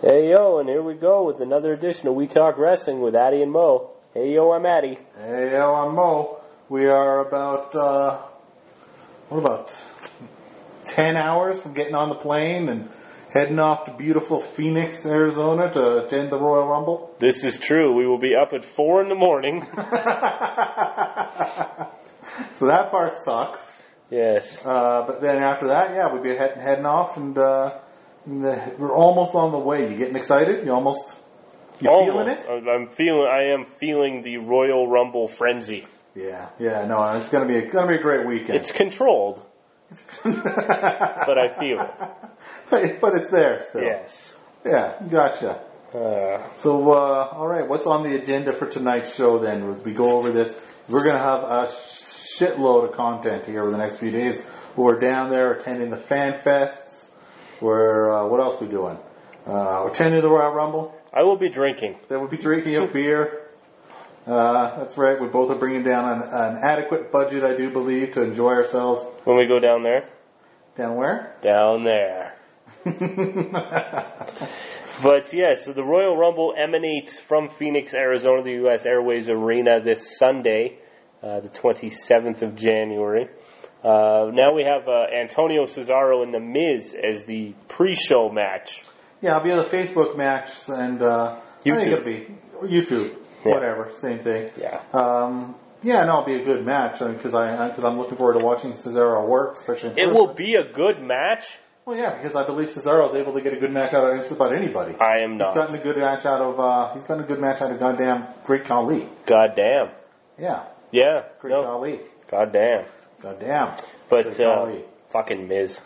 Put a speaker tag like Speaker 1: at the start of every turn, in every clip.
Speaker 1: Hey yo, and here we go with another edition of We Talk Wrestling with Addy and Mo. Hey yo, I'm Addy.
Speaker 2: Hey yo, I'm Mo. We are about 10 hours from getting on the plane and heading off to beautiful Phoenix, Arizona to attend the Royal Rumble.
Speaker 1: This is true. We will be up at 4 in the morning.
Speaker 2: So that part sucks.
Speaker 1: Yes.
Speaker 2: But then after that, yeah, we'll be heading off, and we're almost on the way. You getting excited? You feeling it?
Speaker 1: I am feeling the Royal Rumble frenzy.
Speaker 2: Yeah. No, it's gonna be a great weekend.
Speaker 1: It's controlled, but I feel it.
Speaker 2: But it's there still.
Speaker 1: Yes.
Speaker 2: Yeah, gotcha. So, all right, what's on the agenda for tonight's show then? As we go over this, we're going to have a shitload of content here over the next few days. We're down there attending the fan fests. What else are we doing? We're attending the Royal Rumble.
Speaker 1: I will be drinking.
Speaker 2: Then we'll be drinking a beer. That's right. We both are bringing down an adequate budget, I do believe, to enjoy ourselves.
Speaker 1: When we go down there?
Speaker 2: Down where?
Speaker 1: Down there. But yes, so the Royal Rumble emanates from Phoenix, Arizona, the U.S. Airways Arena this Sunday, the 27th of January. Now we have Antonio Cesaro and The Miz as the pre-show match.
Speaker 2: Yeah, it'll be on the Facebook match and I think it'll be YouTube, whatever, same thing.
Speaker 1: Yeah.
Speaker 2: It'll be a good match because I'm looking forward to watching Cesaro work, especially in person.
Speaker 1: It will be a good match.
Speaker 2: Well, yeah, because I believe Cesaro is able to get a good match out of just about anybody.
Speaker 1: I am not.
Speaker 2: He's gotten a good match out of goddamn Great Khali.
Speaker 1: Goddamn.
Speaker 2: Yeah.
Speaker 1: Yeah.
Speaker 2: Great Khali.
Speaker 1: Goddamn. But fucking Miz.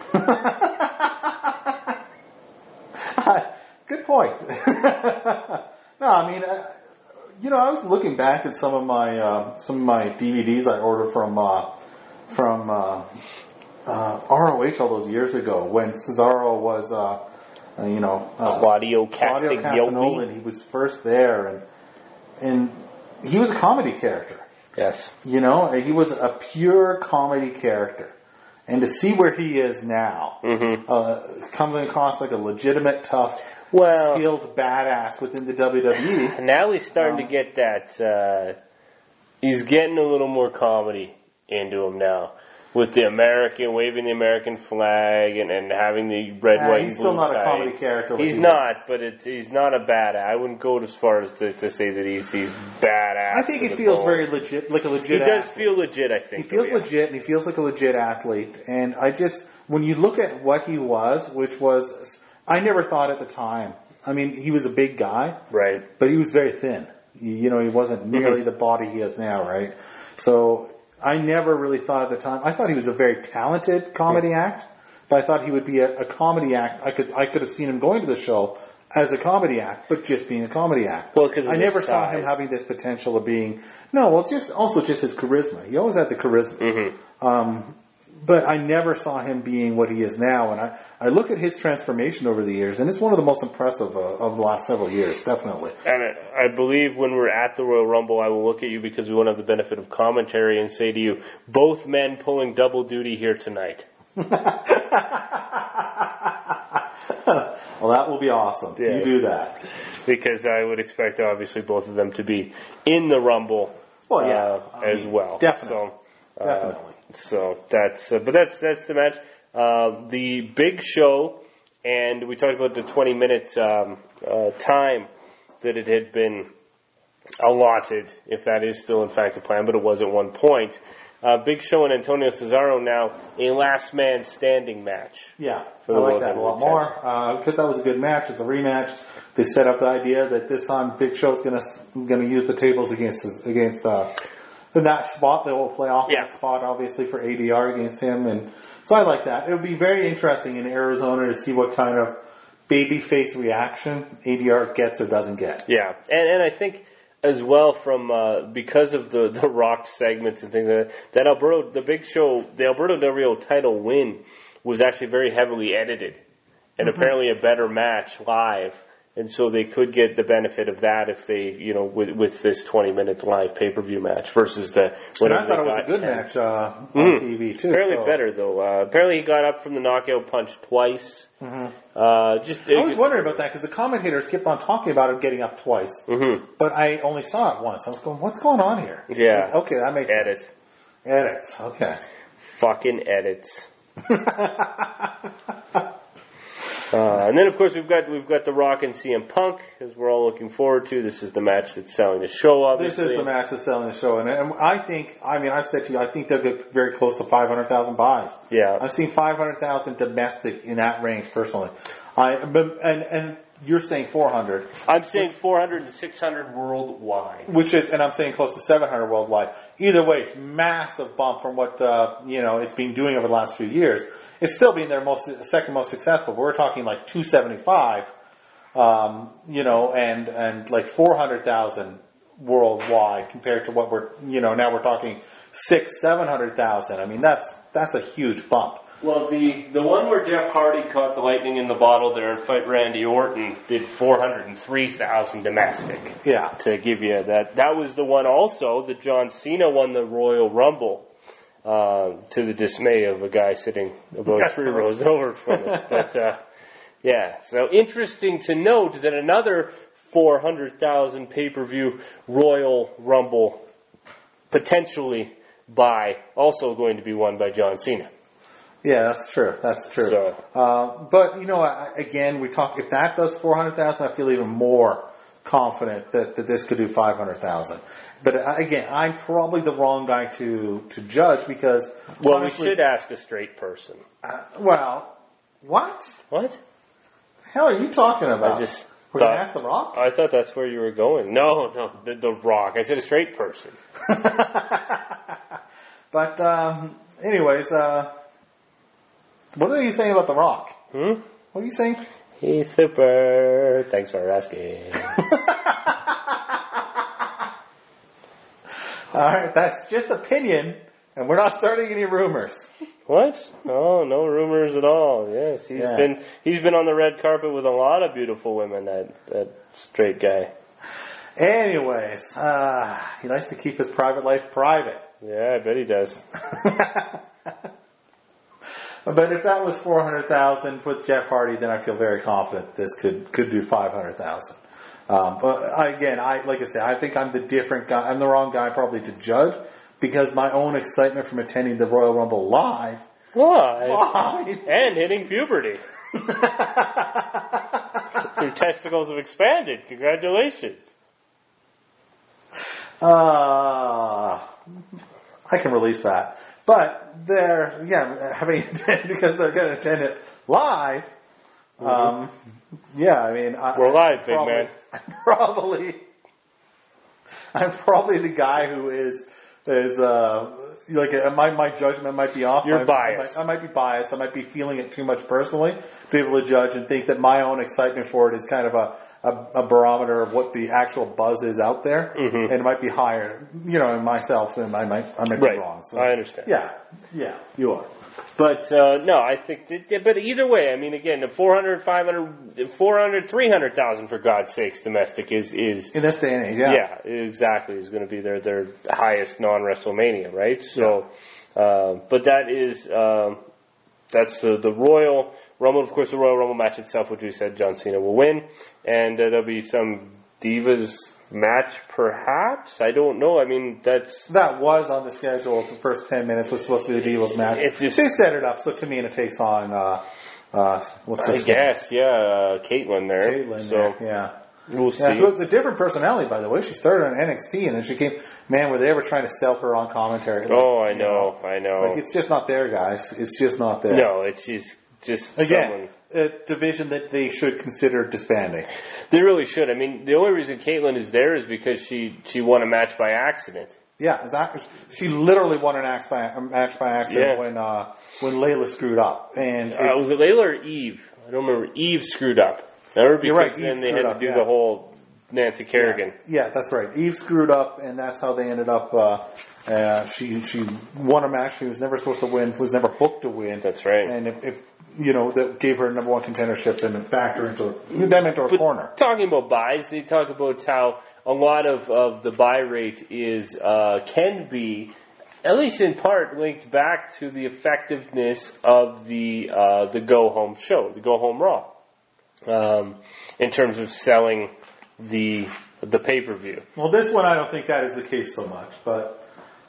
Speaker 2: Good point. No, I mean, I was looking back at some of my DVDs I ordered from ROH all those years ago when Cesaro was,
Speaker 1: Claudio Castagnoli.
Speaker 2: And he was first there, and he was a comedy character.
Speaker 1: Yes.
Speaker 2: He was a pure comedy character. And to see where he is now, coming across like a legitimate, tough, skilled badass within the WWE.
Speaker 1: Now he's starting to get that, he's getting a little more comedy into him now. With the waving the American flag and having the red, white, and blue
Speaker 2: he's still not
Speaker 1: tie.
Speaker 2: a comedy character.
Speaker 1: He's not, but he's not a badass. I wouldn't go as far as to say that he's badass.
Speaker 2: I think he feels very legit, like a legit athlete.
Speaker 1: He does feel legit, I think.
Speaker 2: He feels legit, and he feels like a legit athlete. And when you look at what he was, I never thought at the time. I mean, he was a big guy.
Speaker 1: Right.
Speaker 2: But he was very thin. He wasn't nearly the body he has now, right? So I never really thought at the time. I thought he was a very talented comedy act, but I thought he would be a comedy act. I could have seen him going to the show as a comedy act, but just being a comedy act.
Speaker 1: Well, because
Speaker 2: I never saw him having this potential of being just his charisma. He always had the charisma. But I never saw him being what he is now. And I look at his transformation over the years, and it's one of the most impressive of the last several years, definitely.
Speaker 1: And I believe when we're at the Royal Rumble, I will look at you because we won't have the benefit of commentary and say to you, both men pulling double duty here tonight.
Speaker 2: Well, that will be awesome. Yes. You do that.
Speaker 1: Because I would expect, obviously, both of them to be in the Rumble as well.
Speaker 2: Definitely. Definitely.
Speaker 1: So that's the match. The Big Show, and we talked about the 20-minute time that it had been allotted, if that is still in fact the plan, but it was at one point. Big Show and Antonio Cesaro now a last man standing match.
Speaker 2: Yeah, I like that a lot more because that was a good match. It's a rematch. They set up the idea that this time Big Show's going to use the tables against in that spot. They will play off that spot, obviously, for ADR against him. And so I like that. It would be very interesting in Arizona to see what kind of babyface reaction ADR gets or doesn't get.
Speaker 1: Yeah, and I think as well from because of the Rock segments and things like that the Big Show, the Alberto Del Rio title win was actually very heavily edited and apparently a better match live And so they could get the benefit of that if they, with this 20-minute live pay-per-view match versus the...
Speaker 2: And I thought it was a good match on TV, too.
Speaker 1: Apparently better, though. Apparently he got up from the knockout punch twice.
Speaker 2: I was wondering about that because the commentators kept on talking about him getting up twice. But I only saw it once. I was going, what's going on here?
Speaker 1: Yeah.
Speaker 2: Okay, that makes sense. Edits. Okay.
Speaker 1: Fucking edits. And then, of course, we've got The Rock and CM Punk, as we're all looking forward to. This is the match that's selling the show, obviously.
Speaker 2: This is the match that's selling the show. And I've said to you, I think they'll get very close to 500,000 buys.
Speaker 1: Yeah.
Speaker 2: I've seen 500,000 domestic in that range, personally. And you're saying 400.
Speaker 1: I'm saying 400 to 600 worldwide.
Speaker 2: And I'm saying close to 700 worldwide. Either way, massive bump from what, it's been doing over the last few years. It's still being their second most successful. But we're talking like 275, and like 400,000 worldwide compared to what now we're talking 700,000. I mean, that's a huge bump.
Speaker 1: Well, the one where Jeff Hardy caught the lightning in the bottle there and fight Randy Orton did 403,000 domestic.
Speaker 2: Yeah.
Speaker 1: To give you that. That was the one also that John Cena won the Royal Rumble. To the dismay of a guy sitting about 3 rows over from us. But, so interesting to note that another 400,000 pay-per-view Royal Rumble potentially also going to be won by John Cena.
Speaker 2: Yeah, that's true. That's true.
Speaker 1: So,
Speaker 2: but, again, if that does 400,000, I feel even more confident that this could do 500,000. But again, I'm probably the wrong guy to judge because...
Speaker 1: Well, honestly, we should ask a straight person.
Speaker 2: What?
Speaker 1: What?
Speaker 2: The hell are you talking about? We're going to ask The Rock?
Speaker 1: I thought that's where you were going. No, the Rock. I said a straight person.
Speaker 2: But, anyways, what are you saying about The Rock? What are you saying?
Speaker 1: He's super. Thanks for asking.
Speaker 2: All right, that's just opinion, and we're not starting any rumors.
Speaker 1: What? Oh, no rumors at all. Yes, he's been on the red carpet with a lot of beautiful women. That straight guy.
Speaker 2: Anyways, he likes to keep his private life private.
Speaker 1: Yeah, I bet he does.
Speaker 2: But if that was 400,000 with Jeff Hardy, then I feel very confident this could do 500,000. But again, like I said, I think I'm the different guy. I'm the wrong guy probably to judge because my own excitement from attending the Royal Rumble live
Speaker 1: and hitting puberty. Your testicles have expanded. Congratulations.
Speaker 2: I can release that. But because they're going to attend it live. I mean,
Speaker 1: we're live, big man.
Speaker 2: I'm probably the guy who is my judgment might be off.
Speaker 1: You're biased.
Speaker 2: I might be biased. I might be feeling it too much personally to be able to judge and think that my own excitement for it is kind of a barometer of what the actual buzz is out there, and it might be higher, in myself, and I might be wrong. So,
Speaker 1: I understand.
Speaker 2: Yeah, you are.
Speaker 1: But, no, I think, but either way, I mean, again, the 400, 500, 400, 300,000, for God's sakes, domestic is...
Speaker 2: In this day and age,
Speaker 1: yeah, exactly, is going to be their highest non-WrestleMania, right? So, but that is, that's the Royal Rumble. Of course, the Royal Rumble match itself, which we said John Cena will win, and there'll be some Divas match, perhaps. I don't know. I mean,
Speaker 2: that was on the schedule. The first 10 minutes was supposed to be the Divas match. They set it up so Tamina takes on what's her name?
Speaker 1: Caitlyn there. We'll see.
Speaker 2: It was a different personality, by the way. She started on NXT and then she came. Man, were they ever trying to sell her on commentary?
Speaker 1: I know.
Speaker 2: It's just not there, guys. It's just not there.
Speaker 1: No, she's just someone.
Speaker 2: A division that they should consider disbanding.
Speaker 1: They really should. I mean, the only reason Caitlyn is there is because she won a match by accident.
Speaker 2: Yeah, exactly. She literally won a match by accident when Layla screwed up. And
Speaker 1: was it Layla or Eve? I don't remember. Eve screwed up. Remember, because then they had to do the whole Nancy Kerrigan.
Speaker 2: Yeah, that's right. Eve screwed up, and that's how they ended up. She won a match she was never supposed to win, was never booked to win.
Speaker 1: That's right.
Speaker 2: And if that gave her number one contendership and backed her into a corner.
Speaker 1: Talking about buys, they talk about how a lot of the buy rate is can be, at least in part, linked back to the effectiveness of the go home show, the go home Raw, in terms of selling the pay-per-view.
Speaker 2: Well, this one I don't think that is the case so much, but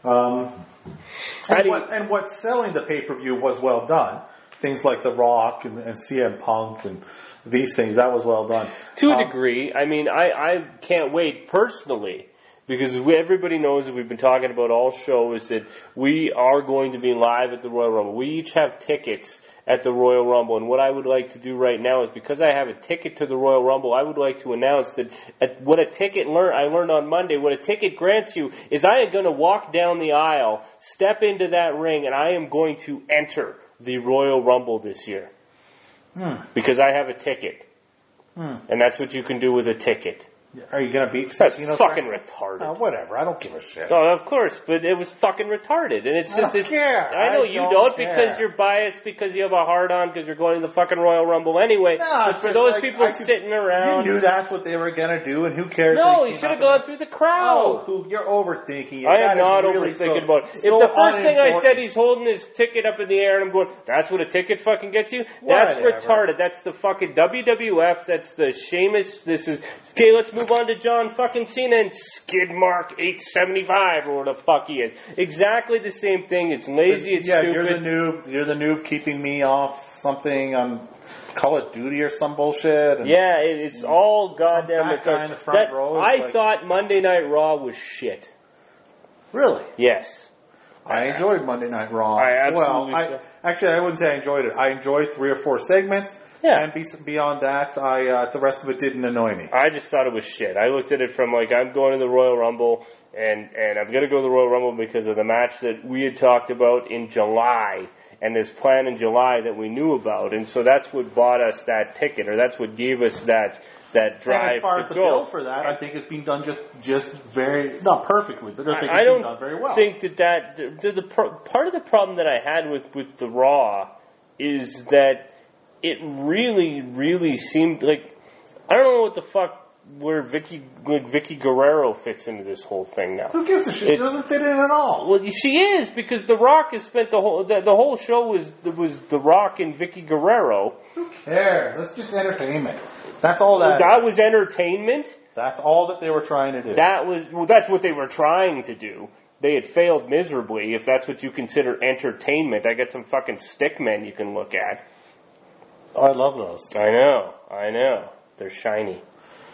Speaker 2: what's selling the pay-per-view was well done. Things like The Rock and CM Punk and these things, that was well done.
Speaker 1: To a degree. I mean, I can't wait personally, because everybody knows that we've been talking about all shows that we are going to be live at the Royal Rumble. We each have tickets at the Royal Rumble, and what I would like to do right now is, because I have a ticket to the Royal Rumble, I would like to announce that what a ticket I learned on Monday, what a ticket grants you is I am going to walk down the aisle, step into that ring, and I am going to enter the Royal Rumble this year. Because I have a ticket. And that's what you can do with a ticket.
Speaker 2: Are you going to beat
Speaker 1: That's
Speaker 2: Santino's
Speaker 1: fucking
Speaker 2: record?
Speaker 1: retarded.
Speaker 2: Whatever. I don't give a shit.
Speaker 1: Oh, of course, but it was fucking retarded. And it's just...
Speaker 2: I don't care.
Speaker 1: I know you don't because you're biased, because you have a hard-on, because you're going to the fucking Royal Rumble anyway.
Speaker 2: No,
Speaker 1: but for those people sitting around...
Speaker 2: You knew that's what they were going to do, and who cares?
Speaker 1: No, he should have gone through the crowd.
Speaker 2: Oh, you're overthinking it.
Speaker 1: I am not overthinking about it. If the first thing I said, he's holding his ticket up in the air, and I'm going, that's what a ticket fucking gets you? That's retarded. That's the fucking WWF. That's the Sheamus. This is... Okay, let's move on to John fucking Cena and Skid Mark 875 or what the fuck he is. Exactly the same thing. It's lazy, it's stupid.
Speaker 2: You're the noob keeping me off something on Call of Duty or some bullshit. And
Speaker 1: it's all goddamn
Speaker 2: guy in the front row.
Speaker 1: I thought Monday Night Raw was shit.
Speaker 2: Really?
Speaker 1: Yes.
Speaker 2: I enjoyed Monday Night Raw.
Speaker 1: I absolutely...
Speaker 2: I wouldn't say I enjoyed it. I enjoyed 3 or 4 segments.
Speaker 1: Yeah.
Speaker 2: And beyond that, the rest of it didn't annoy me.
Speaker 1: I just thought it was shit. I looked at it from I'm going to the Royal Rumble, and I'm going to go to the Royal Rumble because of the match that we had talked about in July, and this plan in July that we knew about, and so that's what bought us that ticket, or that's what gave us that drive.
Speaker 2: And as far as the bill for that, I think it's being done just very, not perfectly, but I think it's being done very well.
Speaker 1: I don't think that part of the problem that I had with the Raw is that it really, really seemed like, I don't know what the fuck, where Vicky Guerrero fits into this whole thing now.
Speaker 2: Who gives a shit? She doesn't fit in at all.
Speaker 1: Well, she is, because The Rock has spent the whole show was The Rock and Vicky Guerrero.
Speaker 2: Who cares? That's just entertainment. That's all that.
Speaker 1: That was entertainment?
Speaker 2: That's all that they were trying to do.
Speaker 1: That's what they were trying to do. They had failed miserably, if that's what you consider entertainment. I got some fucking stick men you can look at.
Speaker 2: Oh, I love those.
Speaker 1: I know. They're shiny.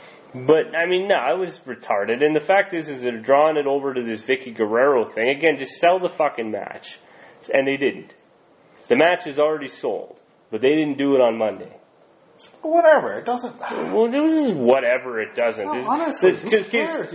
Speaker 1: But, I mean, no, I was retarded. And the fact is they're drawing it over to this Vicky Guerrero thing. Again, just sell the fucking match. And they didn't. The match is already sold. But they didn't do it on Monday.
Speaker 2: Whatever. It doesn't...
Speaker 1: Well, this is whatever it doesn't.
Speaker 2: No, honestly, who cares?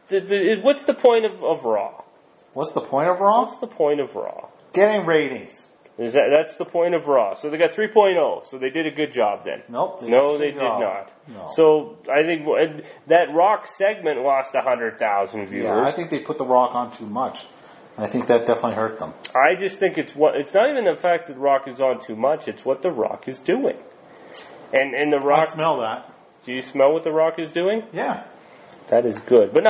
Speaker 1: What's the point of Raw?
Speaker 2: What's the point of Raw?
Speaker 1: What's the point of Raw?
Speaker 2: Getting ratings.
Speaker 1: That's the point of Raw. So they got 3.0. So they did a good job then.
Speaker 2: Nope.
Speaker 1: They did not.
Speaker 2: No.
Speaker 1: So I think that Rock segment lost 100,000 viewers.
Speaker 2: Yeah, I think they put the Rock on too much. I think that definitely hurt them.
Speaker 1: I just think it's not even the fact that Rock is on too much. It's what the Rock is doing. And the Rock.
Speaker 2: I smell that.
Speaker 1: Do you smell what the Rock is doing?
Speaker 2: Yeah.
Speaker 1: That is good. But no,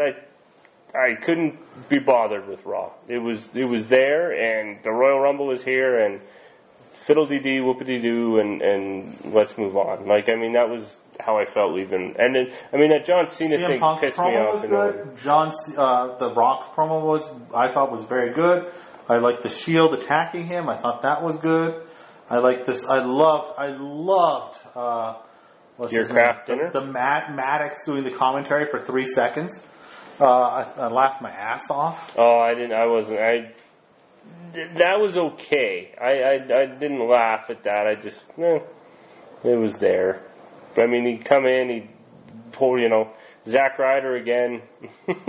Speaker 1: I couldn't be bothered with Raw. It was there, and the Royal Rumble was here, and fiddle-dee-dee, whoopity-doo, and let's move on. That was how I felt leaving. And then, that John Cena
Speaker 2: CM
Speaker 1: thing
Speaker 2: Punk's
Speaker 1: pissed me
Speaker 2: promo
Speaker 1: off.
Speaker 2: Was good. The Rock's promo I thought was very good. I liked the Shield attacking him. I thought that was good. I liked this. I loved. What's
Speaker 1: Your
Speaker 2: his
Speaker 1: craft
Speaker 2: name?
Speaker 1: dinner?
Speaker 2: The Maddox doing the commentary for 3 seconds. I laughed my ass off.
Speaker 1: Oh, I didn't. I wasn't. That was okay. I didn't laugh at that. I just, it was there. He'd come in, he'd pull, Zack Ryder again.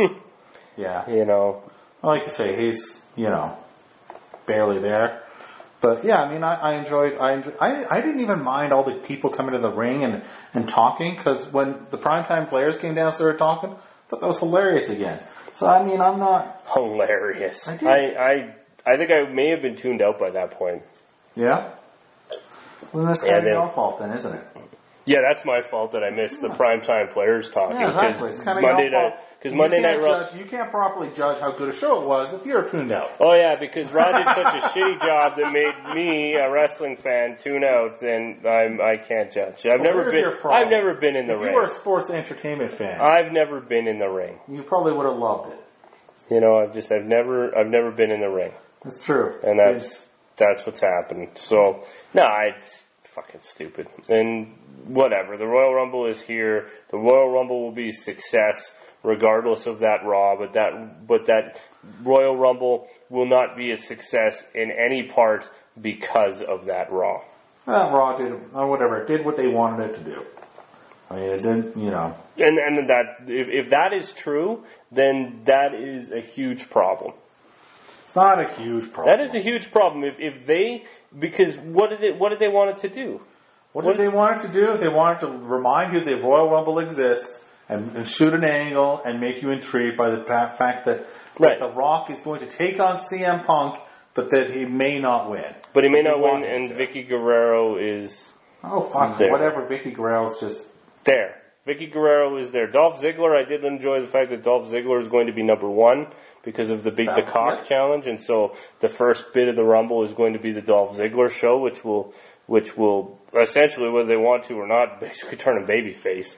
Speaker 2: Yeah.
Speaker 1: I
Speaker 2: like to say, he's, barely there. But yeah, I mean, I enjoyed. I didn't even mind all the people coming to the ring and talking, because when the primetime players came down and started talking, I thought that was hilarious again. So I mean, I'm not
Speaker 1: hilarious.
Speaker 2: I
Speaker 1: think I may have been tuned out by that point.
Speaker 2: Yeah. Well, that's kind of your fault then, isn't it?
Speaker 1: Yeah, that's my fault that I missed the primetime players talking.
Speaker 2: Yeah, exactly. It's kind of
Speaker 1: Monday
Speaker 2: your fault.
Speaker 1: night. Because Monday Night Raw.
Speaker 2: You can't properly judge how good a show it was if you're tuned out.
Speaker 1: Oh yeah, because Raw did such a shitty job that made me, a wrestling fan, tune out. Then I can't judge. I've never been in the ring.
Speaker 2: If you were a sports entertainment fan,
Speaker 1: I've never been in the ring.
Speaker 2: You probably would have loved it.
Speaker 1: You know, I've never been in the ring.
Speaker 2: That's true.
Speaker 1: And that's what's happened. So no, it's fucking stupid. And whatever. The Royal Rumble is here. The Royal Rumble will be a success regardless of that Raw, but that Royal Rumble will not be a success in any part because of that Raw.
Speaker 2: That Raw did, or whatever, it did what they wanted it to do. I mean, it didn't, you know.
Speaker 1: And that if that is true, then that is a huge problem.
Speaker 2: It's not a huge problem.
Speaker 1: That is a huge problem. If they, because what did they want it to do?
Speaker 2: What did they want it to do? They wanted to remind you that Royal Rumble exists and shoot an angle and make you intrigued by the fact that The Rock is going to take on CM Punk, but that he may not win.
Speaker 1: But he may not win, and Vicky Guerrero is...
Speaker 2: Oh, fuck there. Whatever, Vicky Guerrero's just...
Speaker 1: There. Vicky Guerrero is there. Dolph Ziggler, I did enjoy the fact that Dolph Ziggler is going to be number one because of the Beat the Cock challenge, and so the first bit of the Rumble is going to be the Dolph Ziggler show, which will essentially, whether they want to or not, basically turn him babyface.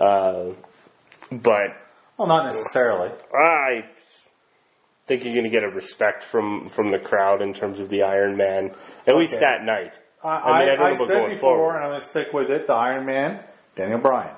Speaker 1: But...
Speaker 2: Well, not necessarily.
Speaker 1: I think you're going to get a respect from the crowd in terms of the Iron Man, at least that night.
Speaker 2: I said before, and I'm going to stick with it, the Iron Man, Daniel Bryan.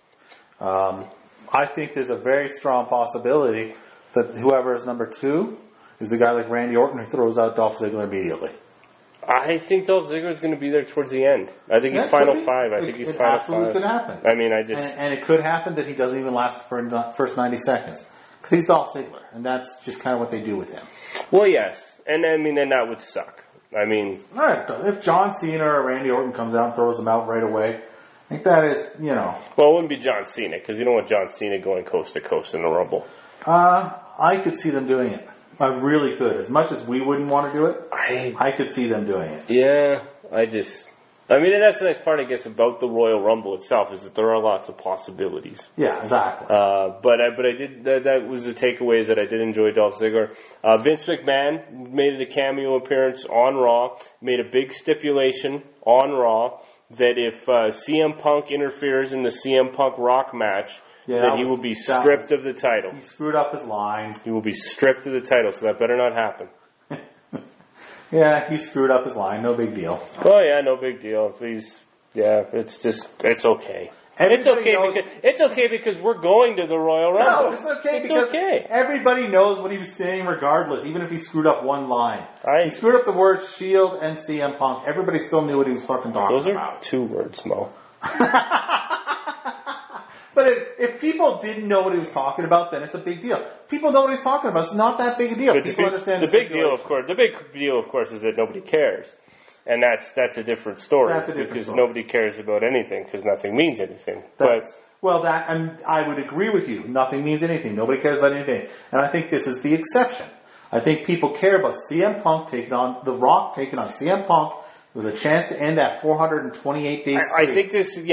Speaker 2: I think there's a very strong possibility that whoever is number 2 is a guy like Randy Orton who throws out Dolph Ziggler immediately.
Speaker 1: I think Dolph Ziggler is going to be there towards the end. I think he's final 5. I think he's final 5. It
Speaker 2: absolutely could happen.
Speaker 1: I mean,
Speaker 2: And it could happen that he doesn't even last for the first 90 seconds. Because he's Dolph Ziggler, and that's just kind of what they do with him.
Speaker 1: Well, yes. And I mean, then that would suck. I mean...
Speaker 2: All right, if John Cena or Randy Orton comes out and throws him out right away, I think that is, you know...
Speaker 1: Well, it wouldn't be John Cena, because you don't want John Cena going coast to coast in the Rumble.
Speaker 2: I could see them doing it. I really could. As much as we wouldn't want to do it, I could see them doing it.
Speaker 1: Yeah, I mean, and that's the nice part, I guess, about the Royal Rumble itself, is that there are lots of possibilities.
Speaker 2: Yeah, exactly.
Speaker 1: But I did, that was the takeaways that I did enjoy Dolph Ziggler. Vince McMahon made a cameo appearance on Raw, made a big stipulation on Raw that if CM Punk interferes in the CM Punk Rock match, then he will be stripped of the title.
Speaker 2: He screwed up his line.
Speaker 1: He will be stripped of the title, so that better not happen.
Speaker 2: Yeah, he screwed up his line. No big deal.
Speaker 1: Oh yeah, no big deal. It's okay. It's okay because we're going to the Royal Rumble.
Speaker 2: No, it's okay because everybody knows what he was saying regardless, even if he screwed up one line. He screwed up the words Shield and CM Punk. Everybody still knew what he was fucking talking about.
Speaker 1: Those are 2 words, Mo.
Speaker 2: But if people didn't know what he was talking about, then it's a big deal. People know what he's talking about. It's not that big a deal. People understand
Speaker 1: the big deal, of course. The big deal, of course, is that nobody cares, and that's a different story. Because nobody cares about anything because nothing means anything.
Speaker 2: And I would agree with you. Nothing means anything. Nobody cares about anything, and I think this is the exception. I think people care about CM Punk taking on The Rock, taking on CM Punk. With a chance to end that 428 days.
Speaker 1: I think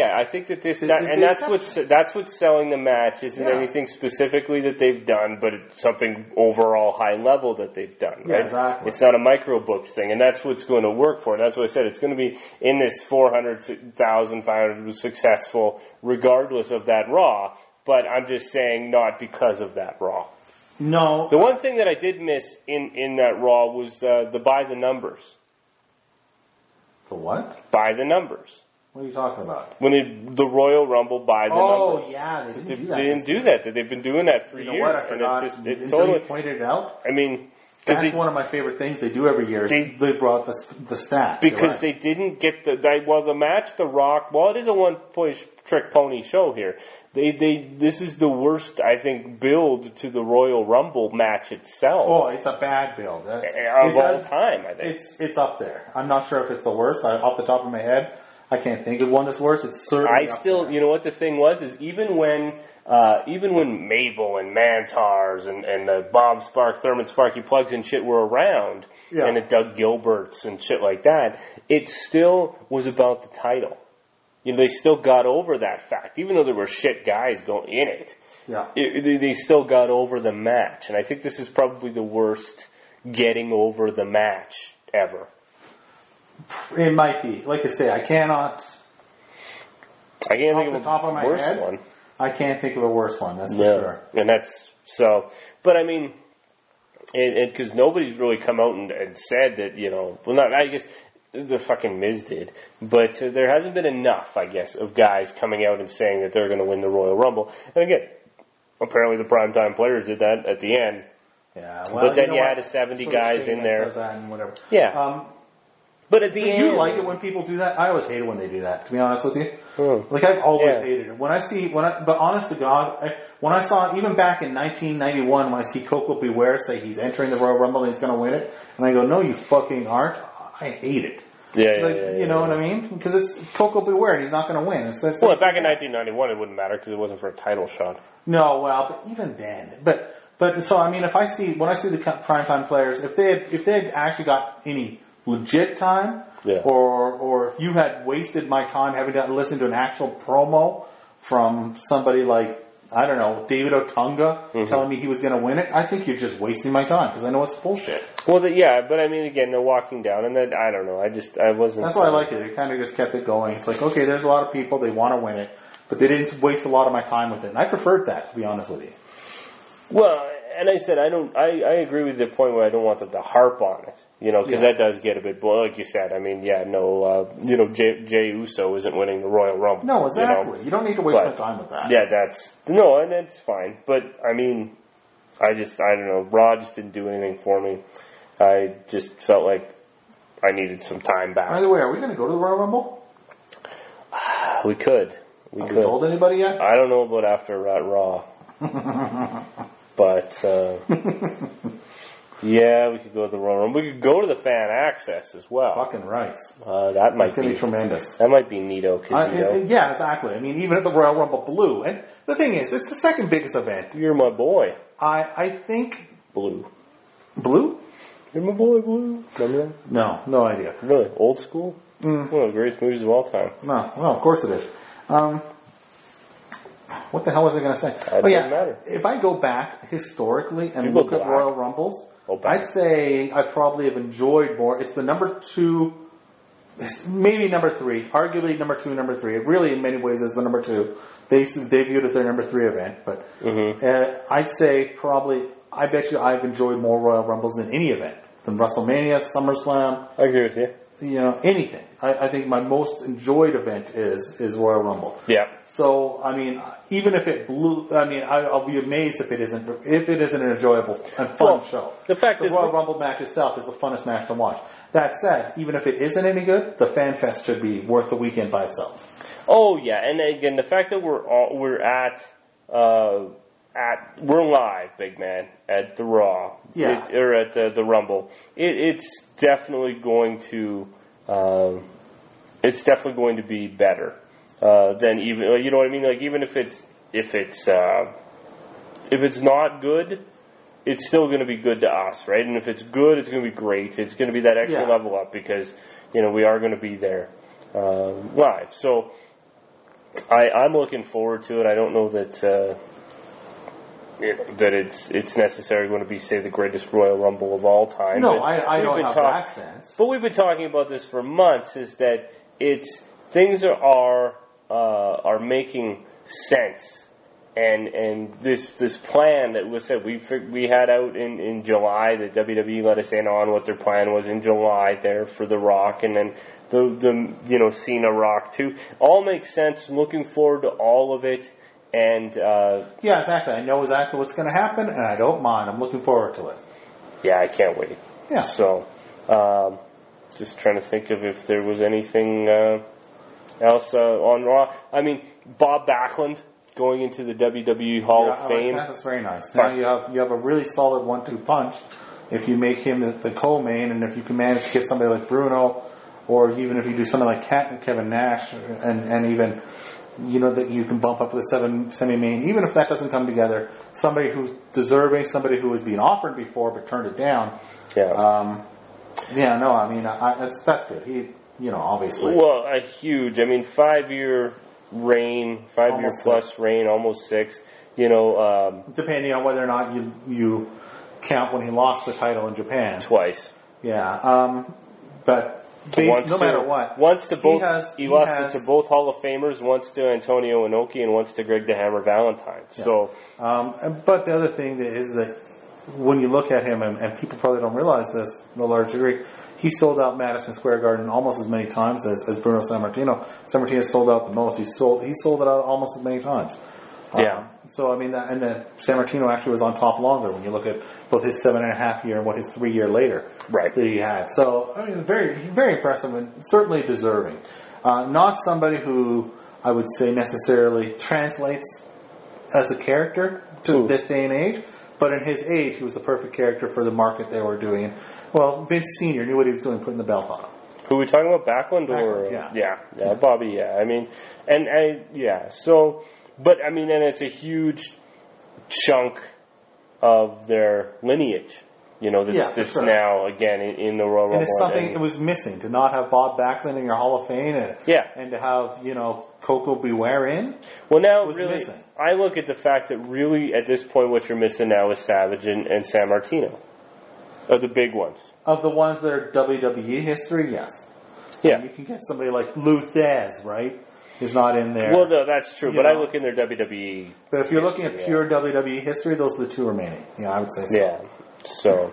Speaker 1: that's what's selling the match. Isn't anything specifically that they've done, but it's something overall high level that they've done. Right?
Speaker 2: Yeah, exactly.
Speaker 1: It's not a micro booked thing, and that's what's going to work for it. That's what I said. It's going to be in this 400,000, 500 was successful, regardless of that Raw. But I'm just saying, not because of that Raw.
Speaker 2: No.
Speaker 1: The one thing that I did miss in that Raw was the by the numbers.
Speaker 2: The what?
Speaker 1: By the numbers.
Speaker 2: What are you talking about?
Speaker 1: When the Royal Rumble by the numbers.
Speaker 2: Oh, yeah. They
Speaker 1: didn't do that. They've been doing that for years.
Speaker 2: What? I forgot. Until you pointed it out?
Speaker 1: I mean,
Speaker 2: That's one of my favorite things they do every year. They brought the stats.
Speaker 1: Because they didn't get the match, The Rock, well, it is a one-point trick pony show here. This is the worst, I think, build to the Royal Rumble match itself.
Speaker 2: Oh, it's a bad build.
Speaker 1: Of all time, I think.
Speaker 2: It's up there. I'm not sure if it's the worst. Off the top of my head, I can't think of one that's worse. It's certainly up there.
Speaker 1: You know what the thing was, is even when Mabel and Mantars and the Bob Spark, Thurman Sparky Plugs and shit were around, and the Doug Gilberts and shit like that, it still was about the title. You know, they still got over that fact. Even though there were shit guys going in it, they still got over the match. And I think this is probably the worst getting over the match ever.
Speaker 2: It might be. Like I say, I can't think of a worse one. I can't think of a worse one, that's for sure.
Speaker 1: And that's so. But I mean, because nobody's really come out and said that, you know, well, not, I guess the fucking Miz did, but there hasn't been enough, I guess, of guys coming out and saying that they're going to win the Royal Rumble. And again, apparently the primetime players did that at the end.
Speaker 2: Yeah, well,
Speaker 1: but then you had 70 guys in there.
Speaker 2: Whatever.
Speaker 1: Yeah. But at the end,
Speaker 2: you like it when people do that? I always hate it when they do that, to be honest with you. Like, I've always hated it. But honest to God, when I saw, even back in 1991, when I see Coco Beware say he's entering the Royal Rumble and he's going to win it, and I go, no, you fucking aren't. I hate it. You know what I mean? Because it's Coco Beware, and he's not going to win.
Speaker 1: Well, back in 1991, it wouldn't matter because it wasn't for a title shot.
Speaker 2: No, well, but even then, but so I mean, when I see the primetime players, if they had actually got any legit time, or if you had wasted my time having to listen to an actual promo from somebody like, I don't know, David Otunga telling me he was going to win it, I think you're just wasting my time because I know it's bullshit.
Speaker 1: Well, but I mean, again, they're walking down, and then, I don't know, I wasn't...
Speaker 2: That's why I like it. It kind of just kept it going. It's like, okay, there's a lot of people, they want to win it, but they didn't waste a lot of my time with it. And I preferred that, to be honest with you.
Speaker 1: Well, and I said, I agree with the point where I don't want them to harp on it, you know, because that does get a bit boring, like you said. I mean, Jey Uso isn't winning the Royal Rumble.
Speaker 2: No, exactly. You don't need to waste my time with that.
Speaker 1: Yeah, and that's fine. But, I mean, I don't know, Raw just didn't do anything for me. I just felt like I needed some time back.
Speaker 2: By the way, are we going to go to the Royal Rumble?
Speaker 1: We could.
Speaker 2: Have you told anybody yet?
Speaker 1: I don't know about after Raw. But, we could go to the Royal Rumble. We could go to the Fan Access as well.
Speaker 2: Fucking rights.
Speaker 1: That might
Speaker 2: be tremendous.
Speaker 1: That might be neato.
Speaker 2: Yeah, exactly. I mean, even if the Royal Rumble blew, and the thing is, it's the second biggest event.
Speaker 1: You're my boy.
Speaker 2: I think
Speaker 1: Blue.
Speaker 2: You're my boy, Blue.
Speaker 1: Remember that?
Speaker 2: No idea.
Speaker 1: Really, old school. One of the greatest movies of all time.
Speaker 2: No, well, of course it is. What the hell was I going to say?
Speaker 1: It doesn't matter.
Speaker 2: If I go back historically and look at Royal Rumbles, I'd say I probably have enjoyed more. It's the number 2, maybe number 3, arguably number 2, number 3. It really, in many ways, is the number 2. They view it as their number 3 event, but I'd say probably, I bet you I've enjoyed more Royal Rumbles than any event. Than WrestleMania, SummerSlam.
Speaker 1: I agree with you.
Speaker 2: You know, anything. I think my most enjoyed event is Royal Rumble.
Speaker 1: Yeah.
Speaker 2: So, I mean, even if it blew, I mean, I'll be amazed if it isn't an enjoyable and fun show.
Speaker 1: The fact is,
Speaker 2: the Royal Rumble match itself is the funnest match to watch. That said, even if it isn't any good, the Fan Fest should be worth the weekend by itself.
Speaker 1: Oh yeah, and again, the fact that we're live, big man, at the Raw, or at the Rumble. It's definitely going to be better than even, you know what I mean? Like, even if it's not good, it's still going to be good to us, right? And if it's good, it's going to be great. It's going to be that extra level up because we are going to be there live. So I'm looking forward to it. I don't know that. That it's necessarily going to be, say, the greatest Royal Rumble of all time.
Speaker 2: No, I don't have that sense.
Speaker 1: But we've been talking about this for months, is that things are making sense. And this plan that was said, we had out in July, that WWE let us in on what their plan was in July there for The Rock, and then the Cena Rock too. All makes sense. Looking forward to all of it. And
Speaker 2: yeah, exactly. I know exactly what's going to happen, and I don't mind. I'm looking forward to it.
Speaker 1: Yeah, I can't wait.
Speaker 2: Yeah.
Speaker 1: So, just trying to think of if there was anything else on Raw. I mean, Bob Backlund going into the WWE Hall of Fame.
Speaker 2: That's very nice. Now you have a really solid 1-2 punch. If you make him the co-main, and if you can manage to get somebody like Bruno, or even if you do something like Kevin Nash, and even that you can bump up to the semi-main, even if that doesn't come together, somebody who's deserving, somebody who was being offered before but turned it down.
Speaker 1: Yeah.
Speaker 2: That's good. He, obviously.
Speaker 1: Well, a huge. 5-year reign, 5-year plus reign, almost 6.
Speaker 2: Depending on whether or not you count when he lost the title in Japan.
Speaker 1: Twice.
Speaker 2: Yeah. But no matter what,
Speaker 1: he lost it to both Hall of Famers, once to Antonio Inoki and once to Greg the Hammer Valentine. Yeah. So,
Speaker 2: but the other thing is that when you look at him, and people probably don't realize this to a large degree, he sold out Madison Square Garden almost as many times as Bruno Sammartino. Sammartino sold out the most. He sold it out almost as many times.
Speaker 1: Yeah.
Speaker 2: So and then Sammartino actually was on top longer when you look at both his 7.5 year and what his 3 year later that he had. So very very impressive and certainly deserving. Not somebody who I would say necessarily translates as a character to this day and age, but in his age, he was the perfect character for the market they were doing. Well, Vince Senior knew what he was doing, putting the belt on him.
Speaker 1: Who are we talking about? Backlund or yeah, Bobby? Yeah. So. But, and it's a huge chunk of their lineage, that's now, again, in the Royal Rumble.
Speaker 2: And it's something it was missing, to not have Bob Backlund in your Hall of Fame and to have, Coco Beware in.
Speaker 1: Well, now,
Speaker 2: was
Speaker 1: really,
Speaker 2: missing.
Speaker 1: I look at the fact that really, at this point, what you're missing now is Savage and Sammartino. Of the big ones.
Speaker 2: Of the ones that are WWE history, yes.
Speaker 1: Yeah.
Speaker 2: And you can get somebody like Lou Thesz, right? Is not in there.
Speaker 1: Well, no, that's true. But I look in their WWE.
Speaker 2: But if you're looking at pure WWE history, those are the two remaining. Yeah, I would say so.
Speaker 1: Yeah. So,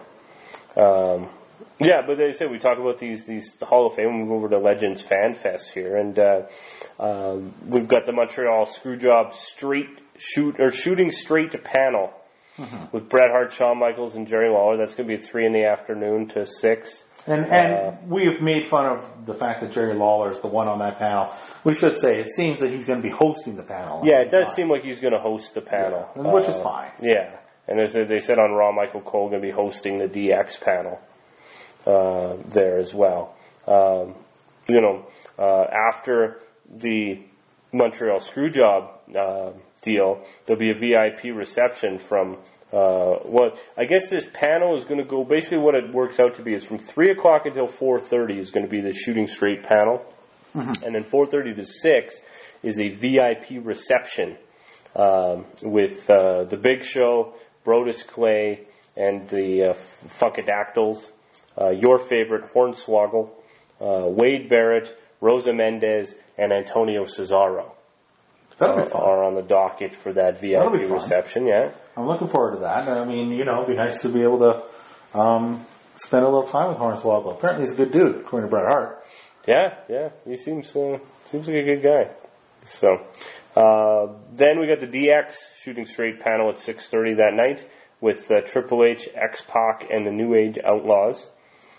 Speaker 1: but they say we talk about these Hall of Fame. We move over to Legends Fan Fest here, and we've got the Montreal Screwjob shooting straight to panel with Bret Hart, Shawn Michaels, and Jerry Lawler. That's going to be at 3 p.m. to 6.
Speaker 2: And we've made fun of the fact that Jerry Lawler is the one on that panel. We should say it seems that he's going to be hosting the panel.
Speaker 1: Yeah, it does seem like he's going to host the panel.
Speaker 2: Yeah, which is fine.
Speaker 1: Yeah. And as they said on Raw, Michael Cole going to be hosting the DX panel there as well. After the Montreal Screwjob deal, there'll be a VIP reception from... I guess this panel is going to go, basically what it works out to be is from 3 o'clock until 4:30 is going to be the shooting straight panel. And then 4:30 to 6 is a VIP reception with The Big Show, Brodus Clay, and the Funkadactyls, your favorite Hornswoggle, Wade Barrett, Rosa Mendez, and Antonio Cesaro.
Speaker 2: That'll be fun.
Speaker 1: Are on the docket for that VIP reception, yeah.
Speaker 2: I'm looking forward to that. It'd be nice to be able to spend a little time with Hornswoggle. Apparently he's a good dude, according to Bret Hart.
Speaker 1: Yeah. He seems like a good guy. So, then we got the DX shooting straight panel at 6:30 that night with Triple H, X-Pac, and the New Age Outlaws.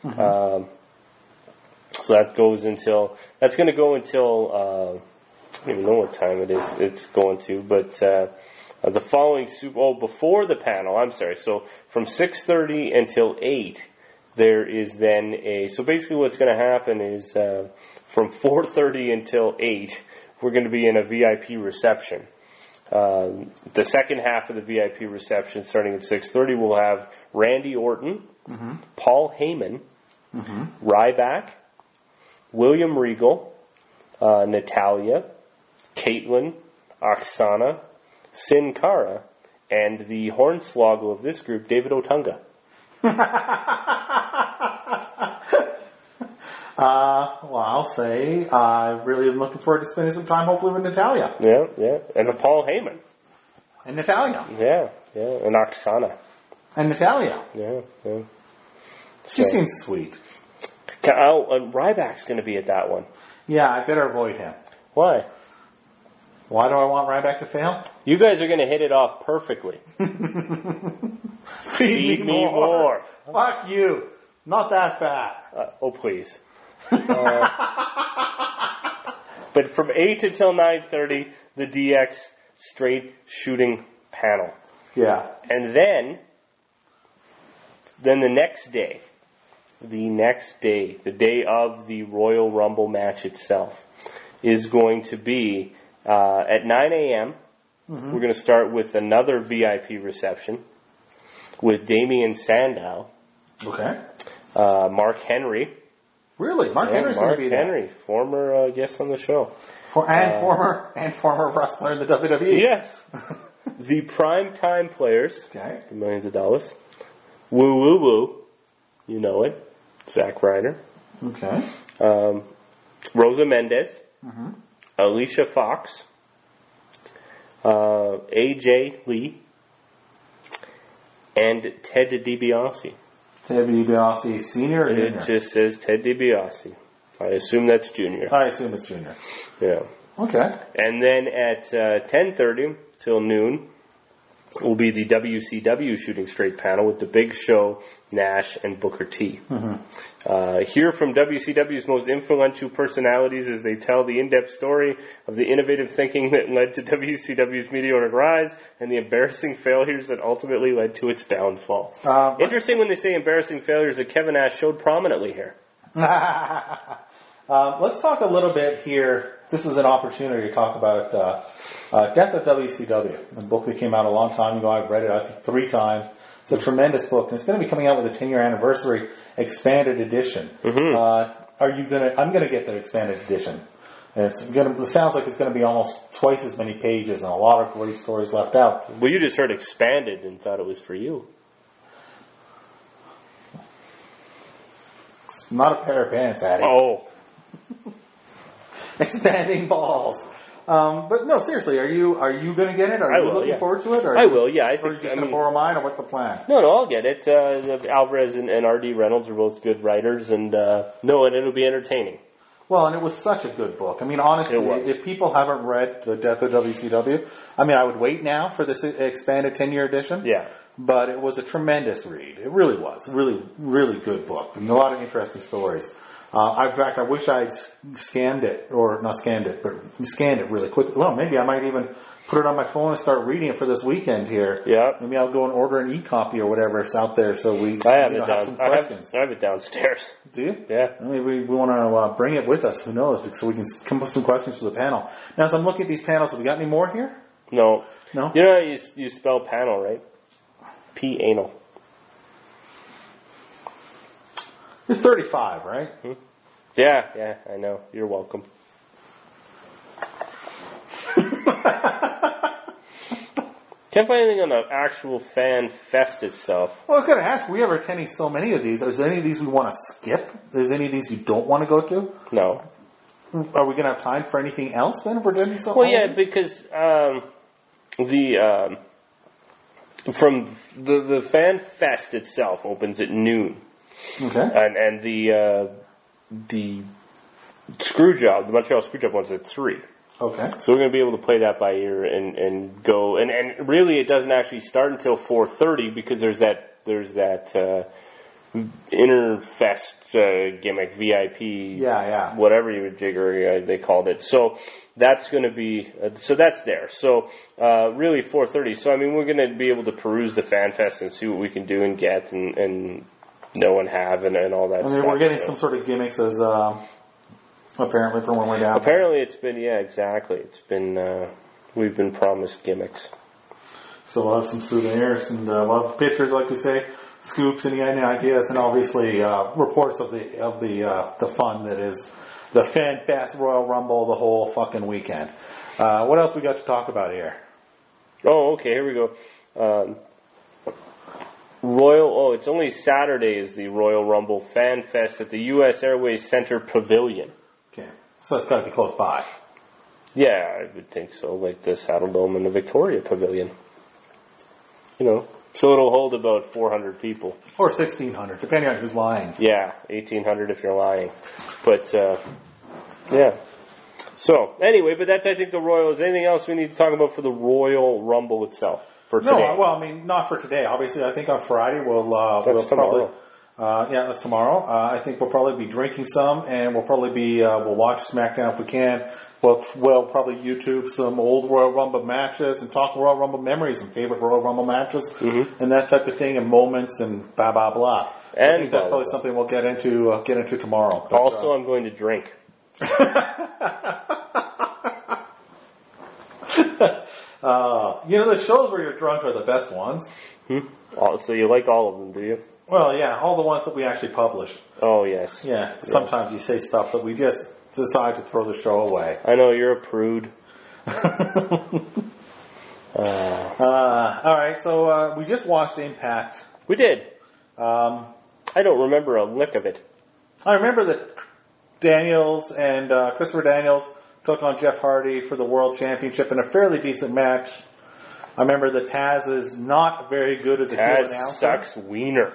Speaker 1: So that's going to go until I don't even know what time it's going to, but the following before the panel, I'm sorry, so from 6:30 until 8, there is then so basically what's going to happen is from 4:30 until 8, we're going to be in a VIP reception. The second half of the VIP reception, starting at 6:30, we'll have Randy Orton, Paul Heyman, Ryback, William Regal, Natalya, Caitlyn, Oksana, Sin Cara, and the Hornswoggle of this group, David Otunga.
Speaker 2: I'll say I really am looking forward to spending some time, hopefully, with Natalya.
Speaker 1: Yeah, and Paul Heyman.
Speaker 2: And Natalya.
Speaker 1: Yeah, and Oksana.
Speaker 2: And Natalya.
Speaker 1: Yeah.
Speaker 2: She seems sweet.
Speaker 1: And Ryback's going to be at that one.
Speaker 2: Yeah, I better avoid him.
Speaker 1: Why?
Speaker 2: Why do I want Ryback to fail?
Speaker 1: You guys are going to hit it off perfectly.
Speaker 2: Feed me more. Fuck you. Not that fat.
Speaker 1: Oh, please. But from 8 until 9:30, the DX straight shooting panel.
Speaker 2: Yeah.
Speaker 1: And then the next day, the day of the Royal Rumble match itself, is going to be at 9 a.m. Mm-hmm. We're going to start with another VIP reception with Damian Sandow.
Speaker 2: Okay.
Speaker 1: Mark Henry.
Speaker 2: Really? Mark Henry's going to be there?
Speaker 1: Mark Henry, former guest on the show.
Speaker 2: Former wrestler in the WWE.
Speaker 1: Yes. The primetime players.
Speaker 2: Okay.
Speaker 1: The millions of dollars. Woo Woo Woo. You know it. Zack Ryder.
Speaker 2: Okay.
Speaker 1: Rosa Mendez.
Speaker 2: Mm-hmm.
Speaker 1: Alicia Fox. AJ Lee. And Ted DiBiase.
Speaker 2: Ted DiBiase, senior or junior?
Speaker 1: It just says Ted DiBiase. I assume that's junior.
Speaker 2: I assume it's junior.
Speaker 1: Yeah.
Speaker 2: Okay.
Speaker 1: And then at 10:30 till noon will be the WCW Shooting Straight panel with the Big Show, Nash, and Booker T. Mm-hmm. Hear from WCW's most influential personalities as they tell the in-depth story of the innovative thinking that led to WCW's meteoric rise and the embarrassing failures that ultimately led to its downfall. Interesting when they say embarrassing failures that Kevin Nash showed prominently here.
Speaker 2: Let's talk a little bit here. This is an opportunity to talk about Death of WCW, a book that came out a long time ago. I've read it, I think, 3 times. It's a tremendous book, and it's going to be coming out with a 10-year anniversary expanded edition. Mm-hmm. I'm going to get the expanded edition. And it sounds like it's going to be almost twice as many pages and a lot of great stories left out.
Speaker 1: Well, you just heard expanded and thought it was for you.
Speaker 2: It's not a pair of pants, Addy.
Speaker 1: Oh.
Speaker 2: Expanding balls. But no, seriously, are you going to get it? Are you looking forward to it?
Speaker 1: I will, yeah.
Speaker 2: Or are you just going to borrow mine, or what's the plan?
Speaker 1: No, I'll get it. Alvarez and R.D. Reynolds are both good writers, and it'll be entertaining.
Speaker 2: Well, and it was such a good book. I mean, honestly, if people haven't read The Death of WCW, I mean, I would wait now for this expanded 10-year edition.
Speaker 1: Yeah.
Speaker 2: But it was a tremendous read. It really was. Really, really good book. And a lot of interesting stories. In fact, I wish I'd scanned it, or not scanned it, but scanned it really quickly. Well, maybe I might even put it on my phone and start reading it for this weekend here.
Speaker 1: Yeah.
Speaker 2: Maybe I'll go and order an e-copy or whatever is out there, so we
Speaker 1: have
Speaker 2: some questions.
Speaker 1: I have it downstairs.
Speaker 2: Do you?
Speaker 1: Yeah.
Speaker 2: Maybe we want to bring it with us. Who knows? So we can come up with some questions for the panel. Now, as I'm looking at these panels, have we got any more here?
Speaker 1: No.
Speaker 2: No?
Speaker 1: You know how you spell panel, right? P-anal.
Speaker 2: It's 35, right?
Speaker 1: Hmm? Yeah, I know. You're welcome. Can't find anything on the actual Fan Fest itself.
Speaker 2: Well, I was going to ask, we ever attending so many of these? Is there any of these we want to skip? Is there any of these you don't want to go to?
Speaker 1: No.
Speaker 2: Are we going to have time for anything else then if we're doing so?
Speaker 1: Well, yeah, because from the Fan Fest itself opens at noon.
Speaker 2: Okay.
Speaker 1: And the Screwjob, the Montreal Screwjob one's at 3.
Speaker 2: Okay.
Speaker 1: So we're going to be able to play that by ear and go. And really, it doesn't actually start until 4:30 because there's that Interfest gimmick, VIP, whatever you would jigger they called it. So that's going to be so that's there. So really 4:30. So I mean, we're going to be able to peruse the Fan Fest and see what we can do and get and know and have and all that. I mean, stuff.
Speaker 2: We're getting some sort of gimmicks as. Apparently from when we're down.
Speaker 1: Apparently it's been, exactly. It's been, we've been promised gimmicks.
Speaker 2: So we'll have some souvenirs and we'll have pictures, like we say, scoops, any ideas, and obviously reports of the fun that is the Fan Fest Royal Rumble the whole fucking weekend. What else we got to talk about here?
Speaker 1: Oh, okay, here we go. It's only Saturday is the Royal Rumble Fan Fest at the U.S. Airways Center Pavilion.
Speaker 2: Okay, so it's got to be close by.
Speaker 1: Yeah, I would think so, like the Saddle Dome and the Victoria Pavilion. So it'll hold about 400 people.
Speaker 2: Or 1,600, depending on who's lying.
Speaker 1: Yeah, 1,800 if you're lying. But, yeah. So, anyway, but that's, I think, the Royal. Is there anything else we need to talk about for the Royal Rumble itself for today?
Speaker 2: No, well, I mean, not for today. Obviously, I think on Friday we'll
Speaker 1: tomorrow.
Speaker 2: probably, that's tomorrow. I think we'll probably be drinking some, and we'll probably be, we'll watch SmackDown if we can. We'll probably YouTube some old Royal Rumble matches and talk Royal Rumble memories and favorite Royal Rumble matches and that type of thing and moments and blah, blah, blah.
Speaker 1: And
Speaker 2: I think that's probably something we'll get into tomorrow. But,
Speaker 1: also, I'm going to drink.
Speaker 2: The shows where you're drunk are the best ones.
Speaker 1: So you like all of them, do you?
Speaker 2: Well, yeah, all the ones that we actually publish.
Speaker 1: Oh, yes.
Speaker 2: Yeah, sometimes you say stuff that we just decide to throw the show away.
Speaker 1: I know, you're a prude.
Speaker 2: Alright, so we just watched Impact.
Speaker 1: We did. I don't remember a lick of it.
Speaker 2: I remember that Daniels and Christopher Daniels took on Jeff Hardy for the World Championship in a fairly decent match. I remember that Taz is not very good as a heel announcer.
Speaker 1: Taz sucks wiener.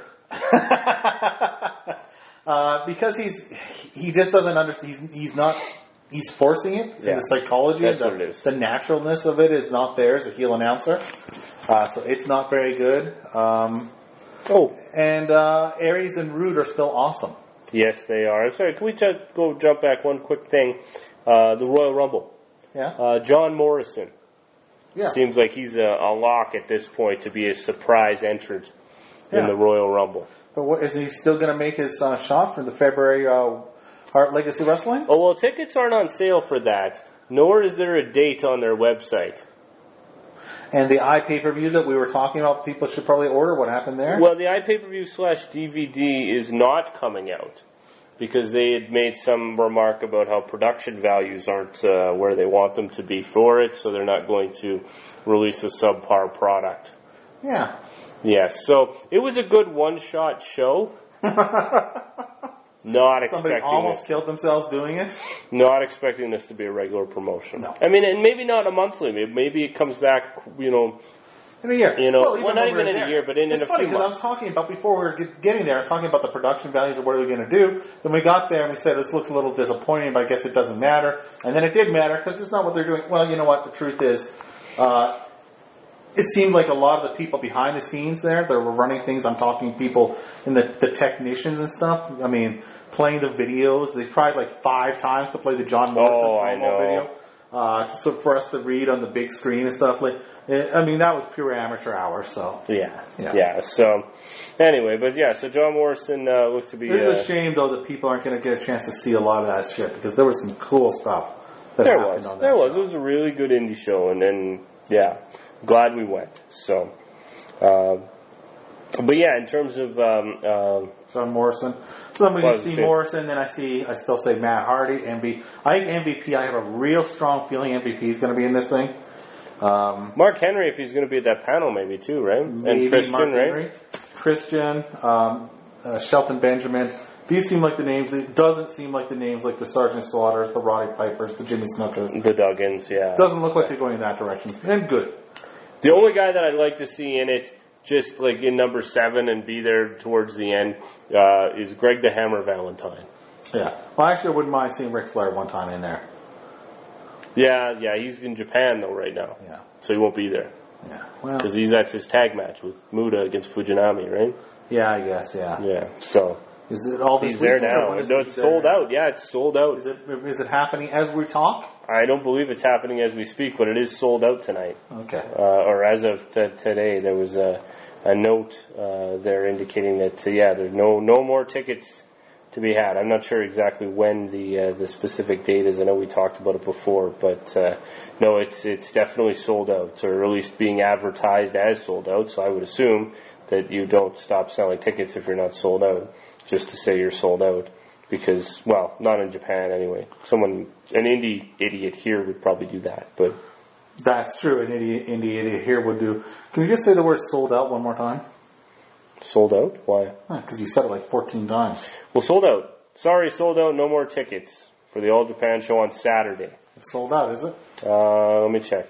Speaker 2: Because he just doesn't understand. He's forcing it.
Speaker 1: Yeah.
Speaker 2: The psychology,
Speaker 1: That's what it is.
Speaker 2: The naturalness of it is not there as a heel announcer. So it's not very good. And Aries and Rude are still awesome.
Speaker 1: Yes, they are. I'm sorry, can we go jump back one quick thing? The Royal Rumble.
Speaker 2: Yeah.
Speaker 1: John Morrison.
Speaker 2: Yeah.
Speaker 1: Seems like he's a lock at this point to be a surprise entrant in the Royal Rumble.
Speaker 2: But is he still going to make his shot for the February Heart Legacy Wrestling?
Speaker 1: Oh, well, tickets aren't on sale for that, nor is there a date on their website.
Speaker 2: And the iPay-per-view that we were talking about, people should probably order. What happened there?
Speaker 1: Well, the iPay-per-view/DVD is not coming out because they had made some remark about how production values aren't where they want them to be for it, so they're not going to release a subpar product.
Speaker 2: Yeah.
Speaker 1: Yes, so it was a good one-shot show. Not
Speaker 2: Somebody
Speaker 1: expecting
Speaker 2: almost killed themselves doing it.
Speaker 1: Not expecting this to be a regular promotion.
Speaker 2: No.
Speaker 1: I mean, and maybe not a monthly. Maybe it comes back,
Speaker 2: in a year.
Speaker 1: Well, not even in a year, but in a few months.
Speaker 2: It's funny because I was talking about, before we were getting there, I was talking about the production values of what are we going to do. Then we got there and we said, this looks a little disappointing, but I guess it doesn't matter. And then it did matter because it's not what they're doing. Well, you know what? The truth is, it seemed like a lot of the people behind the scenes there that were running things, I'm talking people in the technicians and stuff, I mean, playing the videos. They tried like 5 times to play the John Morrison promo video. So for us to read on the big screen and stuff. That was pure amateur hour, so.
Speaker 1: Yeah. So, anyway, so John Morrison looked to be...
Speaker 2: It's a shame, though, that people aren't going to get a chance to see a lot of that shit, because there was some cool stuff that happened on that show.
Speaker 1: It was a really good indie show, and then, glad we went. So, in terms of
Speaker 2: John Morrison. So then we see Morrison, then I still say Matt Hardy, MVP. I think MVP, I have a real strong feeling MVP is going to be in this thing.
Speaker 1: Mark Henry, if he's going to be at that panel, maybe too, right? And Christian,
Speaker 2: Mark
Speaker 1: right?
Speaker 2: Henry, Christian, Shelton Benjamin. These seem like the names. It doesn't seem like the names like the Sergeant Slaughters, the Roddy Pipers, the Jimmy Snookers.
Speaker 1: The Duggins, yeah.
Speaker 2: It doesn't look like they're going in that direction. And good.
Speaker 1: The only guy that I'd like to see in it, just like in number 7 and be there towards the end, is Greg the Hammer Valentine.
Speaker 2: Yeah. Well, actually, I wouldn't mind seeing Ric Flair one time in there.
Speaker 1: Yeah, he's in Japan though right now.
Speaker 2: Yeah.
Speaker 1: So he won't be there.
Speaker 2: Yeah. Well.
Speaker 1: Because that's his tag match with Muda against Fujinami, right?
Speaker 2: Yeah, I guess. Yeah.
Speaker 1: Yeah. So.
Speaker 2: Is it all this
Speaker 1: He's there
Speaker 2: weekend,
Speaker 1: now. No, it's sold out. Yeah, it's sold out.
Speaker 2: Is it happening as we talk?
Speaker 1: I don't believe it's happening as we speak, but it is sold out tonight.
Speaker 2: Okay.
Speaker 1: Or as of today, there was a note there indicating that there's no more tickets to be had. I'm not sure exactly when the specific date is. I know we talked about it before, but no, it's definitely sold out, or at least being advertised as sold out. So I would assume that you don't stop selling tickets if you're not sold out, just to say you're sold out. Because, well, not in Japan anyway. An indie idiot here would probably do that, but
Speaker 2: that's true. An indie idiot here would do. Can you just say the word "sold out" one more time?
Speaker 1: Sold out? Why?
Speaker 2: Because you said it like 14 times.
Speaker 1: Well, sold out. Sorry, sold out. No more tickets for the All Japan show on Saturday.
Speaker 2: It's sold out, is it?
Speaker 1: Let me check.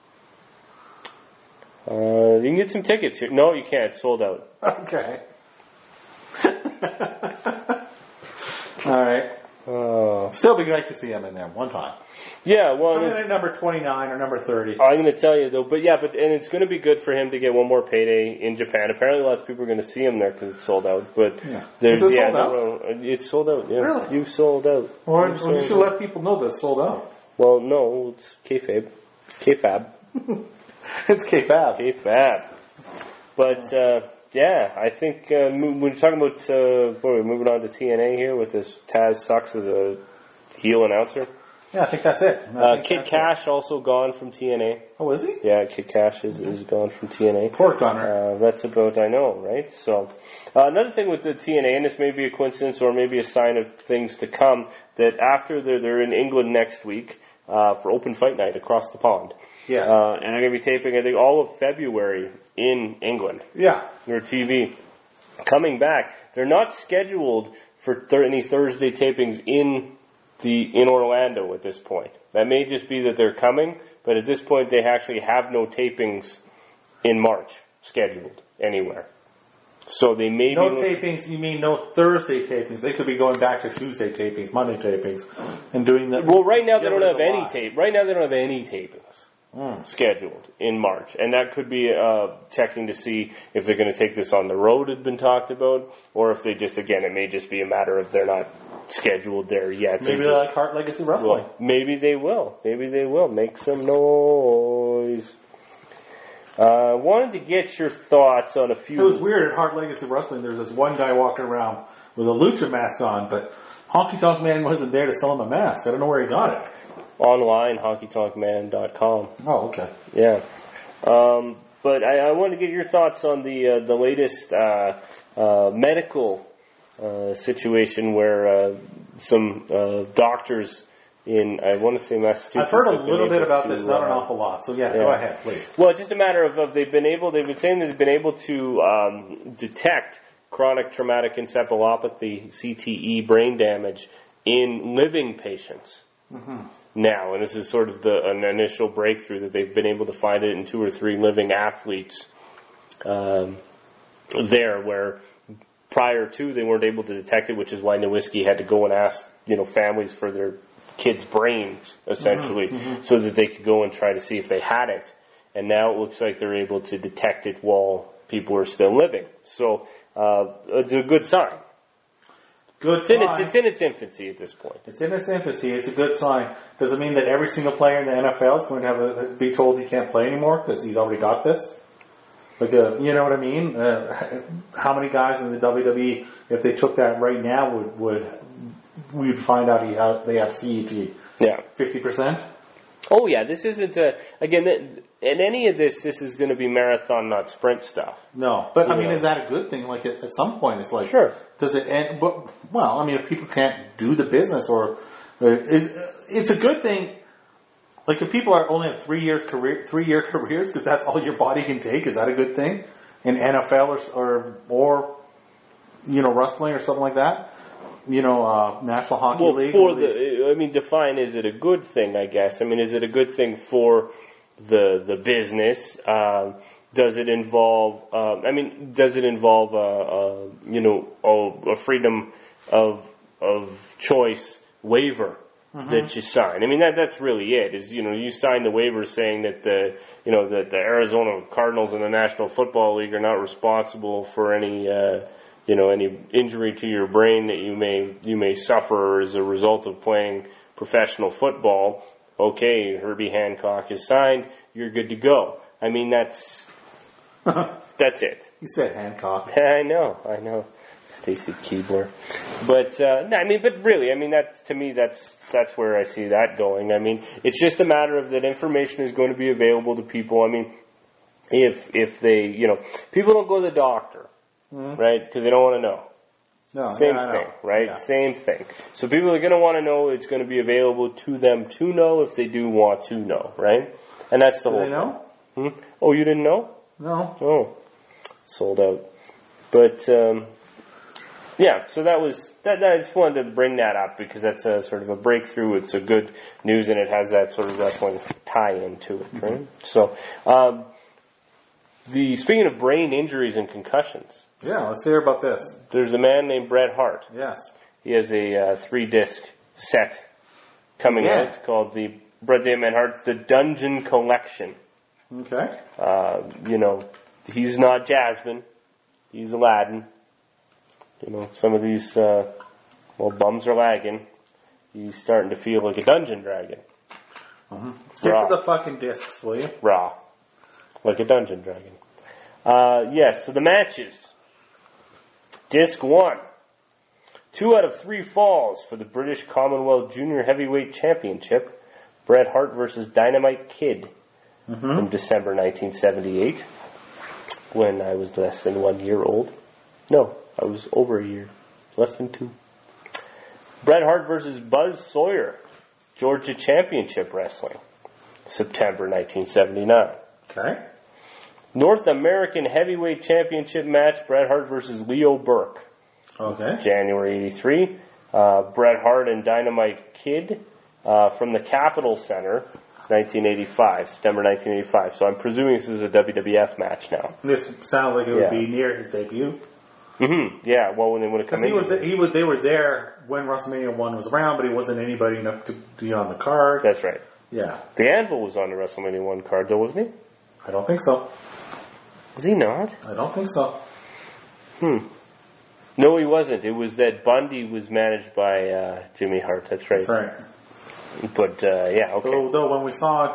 Speaker 1: You can get some tickets here. No, you can't. It's sold out.
Speaker 2: Okay. All right. Still be nice to see him in there one time.
Speaker 1: Yeah, well,
Speaker 2: Come in at number 29 or number 30.
Speaker 1: I'm going to tell you though, and it's going to be good for him to get one more payday in Japan. Apparently, lots of people are going to see him there because it's sold out. But
Speaker 2: Is it sold out?
Speaker 1: It's sold out. Yeah.
Speaker 2: Really?
Speaker 1: You sold out.
Speaker 2: Well, you should let people know that it's sold out.
Speaker 1: Well, no, it's kayfabe. Kayfab.
Speaker 2: It's K-Fab.
Speaker 1: Kayfab. But I think we're talking about we're moving on to TNA here with this Taz sucks as a heel announcer.
Speaker 2: Yeah, I think that's it.
Speaker 1: Kid Cash also gone from TNA.
Speaker 2: Oh, is he?
Speaker 1: Yeah, Kid Cash is gone from TNA.
Speaker 2: Poor Gunner.
Speaker 1: That's about, I know, right? So, another thing with the TNA, and this may be a coincidence or maybe a sign of things to come, that after they're in England next week for Open Fight Night across the pond.
Speaker 2: Yes.
Speaker 1: And they're going to be taping, I think, all of February in England.
Speaker 2: Yeah.
Speaker 1: Their TV. Coming back, they're not scheduled for any Thursday tapings in Orlando at this point. That may just be that they're coming, but at this point they actually have no tapings in March scheduled anywhere. So they may
Speaker 2: no tapings. You mean no Thursday tapings? They could be going back to Tuesday tapings, Monday tapings, and doing that.
Speaker 1: Well, right now they don't have any tape. Right now they don't have any tapings scheduled in March, and that could be checking to see if they're going to take this on the road. Had been talked about, or if they just it may just be a matter of they're not scheduled there yet.
Speaker 2: Maybe they're like Heart Legacy Wrestling.
Speaker 1: Well, maybe they will. Maybe they will. Make some noise. Wanted to get your thoughts on a few.
Speaker 2: It was weird at Heart Legacy Wrestling. There's this one guy walking around with a lucha mask on, but Honky Tonk Man wasn't there to sell him a mask. I don't know where he got it.
Speaker 1: Online, honkytonkman.com.
Speaker 2: Oh, okay.
Speaker 1: Yeah. But I wanted to get your thoughts on the latest medical situation where some doctors in, I want to say Massachusetts.
Speaker 2: I've heard a little bit about this, not an awful lot. So yeah, go ahead, please.
Speaker 1: Well, it's just a matter of they've been saying that they've been able to detect chronic traumatic encephalopathy, CTE, brain damage in living patients. Mm-hmm. Now, and this is sort of an initial breakthrough that they've been able to find it in 2 or 3 living athletes there, where prior to they weren't able to detect it, which is why Nowinski had to go and ask families for their kids' brains, essentially, so that they could go and try to see if they had it. And now it looks like they're able to detect it while people are still living. So it's a good sign. It's in its infancy at this point.
Speaker 2: It's in its infancy. It's a good sign. Does it mean that every single player in the NFL is going to be told he can't play anymore because he's already got this? Like, you know what I mean? How many guys in the WWE, if they took that right now, we'd find out they have CET?
Speaker 1: Yeah,
Speaker 2: 50%.
Speaker 1: Oh yeah, this isn't again. In any of this is going to be marathon, not sprint stuff.
Speaker 2: No, but I mean, is that a good thing? Like at some point, it's like,
Speaker 1: sure.
Speaker 2: Does it end? Well, I mean, if people can't do the business, or it's a good thing. Like if people only have 3 year careers, because that's all your body can take. Is that a good thing in NFL or wrestling or something like that? National Hockey League.
Speaker 1: Define, is it a good thing, I guess? I mean, is it a good thing for the business? Does it involve, a freedom of choice waiver that you sign? I mean, that's really it, is, you sign the waiver saying that that the Arizona Cardinals and the National Football League are not responsible for any injury to your brain that you may suffer as a result of playing professional football. Okay, Herbie Hancock is signed. You're good to go. I mean, that's it.
Speaker 2: You said Hancock.
Speaker 1: I know. Stacy Keibler. But really, to me, that's where I see that going. I mean, it's just a matter of that information is going to be available to people. I mean, if they, people don't go to the doctor. Right? Because they don't want to know.
Speaker 2: No,
Speaker 1: Same thing, right? Yeah. Same thing. So people are going to want to know. It's going to be available to them to know if they do want to know, right? And that's the whole thing.
Speaker 2: Know?
Speaker 1: Oh, you didn't know?
Speaker 2: No.
Speaker 1: Oh, sold out. But so that was that. I just wanted to bring that up because that's a sort of a breakthrough. It's a good news, and it has that sort of wrestling tie-in to it, right? So, speaking of brain injuries and concussions.
Speaker 2: Yeah, let's hear about this.
Speaker 1: There's a man named Bret Hart.
Speaker 2: Yes.
Speaker 1: He has a 3-disc set coming out called the Bret the Hitman Hart, the Dungeon Collection.
Speaker 2: Okay.
Speaker 1: He's not Jasmine. He's Aladdin. Some of these bums are lagging. He's starting to feel like a dungeon dragon.
Speaker 2: Stick to the fucking discs, will you?
Speaker 1: Raw. Like a dungeon dragon. So the matches. Disc 1. 2 out of 3 falls for the British Commonwealth Junior Heavyweight Championship. Bret Hart versus Dynamite Kid. From December 1978. When I was less than 1 year old. No, I was over a year. Less than 2. Bret Hart versus Buzz Sawyer. Georgia Championship Wrestling. September 1979.
Speaker 2: Okay.
Speaker 1: North American Heavyweight Championship match, Bret Hart versus Leo Burke.
Speaker 2: Okay.
Speaker 1: January 83. Bret Hart and Dynamite Kid from the Capitol Center, 1985, September 1985. So I'm presuming this is a WWF match now.
Speaker 2: This sounds like it would be near his debut.
Speaker 1: Yeah, well, when they would have come in.
Speaker 2: Because they were there when WrestleMania 1 was around, but he wasn't anybody enough to be on the card.
Speaker 1: That's right.
Speaker 2: Yeah.
Speaker 1: The Anvil was on the WrestleMania 1 card, though, wasn't he?
Speaker 2: I don't think so.
Speaker 1: Was he not?
Speaker 2: I don't think so.
Speaker 1: No, he wasn't. It was that Bundy was managed by Jimmy Hart. That's right.
Speaker 2: That's right.
Speaker 1: But, okay.
Speaker 2: Though when we saw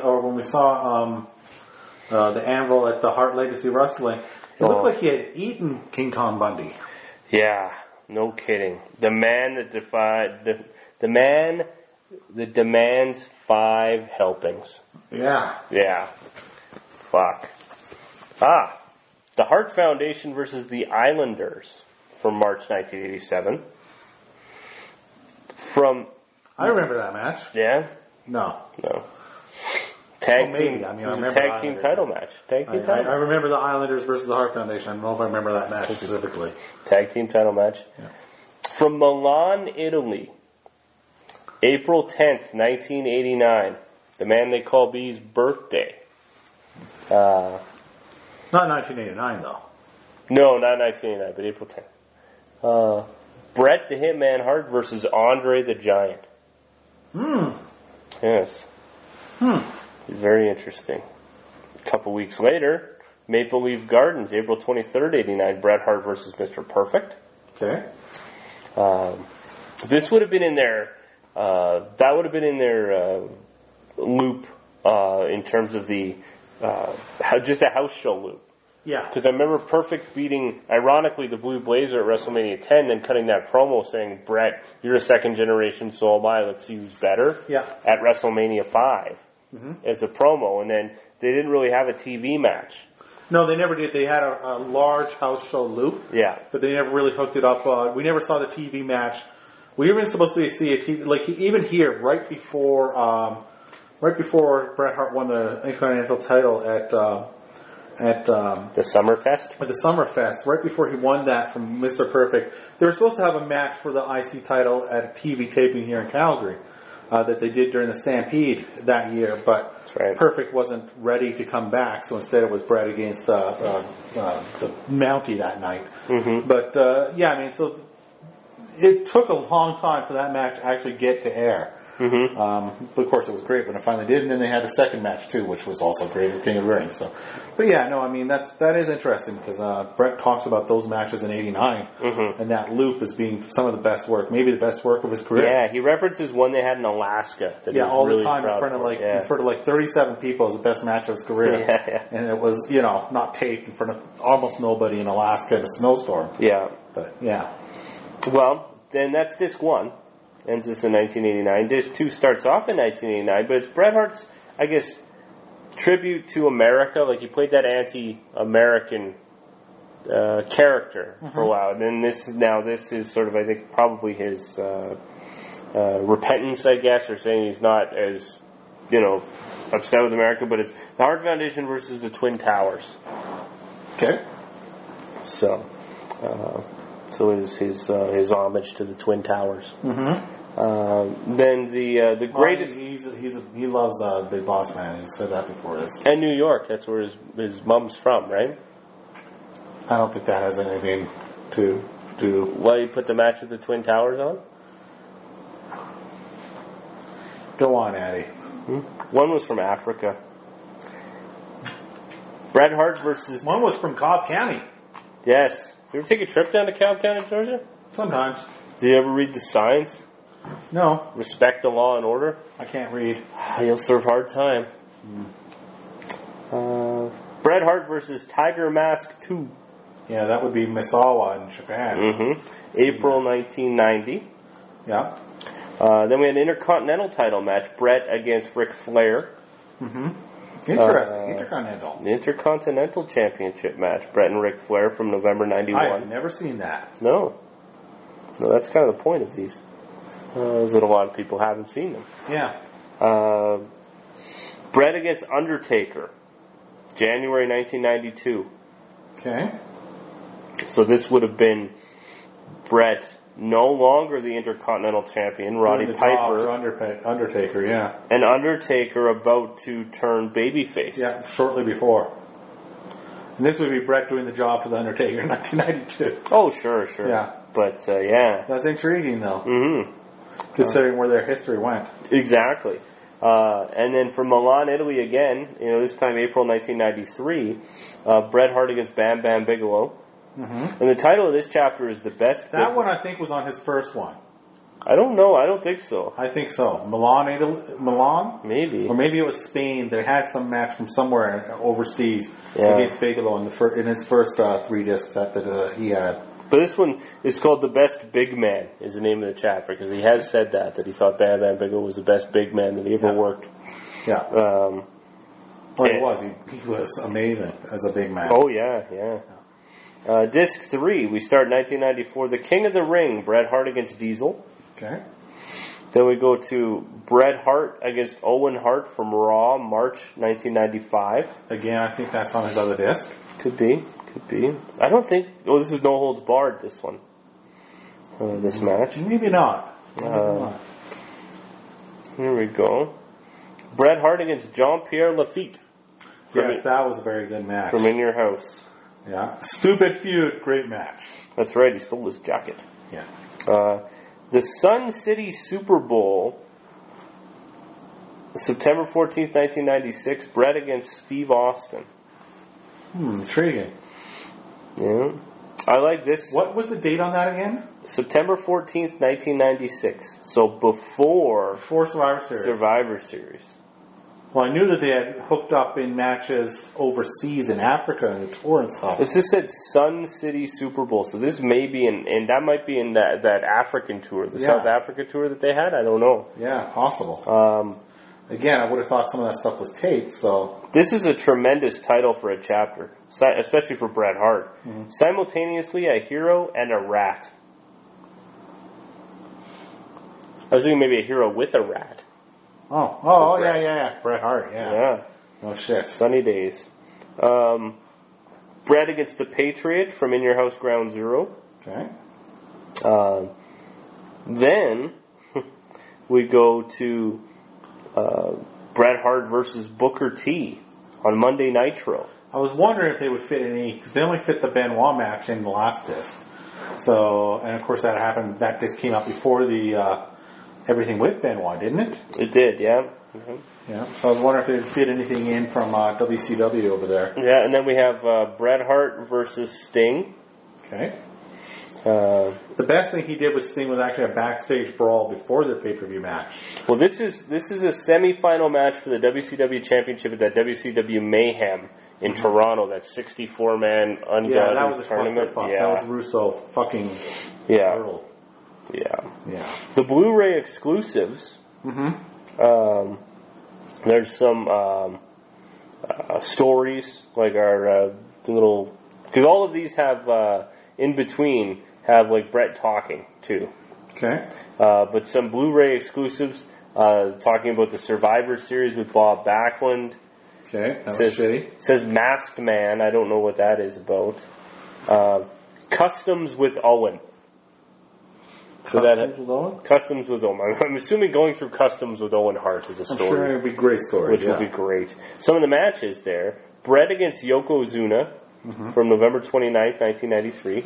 Speaker 2: the Anvil at the Hart Legacy Wrestling, it looked like he had eaten King Kong Bundy.
Speaker 1: Yeah, no kidding. The man that the man that demands 5 helpings.
Speaker 2: Yeah.
Speaker 1: Yeah. Fuck. The Hart Foundation versus the Islanders from March 1987.
Speaker 2: I remember that match.
Speaker 1: Yeah?
Speaker 2: No.
Speaker 1: Tag
Speaker 2: maybe.
Speaker 1: team.
Speaker 2: I mean,
Speaker 1: it was
Speaker 2: I
Speaker 1: a
Speaker 2: remember
Speaker 1: tag team title match.
Speaker 2: I remember the Islanders versus the Hart Foundation. I don't know if I remember that match specifically.
Speaker 1: Tag team title match.
Speaker 2: Yeah.
Speaker 1: From Milan, Italy. April 10th, 1989. The man they call B's birthday.
Speaker 2: Not 1989, though.
Speaker 1: No, not 1989, but April 10th. Bret the Hitman Hart versus Andre the Giant. Yes. Very interesting. A couple weeks later, Maple Leaf Gardens, April 23rd, 89. Bret Hart versus Mr. Perfect.
Speaker 2: Okay.
Speaker 1: This would have been in their... that would have been in their loop in terms of the... just a house show loop.
Speaker 2: Yeah.
Speaker 1: Because I remember Perfect beating, ironically, the Blue Blazer at WrestleMania 10, then cutting that promo saying, Bret, you're a second generation, so am I, let's see who's better.
Speaker 2: Yeah.
Speaker 1: At WrestleMania 5 as a promo. And then they didn't really have a TV match.
Speaker 2: No, they never did. They had a large house show loop.
Speaker 1: Yeah.
Speaker 2: But they never really hooked it up. We never saw the TV match. We were supposed to see a TV, like even here, right before Bret Hart won the Intercontinental title at
Speaker 1: the Summerfest?
Speaker 2: At the Summerfest, right before he won that from Mr. Perfect, they were supposed to have a match for the IC title at a TV taping here in Calgary that they did during the Stampede that year, but Perfect wasn't ready to come back, so instead it was Bret against the Mountie that night. But, so it took a long time for that match to actually get to air. But of course it was great when it finally did, and then they had a second match too, which was also great with King of the Ring. So, but that is interesting because Bret talks about those matches in '89 and that loop as being some of the best work, maybe the best work of his career.
Speaker 1: Yeah, he references one they had in Alaska. That
Speaker 2: all
Speaker 1: really
Speaker 2: the time in front of 37 people as the best match of his career. And it was not taped in front of almost nobody in Alaska in a snowstorm.
Speaker 1: Yeah,
Speaker 2: but yeah.
Speaker 1: Well, then that's disc 1. Ends this in 1989. Disc 2 starts off in 1989, but it's Bret Hart's, I guess, tribute to America. Like, he played that anti-American character for a while. And then this is sort of, I think, probably his repentance, I guess, or saying he's not as, upset with America. But it's the Hart Foundation versus the Twin Towers.
Speaker 2: Okay.
Speaker 1: So his homage to the Twin Towers. Then the greatest.
Speaker 2: He loves Big Boss Man. He said that before this.
Speaker 1: And New York. That's where his mom's from, right?
Speaker 2: I don't think that has anything to do.
Speaker 1: Well, you put the match with the Twin Towers on.
Speaker 2: Go on, Addy.
Speaker 1: One was from Africa. Bret Hart versus...
Speaker 2: One was from Cobb County.
Speaker 1: Yes. You ever take a trip down to Cobb County, Georgia?
Speaker 2: Sometimes.
Speaker 1: Did you ever read the signs?
Speaker 2: No.
Speaker 1: Respect the law and order?
Speaker 2: I can't read.
Speaker 1: You'll serve hard time. Bret Hart versus Tiger Mask 2.
Speaker 2: Yeah, that would be Misawa in Japan.
Speaker 1: April 1990.
Speaker 2: Yeah.
Speaker 1: Then we had an Intercontinental title match. Bret against Ric Flair.
Speaker 2: Interesting. Intercontinental.
Speaker 1: The Intercontinental Championship match. Bret and Ric Flair from November 91.
Speaker 2: I have never seen that.
Speaker 1: No, that's kind of the point of these. Is that a lot of people haven't seen them.
Speaker 2: Yeah.
Speaker 1: Bret against Undertaker. January 1992.
Speaker 2: Okay.
Speaker 1: So this would have been Bret, no longer the Intercontinental Champion, Roddy Piper.
Speaker 2: Undertaker, yeah.
Speaker 1: And Undertaker about to turn babyface.
Speaker 2: Yeah, shortly before. And this would be Bret doing the job for the Undertaker in 1992.
Speaker 1: Oh, sure.
Speaker 2: Yeah.
Speaker 1: But, yeah.
Speaker 2: That's intriguing, though. Considering where their history went.
Speaker 1: Exactly. And then from Milan, Italy again, this time April 1993, Bret Hart against Bam Bam Bigelow. And the title of this chapter is The Best...
Speaker 2: That one, I think, was on his first one.
Speaker 1: I don't know. I don't think so.
Speaker 2: I think so. Milan, Italy, Milan?
Speaker 1: Maybe.
Speaker 2: Or maybe it was Spain. They had some match from somewhere overseas against Bigelow in his first 3-disc set that he had.
Speaker 1: But this one is called The Best Big Man, is the name of the chapter, because he has said that he thought Bam Bam Bigelow was the best big man that he ever worked.
Speaker 2: Yeah. He was. He was amazing as a big man.
Speaker 1: Oh, yeah. Disc 3, we start 1994, The King of the Ring, Bret Hart against Diesel.
Speaker 2: Okay.
Speaker 1: Then we go to Bret Hart against Owen Hart from Raw, March 1995.
Speaker 2: Again, I think that's on his other disc.
Speaker 1: Could be. I don't think... Oh, this is No Holds Barred, this one. This match.
Speaker 2: Maybe not.
Speaker 1: Here we go. Bret Hart against Jean-Pierre Lafitte.
Speaker 2: Yes, that was a very good match.
Speaker 1: From In Your House.
Speaker 2: Yeah. Stupid feud, great match.
Speaker 1: That's right, he stole his jacket.
Speaker 2: Yeah.
Speaker 1: The Sun City Super Bowl, September 14th, 1996, Bret against Steve Austin.
Speaker 2: Intriguing.
Speaker 1: Yeah. I like this.
Speaker 2: What was the date on that again?
Speaker 1: September 14th, 1996. So before Survivor Series.
Speaker 2: Well, I knew that they had hooked up in matches overseas in Africa and the tour and stuff.
Speaker 1: This just said Sun City Super Bowl, so this may be and that might be in that African tour, the South Africa tour that they had. I don't know.
Speaker 2: Yeah, possible. Again, I would have thought some of that stuff was taped. So
Speaker 1: this is a tremendous title for a chapter, especially for Bret Hart. Simultaneously, a hero and a rat. I was thinking maybe a hero with a rat.
Speaker 2: Oh, yeah. Bret Hart, yeah. No shit.
Speaker 1: Sunny days. Bret against the Patriot from In Your House Ground Zero.
Speaker 2: Okay.
Speaker 1: Then we go to Bret Hart versus Booker T on Monday Nitro.
Speaker 2: I was wondering if they would fit any, because they only fit the Benoit match in the last disc. So, and of course that happened, that disc came out before the everything with Benoit, didn't it?
Speaker 1: It did, yeah.
Speaker 2: Yeah. So I was wondering if they would fit anything in from WCW over there.
Speaker 1: Yeah, and then we have Bret Hart versus Sting.
Speaker 2: Okay. The best thing he did with Sting was actually a backstage brawl before the pay-per-view match.
Speaker 1: Well, this is a semi-final match for the WCW Championship at that WCW Mayhem in Toronto, that 64-man ungodly tournament.
Speaker 2: Yeah, that was a clusterfuck. Yeah. That was Russo fucking brutal.
Speaker 1: Yeah. The Blu-ray exclusives. There's some stories, like our little... Because all of these have, in between, have like Bret talking, too.
Speaker 2: Okay.
Speaker 1: But some Blu-ray exclusives, talking about the Survivor Series with Bob Backlund.
Speaker 2: Okay, that was shitty.
Speaker 1: Says Masked Man, I don't know what that is about. Customs with Owen. Customs with Owen. I'm assuming going through Customs with Owen Hart is a story.
Speaker 2: I'm sure it would be a great story.
Speaker 1: Which would be great. Some of the matches there. Bret against Yokozuna from November 29th, 1993.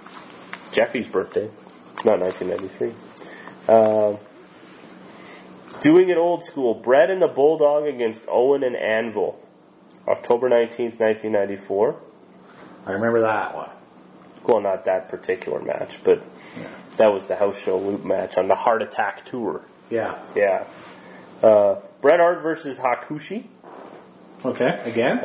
Speaker 1: Jeffy's birthday. Not 1993. Doing it old school. Bret and the Bulldog against Owen and Anvil. October 19th, 1994.
Speaker 2: I remember that one.
Speaker 1: Well, not that particular match, but that was the house show loop match on the Heart Attack Tour.
Speaker 2: Yeah.
Speaker 1: Yeah. Bret Hart versus Hakushi.
Speaker 2: Okay, again?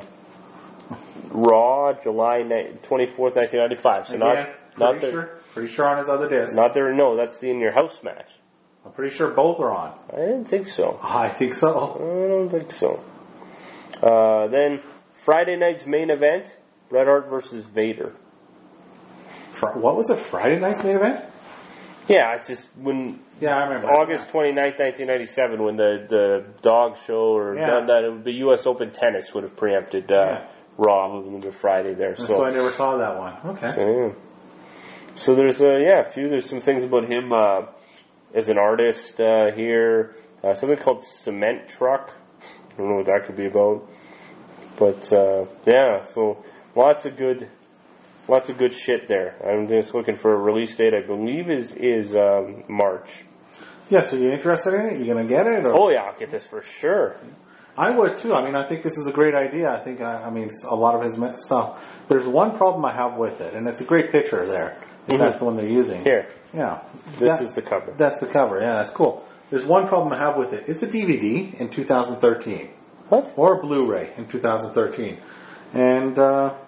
Speaker 1: Raw, July 24th, 1995. So
Speaker 2: again, pretty sure on his other disc.
Speaker 1: Not there. No, that's the In Your House match.
Speaker 2: I'm pretty sure both are on.
Speaker 1: I didn't think so.
Speaker 2: I think so.
Speaker 1: I don't think so. Then Friday night's main event: Bret Hart versus Vader.
Speaker 2: What was it? Friday night's main event?
Speaker 1: Yeah, it's just when.
Speaker 2: Yeah, I remember.
Speaker 1: August 29th, 1997, when the dog show or the U.S. Open tennis would have preempted Raw, moving into Friday there.
Speaker 2: So I never saw that one. Okay.
Speaker 1: So there's there's some things about him as an artist here. Something called Cement Truck. I don't know what that could be about. But so lots of good shit there. I'm just looking for a release date. I believe is March.
Speaker 2: Yeah, so you're interested in it? You gonna get it? Or?
Speaker 1: Oh yeah, I'll get this for sure.
Speaker 2: I would too. I mean, I think this is a great idea. I think, I mean, a lot of his stuff. There's one problem I have with it, and it's a great picture there. If that's the one they're using.
Speaker 1: Here.
Speaker 2: Yeah.
Speaker 1: This is the cover.
Speaker 2: That's the cover. Yeah, that's cool. There's one problem I have with it. It's a DVD in 2013.
Speaker 1: What?
Speaker 2: Or a Blu-ray in 2013. And,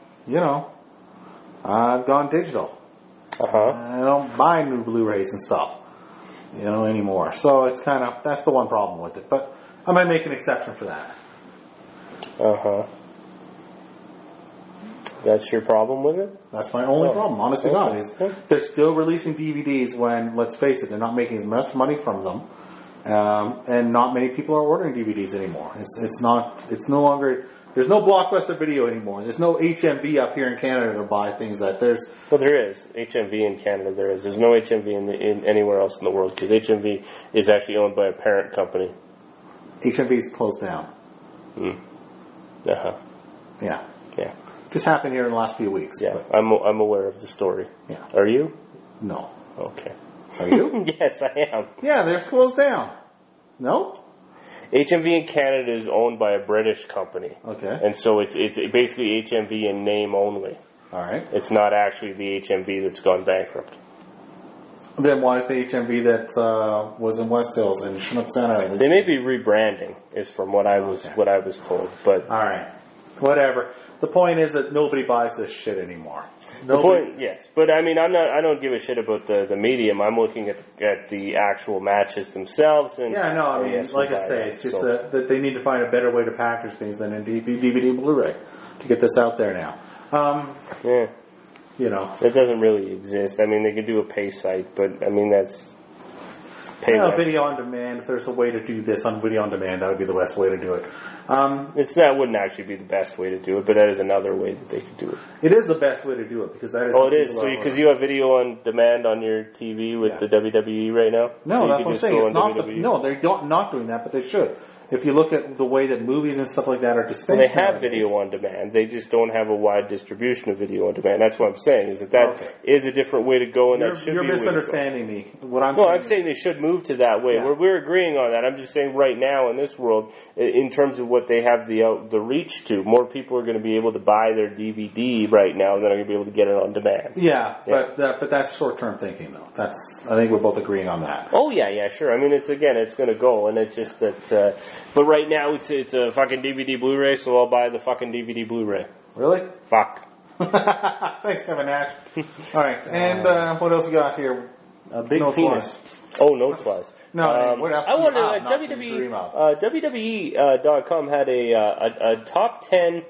Speaker 2: I've gone digital. I don't buy new Blu-rays and stuff, anymore. So it's that's the one problem with it. But I might make an exception for that.
Speaker 1: That's your problem with it?
Speaker 2: That's my only problem, honest to God. Is they're still releasing DVDs when, let's face it, they're not making as much money from them. And not many people are ordering DVDs anymore. It's no longer, there's no Blockbuster Video anymore. There's no HMV up here in Canada to buy things that there's.
Speaker 1: Well, there is. HMV in Canada, there is. There's no HMV in anywhere else in the world because HMV is actually owned by a parent company.
Speaker 2: HMV's closed down.
Speaker 1: Yeah. Yeah.
Speaker 2: Just happened here in the last few weeks.
Speaker 1: Yeah, I'm aware of the story.
Speaker 2: Yeah.
Speaker 1: Are you?
Speaker 2: No.
Speaker 1: Okay.
Speaker 2: Are you?
Speaker 1: Yes, I am.
Speaker 2: Yeah, they're closed down. No?
Speaker 1: HMV in Canada is owned by a British company.
Speaker 2: Okay.
Speaker 1: And so it's basically HMV in name only.
Speaker 2: All right.
Speaker 1: It's not actually the HMV that's gone bankrupt.
Speaker 2: Then why is the HMV that was in West Hills and Chinook Center?
Speaker 1: They may be rebranding, is from what I was told. But
Speaker 2: all right. Whatever. The point is that nobody buys this shit anymore.
Speaker 1: Yes, but I mean, I don't give a shit about the medium. I'm looking at the actual matches themselves. And
Speaker 2: yeah, no, I mean, like I say, it's just that they need to find a better way to package things than in DVD Blu-ray to get this out there now.
Speaker 1: It doesn't really exist. I mean, they could do a pay site, but I mean that's.
Speaker 2: Video on demand. If there's a way to do this on video on demand, that would be the best way to do it.
Speaker 1: That wouldn't actually be the best way to do it, but that is another way that they could do it.
Speaker 2: It is the best way to do it because that is.
Speaker 1: Oh, it is. So because you have video on demand on your TV with the WWE right now.
Speaker 2: No, that's what I'm saying. It's not. They're not doing that, but they should. If you look at the way that movies and stuff like that are dispensed,
Speaker 1: they have video on demand. They just don't have a wide distribution of video on demand. That's what I'm saying. Is that is a different way to go, and
Speaker 2: you're misunderstanding me. What I'm
Speaker 1: I'm saying they should move to that way. Yeah. We're agreeing on that. I'm just saying right now in this world, in terms of what they have the reach to, more people are going to be able to buy their DVD right now than are going to be able to get it on demand.
Speaker 2: Yeah. But that's short-term thinking, though. I think we're both agreeing on that.
Speaker 1: Oh yeah, sure. I mean, it's going to go, and it's just that. But right now, it's a fucking DVD Blu-ray, so I'll buy the fucking DVD Blu-ray.
Speaker 2: Really?
Speaker 1: Fuck.
Speaker 2: Thanks, Kevin Nash. All right, and what else we got here?
Speaker 1: A big penis. Oh, notes-wise.
Speaker 2: No, what else?
Speaker 1: I wonder, WWE.com had a top 10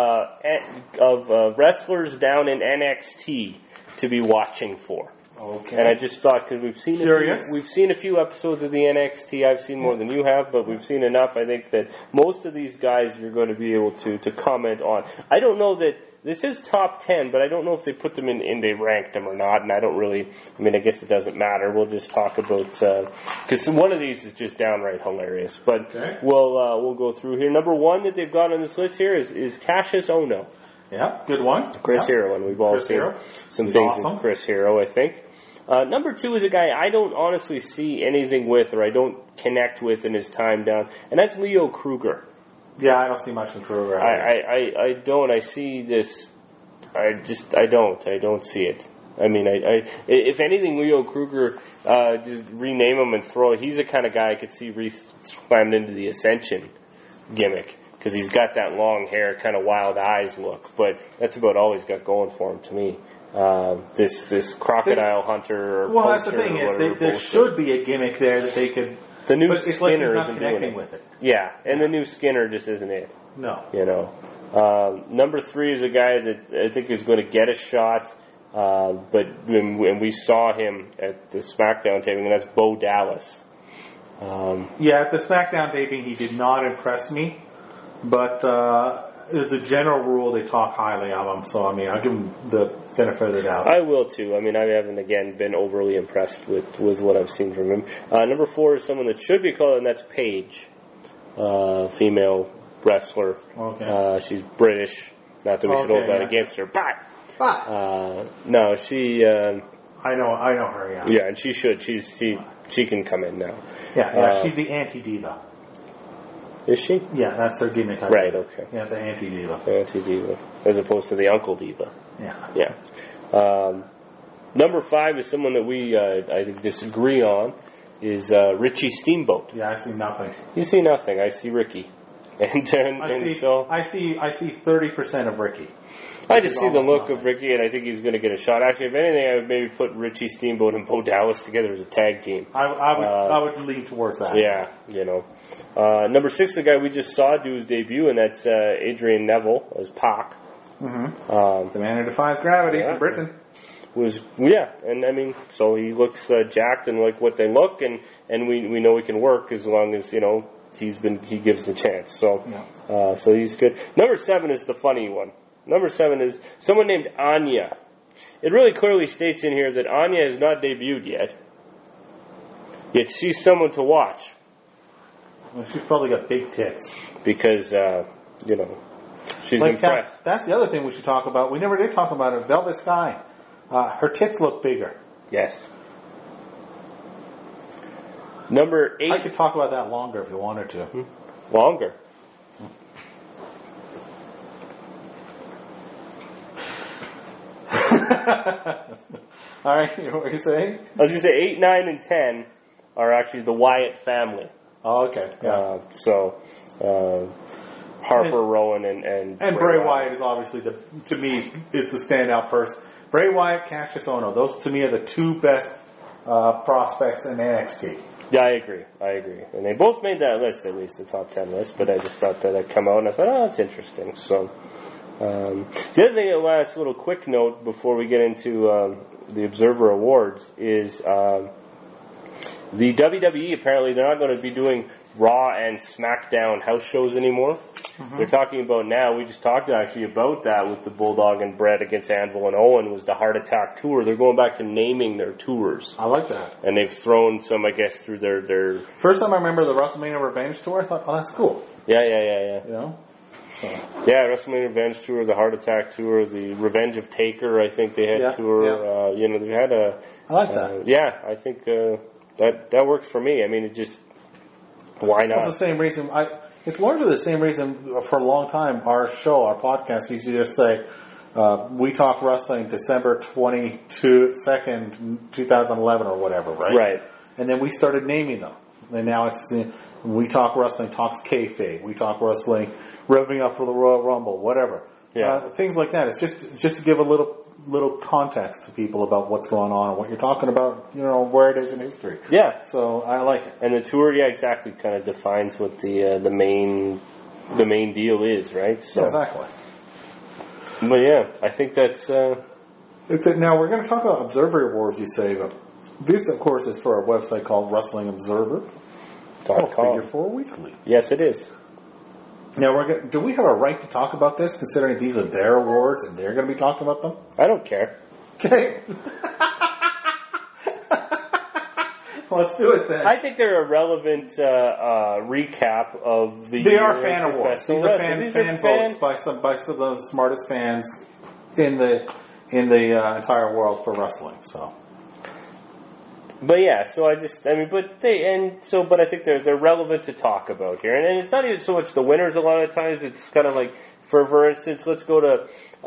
Speaker 1: of wrestlers down in NXT to be watching for.
Speaker 2: Okay.
Speaker 1: And I just thought, because we've seen a few episodes of the NXT. I've seen more than you have, but we've seen enough. I think that most of these guys you're going to be able to comment on. I don't know that this is top 10, but I don't know if they put them in they ranked them or not. And I don't really. I mean, I guess it doesn't matter. We'll just talk about because one of these is just downright hilarious. But we'll go through here. Number one that they've got on this list here is Cassius Ohno.
Speaker 2: Yeah, good one.
Speaker 1: Chris Hero, and we've all seen some things with Chris Hero, I think. Number 2 is a guy I don't honestly see anything with, or I don't connect with in his time down, and that's Leo Kruger.
Speaker 2: Yeah, I don't see much in Kruger.
Speaker 1: I don't. I see this. I don't see it. I mean, if anything, Leo Kruger, just rename him and throw it. He's the kind of guy I could see slammed into the Ascension gimmick, because he's got that long hair, kind of wild eyes look. But that's about all he's got going for him to me. This crocodile hunter. Or
Speaker 2: well, that's the thing is, there should be a gimmick there that they could.
Speaker 1: The new
Speaker 2: but
Speaker 1: Skinner
Speaker 2: it's like he's not
Speaker 1: isn't
Speaker 2: connecting
Speaker 1: doing it.
Speaker 2: with it.
Speaker 1: Yeah, and the new Skinner just isn't it.
Speaker 2: No.
Speaker 1: You know. Number 3 is a guy that I think is going to get a shot, but when we saw him at the SmackDown taping, and that's Bo Dallas.
Speaker 2: Yeah, at the SmackDown taping, he did not impress me, but as a general rule, they talk highly of him, so I mean, I'll give him the benefit of the doubt.
Speaker 1: I will too. I mean, I haven't, again, been overly impressed with what I've seen from him. Number 4 is someone that should be called, and that's Paige, female wrestler.
Speaker 2: Okay.
Speaker 1: She's British. Not that we should hold that against her, but no, she.
Speaker 2: I know her. Yeah.
Speaker 1: Yeah, and she should. She can come in now.
Speaker 2: Yeah. She's the anti-diva.
Speaker 1: Is she?
Speaker 2: Yeah, that's their gimmick.
Speaker 1: Right. Okay.
Speaker 2: Yeah, the anti-diva.
Speaker 1: Anti-diva, as opposed to the Uncle Diva.
Speaker 2: Yeah.
Speaker 1: Yeah. Number 5 is someone that we I think disagree on. Is Richie Steamboat.
Speaker 2: Yeah, I see nothing.
Speaker 1: You see nothing. I see Ricky. I
Speaker 2: see 30% of Ricky.
Speaker 1: I just see the look of Ricky, and I think he's going to get a shot. Actually, if anything, I would maybe put Richie Steamboat and Bo Dallas together as a tag team.
Speaker 2: I would lean towards that.
Speaker 1: Yeah, you know. Number 6, the guy we just saw do his debut, and that's Adrian Neville as Pac.
Speaker 2: Mm-hmm. The man who defies gravity from Britain.
Speaker 1: And I mean, so he looks jacked and like what they look, and we know he can work as long as, you know, he gives the chance. So, so he's good. Number 7 is the funny one. Number 7 is someone named Anya. It really clearly states in here that Anya has not debuted yet she's someone to watch.
Speaker 2: Well, she's probably got big tits.
Speaker 1: Because, you know, she's impressed.
Speaker 2: That's the other thing we should talk about. We never did talk about it. Velvet Sky. Her tits look bigger.
Speaker 1: Yes. Number 8.
Speaker 2: I could talk about that longer if you wanted to.
Speaker 1: Longer.
Speaker 2: All right, what were you saying?
Speaker 1: I was going to say 8, 9, and 10 are actually the Wyatt family.
Speaker 2: Oh, okay. Yeah.
Speaker 1: Harper, Rowan, and
Speaker 2: Bray Wyatt is obviously to me is the standout person. Bray Wyatt, Cassius Ohno. Those to me are the 2 best prospects in NXT.
Speaker 1: Yeah, I agree. And they both made that list, at least the top 10 list, but I just thought that I'd come out and I thought, oh, that's interesting. So, the other thing, a last little quick note before we get into the Observer Awards is the WWE, apparently, they're not going to be doing Raw and SmackDown house shows anymore. Mm-hmm. They're talking about now, we just talked actually about that with the Bulldog and Brett against Anvil and Owen, was the Heart Attack Tour. They're going back to naming their tours.
Speaker 2: I like that.
Speaker 1: And they've thrown some, I guess, through their...
Speaker 2: First time I remember the WrestleMania Revenge Tour, I thought, oh, that's cool.
Speaker 1: Yeah.
Speaker 2: You know? So.
Speaker 1: Yeah, WrestleMania Revenge Tour, the Heart Attack Tour, the Revenge of Taker, I think they had tour.
Speaker 2: Yeah.
Speaker 1: You know, they had a...
Speaker 2: I like that.
Speaker 1: Yeah, I think that works for me. I mean, it just... Why not?
Speaker 2: It's the same reason. It's largely the same reason for a long time our podcast, used to just say, We Talk Wrestling December 22nd, 2011 or whatever, right?
Speaker 1: Right.
Speaker 2: And then we started naming them. And now it's We Talk Wrestling Talks Kayfabe. We Talk Wrestling Revving Up for the Royal Rumble, whatever.
Speaker 1: Yeah.
Speaker 2: Things like that. It's just to give a little context to people about what's going on and what you're talking about, you know, where it is in history.
Speaker 1: Yeah.
Speaker 2: So I like it.
Speaker 1: And the tour, yeah, exactly, kind of defines what the main deal is, right? So,
Speaker 2: yeah, exactly.
Speaker 1: But yeah, I think that's...
Speaker 2: It's it. Now we're going to talk about Observer Awards, you say, but this, of course, is for our website called Wrestling Observer. Figure 4 Weekly.
Speaker 1: Yes, it is.
Speaker 2: Now, do we have a right to talk about this, considering these are their awards and they're going to be talking about them?
Speaker 1: I don't care.
Speaker 2: Okay. Let's do it then.
Speaker 1: I think they're a relevant recap of the...
Speaker 2: They are fan awards. These are fan votes by some of the smartest fans in the entire world for wrestling. So,
Speaker 1: But yeah, so but I think they're relevant to talk about here, and it's not even so much the winners. A lot of times, it's kind of like, for instance, let's go to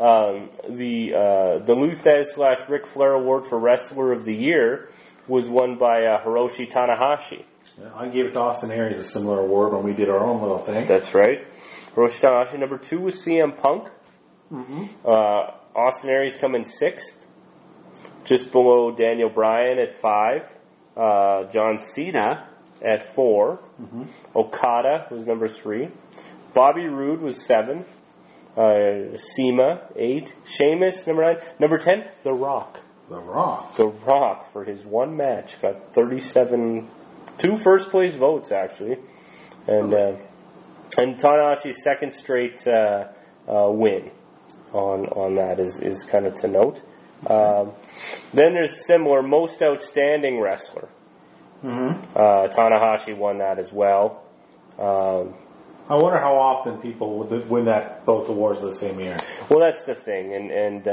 Speaker 1: the Luthez / Ric Flair Award for Wrestler of the Year was won by Hiroshi Tanahashi.
Speaker 2: Yeah, I gave it to Austin Aries a similar award when we did our own little thing.
Speaker 1: That's right. Hiroshi Tanahashi. Number 2 was CM Punk. Austin Aries come in 6th. Just below Daniel Bryan at 5. John Cena at 4. Okada was number 3. Bobby Roode was 7. Cena, 8. Sheamus, number 9. Number 10, The Rock.
Speaker 2: The Rock.
Speaker 1: The Rock, for his one match, got 37, 2 first place votes, actually. And Tanahashi's second straight win on that is kind of to note. Then there's similar, most outstanding wrestler. Tanahashi won that as well.
Speaker 2: I wonder how often people would win both awards the same year.
Speaker 1: Well, that's the thing, and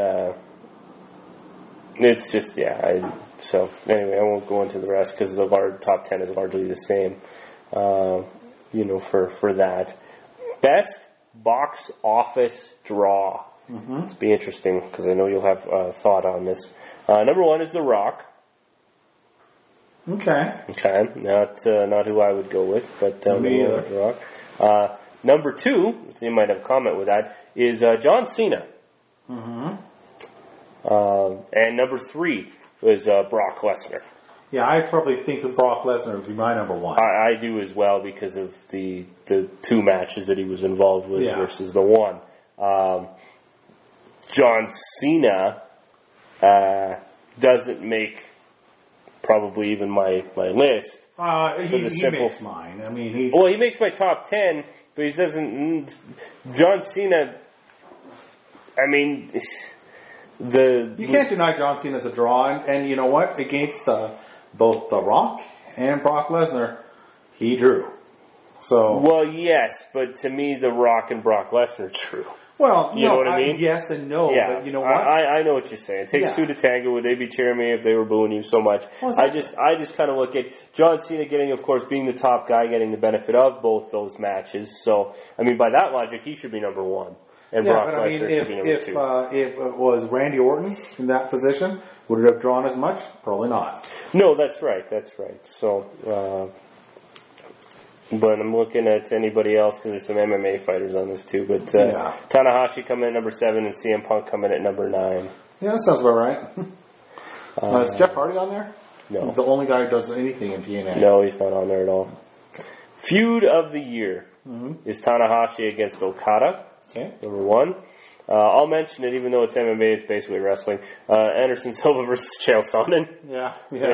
Speaker 1: it's just so anyway, I won't go into the rest because the top 10 is largely the same. For that, best box office draw. It's be interesting because I know you'll have a thought on this. Number 1 is The Rock.
Speaker 2: Okay.
Speaker 1: Not who I would go with, but
Speaker 2: Me either.
Speaker 1: The Rock. Number 2, you might have a comment with that, is John Cena. And number 3 was Brock Lesnar.
Speaker 2: Yeah, I probably think that Brock Lesnar would be my number 1.
Speaker 1: I do as well because of the 2 matches that he was involved with versus the 1. John Cena doesn't make probably even my list.
Speaker 2: He makes mine. I mean,
Speaker 1: he makes my top 10, but he doesn't. John Cena. I mean, you
Speaker 2: can't deny John Cena as a draw, and you know what? Against both The Rock and Brock Lesnar, he drew. So
Speaker 1: well, yes, but to me, The Rock and Brock Lesnar drew.
Speaker 2: Well,
Speaker 1: you know what I mean?
Speaker 2: Yes and no,
Speaker 1: yeah,
Speaker 2: but you know what?
Speaker 1: I know what you're saying. It takes 2 to tango. Would they be cheering me if they were booing you so much?
Speaker 2: Well,
Speaker 1: I just kind of look at John Cena getting, of course, being the top guy, getting the benefit of both those matches. So, I mean, by that logic, he should be number 1. And Brock Lesnar should be number 2.
Speaker 2: If it was Randy Orton in that position, would it have drawn as much? Probably not.
Speaker 1: No, that's right. So, but I'm looking at anybody else because there's some MMA fighters on this too. But Tanahashi coming in at number 7 and CM Punk coming at number 9.
Speaker 2: Yeah, that sounds about right. Is Jeff Hardy on there?
Speaker 1: No.
Speaker 2: He's the only guy who does anything in TNA.
Speaker 1: No, he's not on there at all. Feud of the year is Tanahashi against Okada.
Speaker 2: Okay.
Speaker 1: Number 1. I'll mention it even though it's MMA, it's basically wrestling. Anderson Silva versus Chael Sonnen.
Speaker 2: Yeah.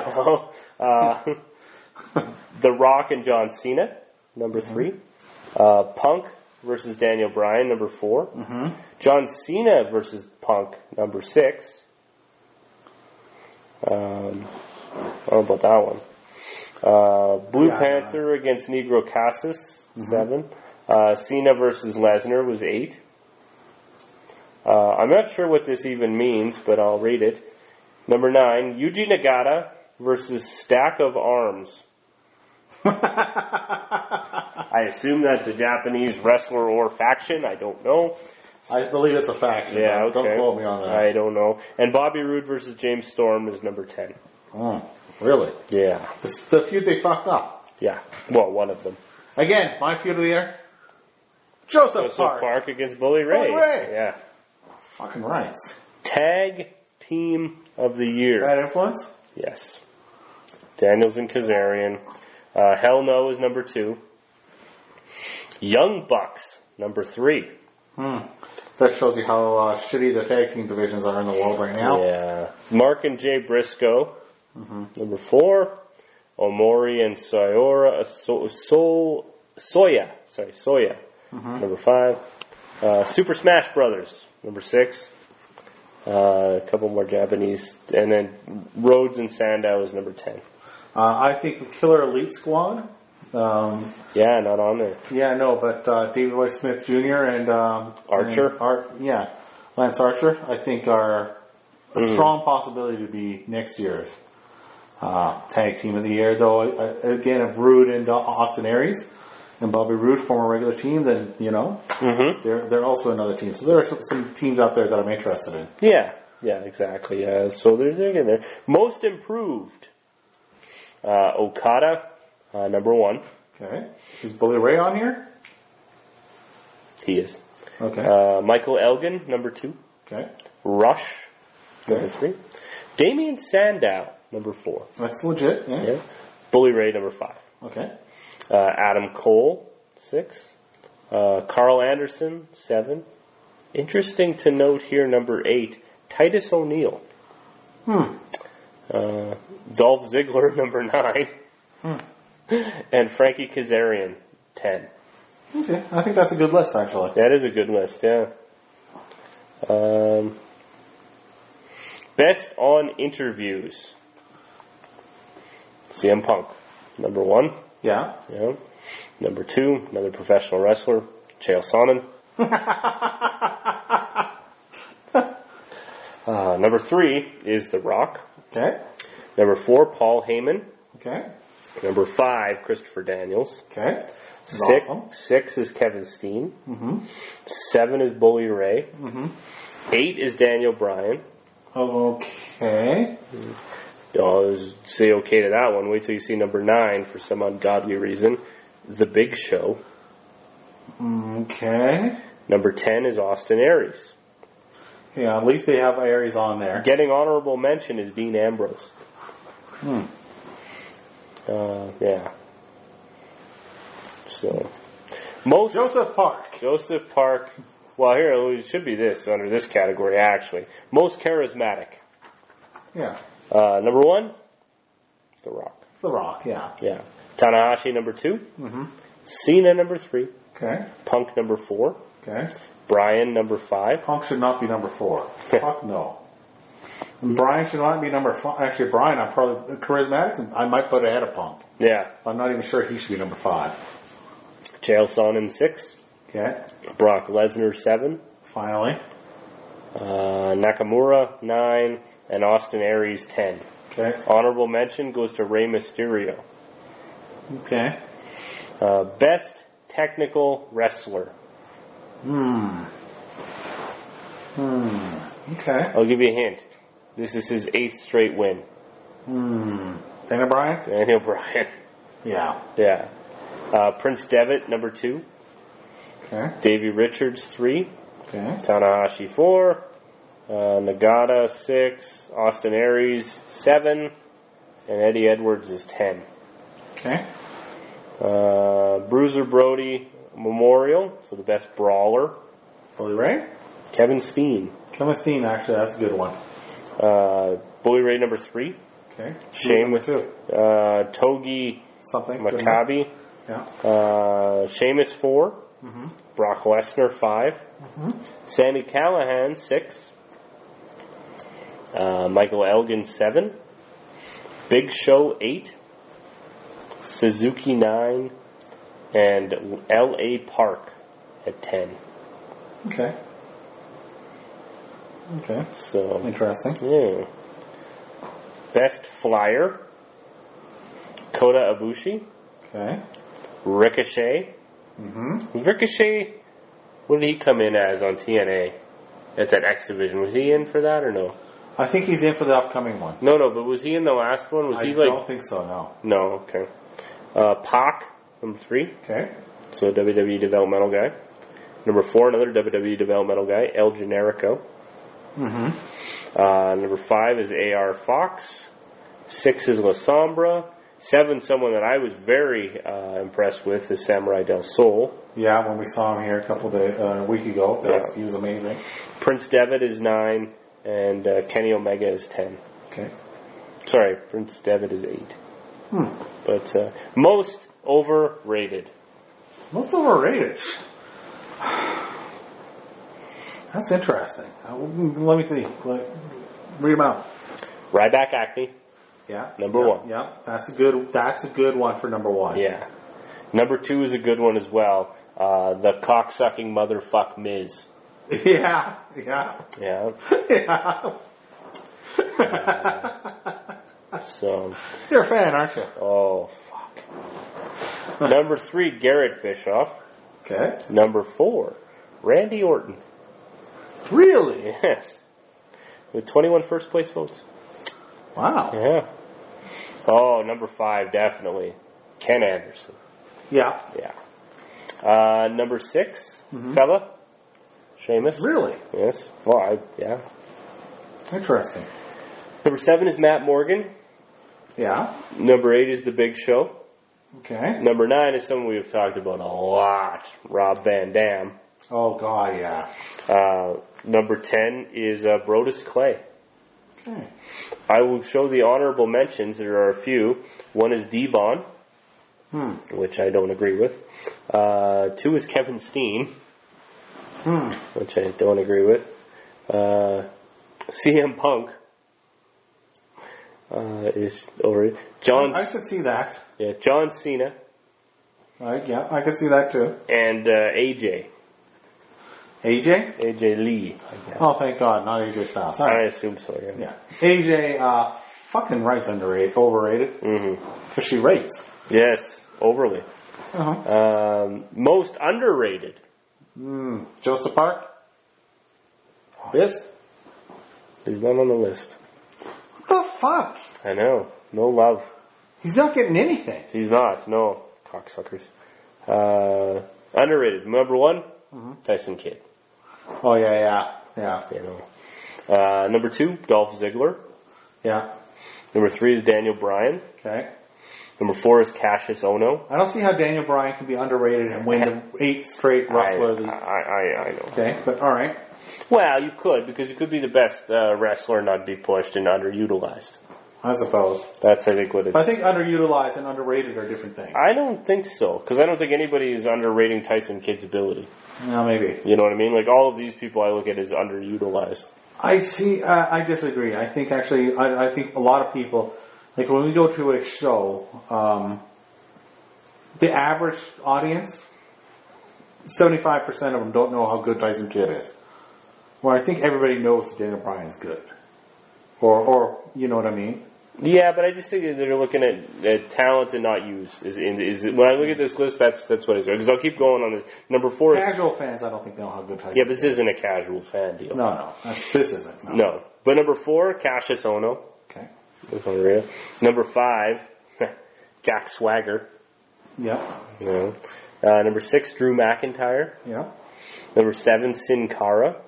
Speaker 1: The Rock and John Cena. Number 3. Punk versus Daniel Bryan, number 4. John Cena versus Punk, number 6. I don't know about that one. Blue Panther against Negro Casas, 7. Cena versus Lesnar was 8. I'm not sure what this even means, but I'll read it. Number 9, Yuji Nagata versus Stack of Arms. I assume that's a Japanese wrestler or faction. I don't know.
Speaker 2: I believe it's a faction.
Speaker 1: Yeah, okay.
Speaker 2: Don't quote me on that.
Speaker 1: I don't know. And Bobby Roode versus James Storm is number 10.
Speaker 2: Oh, really?
Speaker 1: Yeah.
Speaker 2: The feud they fucked up.
Speaker 1: Yeah. Well, one of them.
Speaker 2: Again, my feud of the year. Joseph
Speaker 1: Park against Bully Ray. Yeah.
Speaker 2: Fucking rights.
Speaker 1: Tag Team of the Year.
Speaker 2: Bad Influence?
Speaker 1: Yes. Daniels and Kazarian. Hell No is number 2. Young Bucks, number 3.
Speaker 2: That shows you how shitty the tag team divisions are in the world right now.
Speaker 1: Yeah. Mark and Jay Briscoe, number 4. Omori and Soya, number 5. Super Smash Brothers, number 6. A couple more Japanese. And then Rhodes and Sandow is number 10.
Speaker 2: I think the Killer Elite Squad.
Speaker 1: Not on there.
Speaker 2: Yeah, no, but David Boy Smith Jr. and
Speaker 1: Archer.
Speaker 2: Lance Archer, I think are a strong possibility to be next year's. Tag Team of the Year, though. Again, if Rude and Austin Aries and Bobby Roode form a regular team, then, they're also another team. So there are some teams out there that I'm interested in.
Speaker 1: Yeah, exactly. So there's again there. Most improved, Okada, number 1.
Speaker 2: Okay. Is Bully Ray on here?
Speaker 1: He is.
Speaker 2: Okay.
Speaker 1: Michael Elgin, number 2.
Speaker 2: Okay.
Speaker 1: Rush, number 3. Damian Sandow, number 4.
Speaker 2: That's legit. Yeah.
Speaker 1: Bully Ray, number 5.
Speaker 2: Okay.
Speaker 1: Adam Cole, 6. Carl Anderson, 7. Interesting to note here, number 8, Titus O'Neil. Dolph Ziggler, number 9. And Frankie Kazarian, 10.
Speaker 2: Okay. I think that's a good list, actually.
Speaker 1: That is a good list, yeah. Best on interviews. CM Punk, number 1.
Speaker 2: Yeah.
Speaker 1: Number 2, another professional wrestler, Chael Sonnen. Number 3 is The Rock.
Speaker 2: Okay.
Speaker 1: Number 4, Paul Heyman.
Speaker 2: Okay.
Speaker 1: Number 5, Christopher Daniels.
Speaker 2: Okay.
Speaker 1: 6 is Kevin Steen. 7 is Bully Ray. 8 is Daniel Bryan.
Speaker 2: Okay.
Speaker 1: I'll say okay to that one. Wait till you see number 9 for some ungodly reason. The Big Show.
Speaker 2: Okay.
Speaker 1: Number 10 is Austin Aries.
Speaker 2: Yeah, at least they have Aries on there.
Speaker 1: Getting honorable mention is Dean Ambrose. Yeah. So, most
Speaker 2: Joseph Park.
Speaker 1: Well, here it should be this under this category actually. Most charismatic.
Speaker 2: Yeah.
Speaker 1: Number 1, The Rock.
Speaker 2: The Rock. Yeah.
Speaker 1: Yeah. Tanahashi, number 2. Cena, number 3.
Speaker 2: Okay.
Speaker 1: Punk, number 4.
Speaker 2: Okay.
Speaker 1: Bryan, number 5.
Speaker 2: Punk should not be number 4. Fuck no. Bryan should not be number 5. Actually, Bryan, I'm probably charismatic, and I might put ahead of Punk.
Speaker 1: Yeah.
Speaker 2: I'm not even sure he should be number 5.
Speaker 1: Chael Sonnen, 6.
Speaker 2: Okay.
Speaker 1: Brock Lesnar, 7.
Speaker 2: Finally.
Speaker 1: Nakamura, 9. And Austin Aries, 10.
Speaker 2: Okay.
Speaker 1: Honorable mention goes to Rey Mysterio.
Speaker 2: Okay.
Speaker 1: Best technical wrestler.
Speaker 2: Okay.
Speaker 1: I'll give you a hint. This is his 8th straight win.
Speaker 2: Daniel Bryan?
Speaker 1: Daniel Bryan.
Speaker 2: Yeah.
Speaker 1: Yeah. Prince Devitt, number 2.
Speaker 2: Okay.
Speaker 1: Davey Richards, 3.
Speaker 2: Okay.
Speaker 1: Tanahashi, 4. Nagata, 6. Austin Aries, 7. And Eddie Edwards is 10.
Speaker 2: Okay.
Speaker 1: Bruiser Brody Memorial, so the best brawler.
Speaker 2: Bully Ray?
Speaker 1: Kevin Steen.
Speaker 2: Kevin Steen, actually, that's a good one.
Speaker 1: Bully Ray, number 3.
Speaker 2: Okay.
Speaker 1: Sheamus,
Speaker 2: number 2.
Speaker 1: Togi
Speaker 2: Something.
Speaker 1: Maccabi.
Speaker 2: Yeah.
Speaker 1: Sheamus, 4. Brock Lesnar, 5. Sami Callihan, 6. Michael Elgin, 7. Big Show, 8. Suzuki, 9. And L.A. Park at 10.
Speaker 2: Okay.
Speaker 1: So
Speaker 2: interesting.
Speaker 1: Yeah. Best flyer. Kota Ibushi.
Speaker 2: Okay.
Speaker 1: Ricochet. Ricochet, what did he come in as on TNA at that X Division? Was he in for that or no?
Speaker 2: I think he's in for the upcoming one.
Speaker 1: No, but was he in the last one? Was he like?
Speaker 2: I don't think so. No.
Speaker 1: No. Okay. Pac, number 3.
Speaker 2: Okay.
Speaker 1: So a WWE developmental guy. Number 4, another WWE developmental guy, El Generico. Number 5 is A.R. Fox. 6 is La Sombra. 7, someone that I was very impressed with, is Samurai Del Sol.
Speaker 2: Yeah, when we saw him here a week ago, he was amazing.
Speaker 1: Prince Devitt is 9, and Kenny Omega is 10.
Speaker 2: Okay.
Speaker 1: Sorry, Prince Devitt is 8. But most overrated.
Speaker 2: Most overrated. That's interesting. Let me see. Read them out.
Speaker 1: Ryback Acme.
Speaker 2: Yeah.
Speaker 1: Number 1.
Speaker 2: Yeah. That's a good one for number 1.
Speaker 1: Yeah. Number 2 is a good one as well. The cocksucking motherfuck Miz.
Speaker 2: Yeah.
Speaker 1: Yeah. So
Speaker 2: You're a fan, aren't you?
Speaker 1: oh fuck. Number 3, Garrett Bischoff.
Speaker 2: Okay.
Speaker 1: Number 4, Randy Orton.
Speaker 2: Really?
Speaker 1: Yes. With 21 first place votes.
Speaker 2: Wow.
Speaker 1: Yeah. Oh, number 5, definitely. Ken Anderson.
Speaker 2: Yeah.
Speaker 1: Yeah. Number 6, fella. Sheamus.
Speaker 2: Really?
Speaker 1: Yes. Well, yeah.
Speaker 2: Interesting.
Speaker 1: Number 7 is Matt Morgan.
Speaker 2: Yeah.
Speaker 1: Number 8 is The Big Show.
Speaker 2: Okay.
Speaker 1: Number 9 is someone we've talked about a lot. Rob Van Dam.
Speaker 2: Oh, God, yeah.
Speaker 1: Number 10 is Brodus Clay.
Speaker 2: Okay.
Speaker 1: I will show the honorable mentions. There are a few. 1 is Devon, which I don't agree with. 2 is Kevin Steen, which I don't agree with. CM Punk is over.
Speaker 2: I could see that.
Speaker 1: Yeah, John Cena.
Speaker 2: Right, yeah, I could see that too.
Speaker 1: And AJ.
Speaker 2: AJ?
Speaker 1: AJ Lee.
Speaker 2: Oh, thank God, not AJ Styles. All
Speaker 1: I
Speaker 2: right.
Speaker 1: assume so, yeah.
Speaker 2: Yeah. AJ, fucking right's overrated. Because she rates.
Speaker 1: Yes, overly.
Speaker 2: Uh-huh.
Speaker 1: Most underrated.
Speaker 2: Joseph Park? This?
Speaker 1: He's not on the list.
Speaker 2: What the fuck?
Speaker 1: I know. No love.
Speaker 2: He's not getting anything.
Speaker 1: He's not. No. Cocksuckers. Underrated. Number 1, Tyson Kidd.
Speaker 2: Oh, yeah.
Speaker 1: You know. Number 2, Dolph Ziggler.
Speaker 2: Yeah.
Speaker 1: Number 3 is Daniel Bryan.
Speaker 2: Okay.
Speaker 1: Number 4 is Cassius Ohno.
Speaker 2: I don't see how Daniel Bryan can be underrated and win the 8th straight wrestler of the...
Speaker 1: I know.
Speaker 2: Okay, but alright.
Speaker 1: Well, you could, because you could be the best wrestler and not be pushed and underutilized.
Speaker 2: I suppose.
Speaker 1: That's, I think, what it is.
Speaker 2: But I think underutilized and underrated are different things.
Speaker 1: I don't think so, because I don't think anybody is underrating Tyson Kidd's ability.
Speaker 2: No, maybe.
Speaker 1: You know what I mean? Like, all of these people I look at as underutilized.
Speaker 2: I see, I disagree. I think actually, I think a lot of people, like when we go to a show, the average audience, 75% of them don't know how good Tyson Kidd is. Where I think everybody knows that Daniel Bryan's good. Or, you know what I mean?
Speaker 1: Yeah, but I just think that they're looking at talent and not use. When I look at this list, that's what it is. Because I'll keep going on this. Number 4 is...
Speaker 2: Casual fans, I don't think know how good Tyson
Speaker 1: Yeah, but this isn't a casual fan deal.
Speaker 2: No. This isn't.
Speaker 1: No. But number 4, Cassius Ohno.
Speaker 2: Okay.
Speaker 1: That's unreal. Number 5, Jack Swagger.
Speaker 2: Yeah.
Speaker 1: You know. Number 6, Drew McIntyre.
Speaker 2: Yeah.
Speaker 1: Number 7, Sin Cara.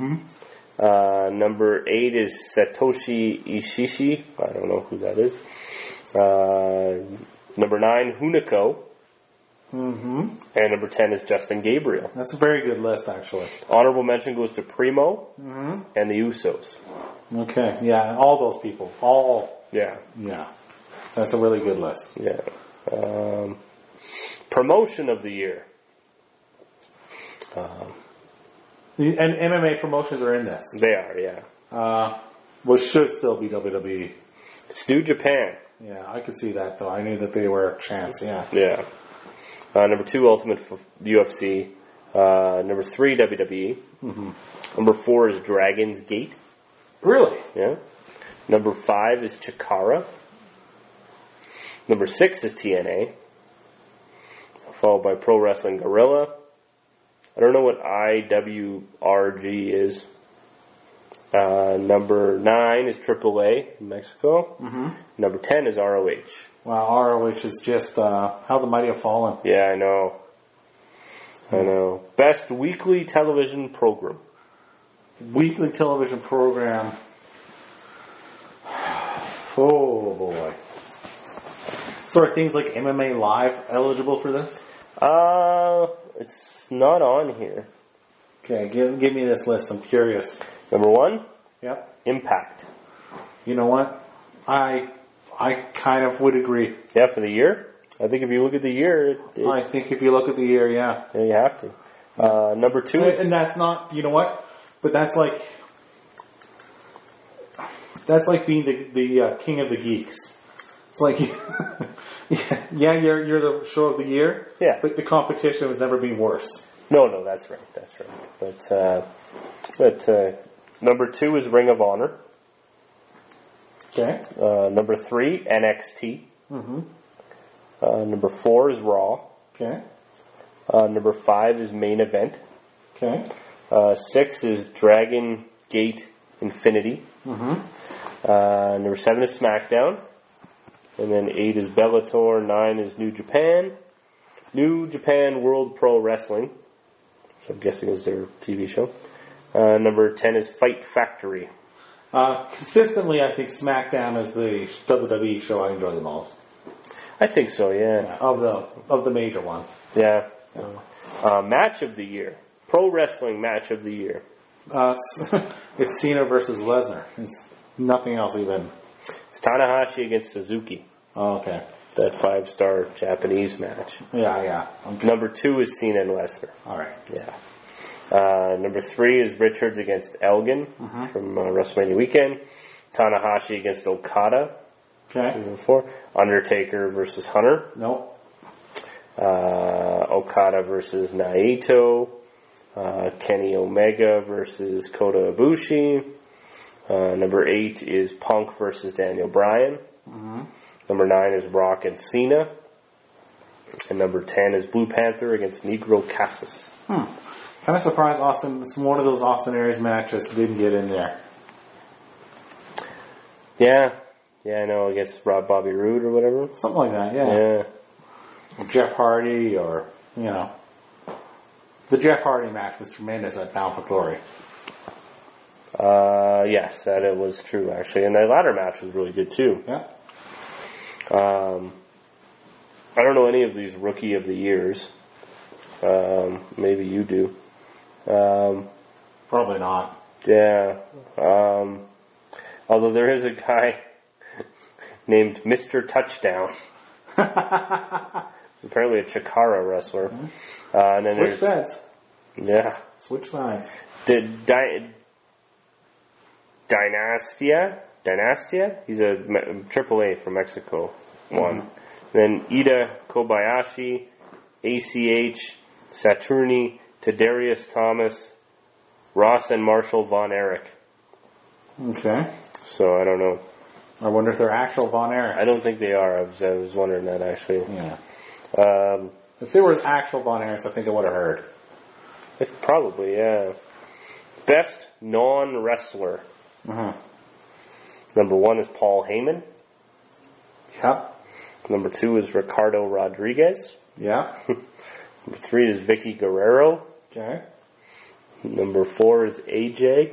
Speaker 1: Number 8 is Satoshi Ishishi. I don't know who that is. Number 9, Hunico. And number 10 is Justin Gabriel.
Speaker 2: That's a very good list, actually.
Speaker 1: Honorable mention goes to Primo and the Usos.
Speaker 2: Okay, yeah, all those people. All.
Speaker 1: Yeah.
Speaker 2: Yeah. That's a really good list.
Speaker 1: Yeah. Promotion of the year.
Speaker 2: And MMA promotions are in this.
Speaker 1: They are, yeah.
Speaker 2: Which should still be WWE.
Speaker 1: It's New Japan.
Speaker 2: Yeah, I could see that, though. I knew that they were a chance, yeah.
Speaker 1: Yeah. Number 2, Ultimate UFC. Number 3, WWE. Number 4 is Dragon's Gate.
Speaker 2: Really?
Speaker 1: Yeah. Number 5 is Chikara. Number 6 is TNA. Followed by Pro Wrestling Guerrilla. I don't know what IWRG is. Number 9 is AAA in Mexico. Number 10 is ROH.
Speaker 2: Wow, ROH is just how the mighty have fallen.
Speaker 1: Yeah, I know. Best weekly television program.
Speaker 2: Weekly television program. Oh boy. So are things like MMA Live eligible for this?
Speaker 1: It's not on here.
Speaker 2: Okay, give me this list. I'm curious.
Speaker 1: Number 1?
Speaker 2: Yep.
Speaker 1: Impact.
Speaker 2: You know what? I kind of would agree.
Speaker 1: Yeah, for the year? I think if you look at the year...
Speaker 2: I think if you look at the year, yeah.
Speaker 1: Yeah, you have to. Number 2 is...
Speaker 2: And that's not... You know what? But that's like... That's like being the king of the geeks. It's like... yeah, you're the show of the year.
Speaker 1: Yeah.
Speaker 2: But the competition has never been worse.
Speaker 1: No, that's right. But number 2 is Ring of Honor.
Speaker 2: Okay.
Speaker 1: Number 3, NXT.
Speaker 2: Mm-hmm.
Speaker 1: Number 4 is Raw.
Speaker 2: Okay.
Speaker 1: Number 5 is Main Event.
Speaker 2: Okay.
Speaker 1: 6 is Dragon Gate Infinity.
Speaker 2: Mm-hmm.
Speaker 1: Number 7 is SmackDown. And then 8 is Bellator. 9 is New Japan. New Japan World Pro Wrestling, which I'm guessing is their TV show. Number 10 is Fight Factory.
Speaker 2: Consistently, I think SmackDown is the WWE show I enjoy the most.
Speaker 1: I think so, yeah.
Speaker 2: Of the major ones.
Speaker 1: Yeah. Match of the year. Pro Wrestling Match of the Year.
Speaker 2: It's Cena versus Lesnar. It's nothing else even.
Speaker 1: It's Tanahashi against Suzuki.
Speaker 2: Oh, okay.
Speaker 1: That 5-star Japanese match.
Speaker 2: Yeah. Okay.
Speaker 1: Number 2 is Cena and Lesnar.
Speaker 2: All right.
Speaker 1: Yeah. Number 3 is Richards against Elgin from WrestleMania weekend. Tanahashi against Okada.
Speaker 2: Okay.
Speaker 1: Number 4. Undertaker versus Hunter.
Speaker 2: Nope.
Speaker 1: Okada versus Naito. Kenny Omega versus Kota Ibushi. Number 8 is Punk versus Daniel Bryan.
Speaker 2: Mm-hmm.
Speaker 1: Number 9 is Rock and Cena. And number 10 is Blue Panther against Negro Casas.
Speaker 2: Kind of surprised one of those Austin Aries matches didn't get in there.
Speaker 1: Yeah, I know, I guess Bobby Roode or whatever.
Speaker 2: Something like that, yeah. Jeff Hardy or, The Jeff Hardy match was tremendous at Bound for Glory.
Speaker 1: Yes, that it was true, actually. And that ladder match was really good, too.
Speaker 2: Yeah.
Speaker 1: I don't know any of these Rookie of the Years. Maybe you do.
Speaker 2: Probably not.
Speaker 1: Yeah. Although there is a guy named Mr. Touchdown. He's apparently a Chikara wrestler. And then
Speaker 2: Switch sides.
Speaker 1: Yeah.
Speaker 2: Switch sides.
Speaker 1: Dynastia? He's a AAA from Mexico. One. Then Ida Kobayashi, ACH, Saturni, Tadarius Thomas, Ross and Marshall Von Erich.
Speaker 2: Okay.
Speaker 1: So I don't know.
Speaker 2: I wonder if they're actual Von Erichs.
Speaker 1: I don't think they are. I was wondering that, actually.
Speaker 2: Yeah. If they were actual Von Erichs, I think I would have heard.
Speaker 1: Probably, yeah. Best non-wrestler. Number 1 is Paul Heyman.
Speaker 2: Yep.
Speaker 1: Number 2 is Ricardo Rodriguez.
Speaker 2: Yeah.
Speaker 1: Number 3 is Vicky Guerrero.
Speaker 2: Okay.
Speaker 1: Number 4 is AJ.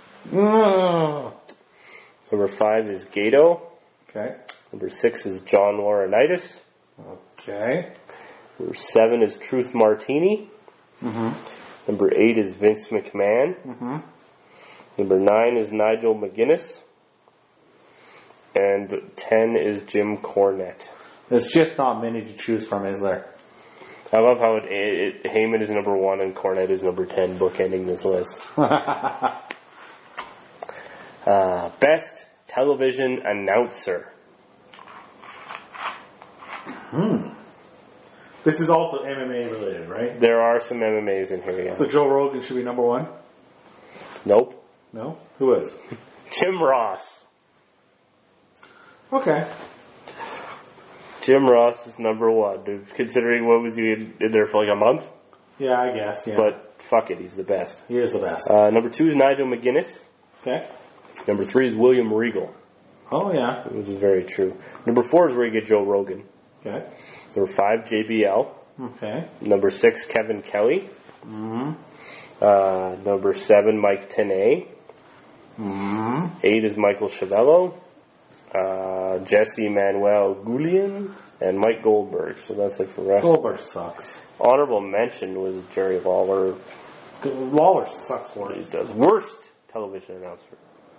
Speaker 1: Number 5 is Gato.
Speaker 2: Okay.
Speaker 1: Number 6 is John Laurinaitis.
Speaker 2: Okay.
Speaker 1: Number 7 is Truth Martini. Number 8 is Vince McMahon. Number 9 is Nigel McGuinness. And 10 is Jim Cornette.
Speaker 2: There's just not many to choose from, is there?
Speaker 1: I love how Heyman is number 1 and Cornette is number 10, bookending this list. Best television announcer.
Speaker 2: This is also MMA related, right?
Speaker 1: There are some MMAs in here, yeah.
Speaker 2: So Joe Rogan should be number 1?
Speaker 1: Nope.
Speaker 2: No? Who is?
Speaker 1: Jim Ross.
Speaker 2: Okay.
Speaker 1: Jim Ross is number 1. Considering what was he in there for like a month?
Speaker 2: Yeah, I guess, yeah.
Speaker 1: But fuck it, he's the best.
Speaker 2: He is the best.
Speaker 1: Number 2 is Nigel McGuinness.
Speaker 2: Okay.
Speaker 1: Number 3 is William Regal.
Speaker 2: Oh, yeah.
Speaker 1: Which is very true. Number 4 is where you get Joe Rogan.
Speaker 2: Okay.
Speaker 1: Number 5, JBL.
Speaker 2: Okay.
Speaker 1: Number 6, Kevin Kelly. Number 7, Mike Tenay. 8 is Michael Chavello. Jesse Manuel Goulian. And Mike Goldberg. So that's it for wrestling.
Speaker 2: Goldberg sucks.
Speaker 1: Honorable mention was Jerry Lawler.
Speaker 2: Lawler sucks worse.
Speaker 1: He does. Worst television announcer.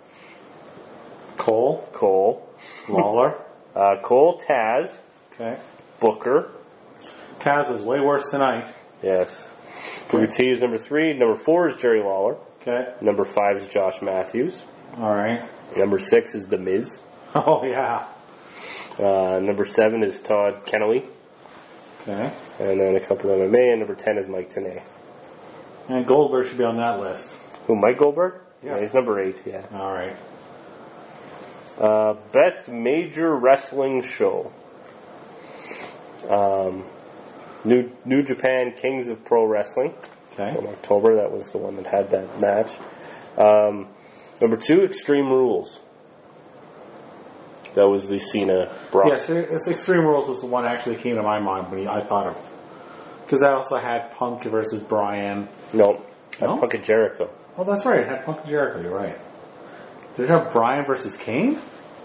Speaker 2: Cole. Lawler.
Speaker 1: Cole, Taz.
Speaker 2: Okay.
Speaker 1: Booker.
Speaker 2: Taz is way worse tonight.
Speaker 1: Yes. Booker T is number 3. Number 4 is Jerry Lawler.
Speaker 2: Okay.
Speaker 1: Number 5 is Josh Matthews.
Speaker 2: All right.
Speaker 1: Number 6 is The Miz.
Speaker 2: Oh, yeah.
Speaker 1: Number 7 is Todd Kennelly.
Speaker 2: Okay.
Speaker 1: And then a couple of MMA. And number 10 is Mike Tenay.
Speaker 2: And Goldberg should be on that list.
Speaker 1: Who, Mike Goldberg?
Speaker 2: Yeah.
Speaker 1: He's number 8, yeah.
Speaker 2: All right.
Speaker 1: Best major wrestling show. New Japan Kings of Pro Wrestling.
Speaker 2: Okay.
Speaker 1: From October. That was the one that had that match. Number 2, Extreme Rules. That was the Cena Brock.
Speaker 2: Yes, it's Extreme Rules was the one actually came to my mind when I thought of. Because I also had Punk versus Bryan.
Speaker 1: No. Punk and Jericho.
Speaker 2: Oh, that's right. It had Punk and Jericho. You're right. Did it have Bryan versus Kane?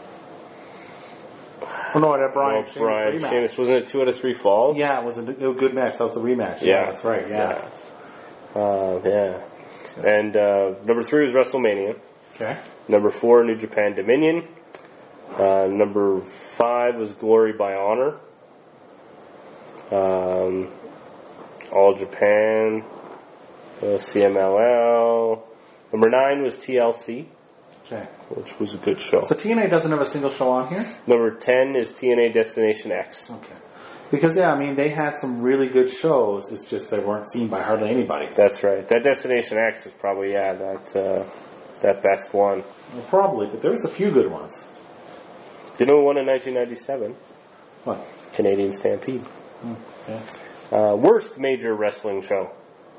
Speaker 2: Oh, no, it had Bryan.
Speaker 1: Sheamus. Wasn't it 2 out of 3 falls?
Speaker 2: Yeah, it was a good match. That was the rematch. Yeah, that's right. Yeah.
Speaker 1: Yeah. And number 3 was WrestleMania.
Speaker 2: Okay.
Speaker 1: Number 4, New Japan Dominion. Number 5 was Glory by Honor. All Japan. CMLL. Number 9 was TLC.
Speaker 2: Okay.
Speaker 1: Which was a good show.
Speaker 2: So TNA doesn't have a single show on here?
Speaker 1: Number 10 is TNA Destination X.
Speaker 2: Okay. Because, they had some really good shows. It's just they weren't seen by hardly anybody.
Speaker 1: That's right. That Destination X is probably, that best one.
Speaker 2: Well, probably, but there was a few good ones.
Speaker 1: You know who won in 1997?
Speaker 2: What?
Speaker 1: Canadian Stampede.
Speaker 2: Okay.
Speaker 1: Worst major wrestling show.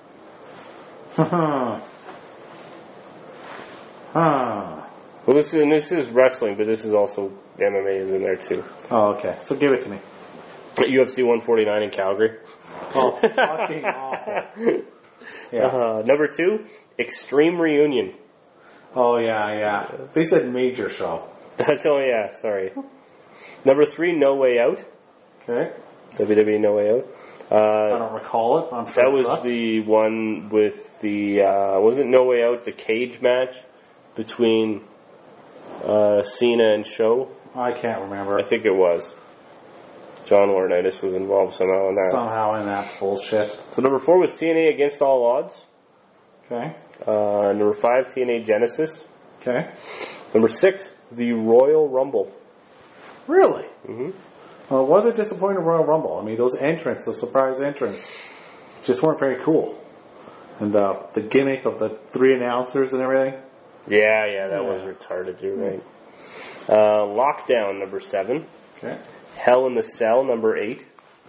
Speaker 1: Well, this is wrestling, but this is also MMA is in there too.
Speaker 2: Oh, okay. So give it to me.
Speaker 1: UFC 149 in Calgary.
Speaker 2: Oh, fucking awful. Yeah.
Speaker 1: Number 2, Extreme Reunion.
Speaker 2: Oh, yeah. They said major show.
Speaker 1: Sorry. Number 3, No Way Out.
Speaker 2: Okay.
Speaker 1: WWE No Way Out.
Speaker 2: I don't recall it. I'm sure
Speaker 1: that was the one with the wasn't No Way Out the cage match between Cena and Show?
Speaker 2: I can't remember.
Speaker 1: I think it was. John Laurinaitis was involved somehow in that.
Speaker 2: Somehow in that bullshit.
Speaker 1: So number 4 was TNA Against All Odds.
Speaker 2: Okay.
Speaker 1: Number 5, TNA Genesis.
Speaker 2: Okay.
Speaker 1: Number 6, the Royal Rumble.
Speaker 2: Really?
Speaker 1: Mm-hmm.
Speaker 2: Well, it was a disappointing Royal Rumble. I mean, those entrants, the surprise entrants, just weren't very cool. And the gimmick of the 3 announcers and everything.
Speaker 1: Yeah, that was retarded. You're right. Lockdown, number 7.
Speaker 2: Okay.
Speaker 1: Hell in the Cell, number 8.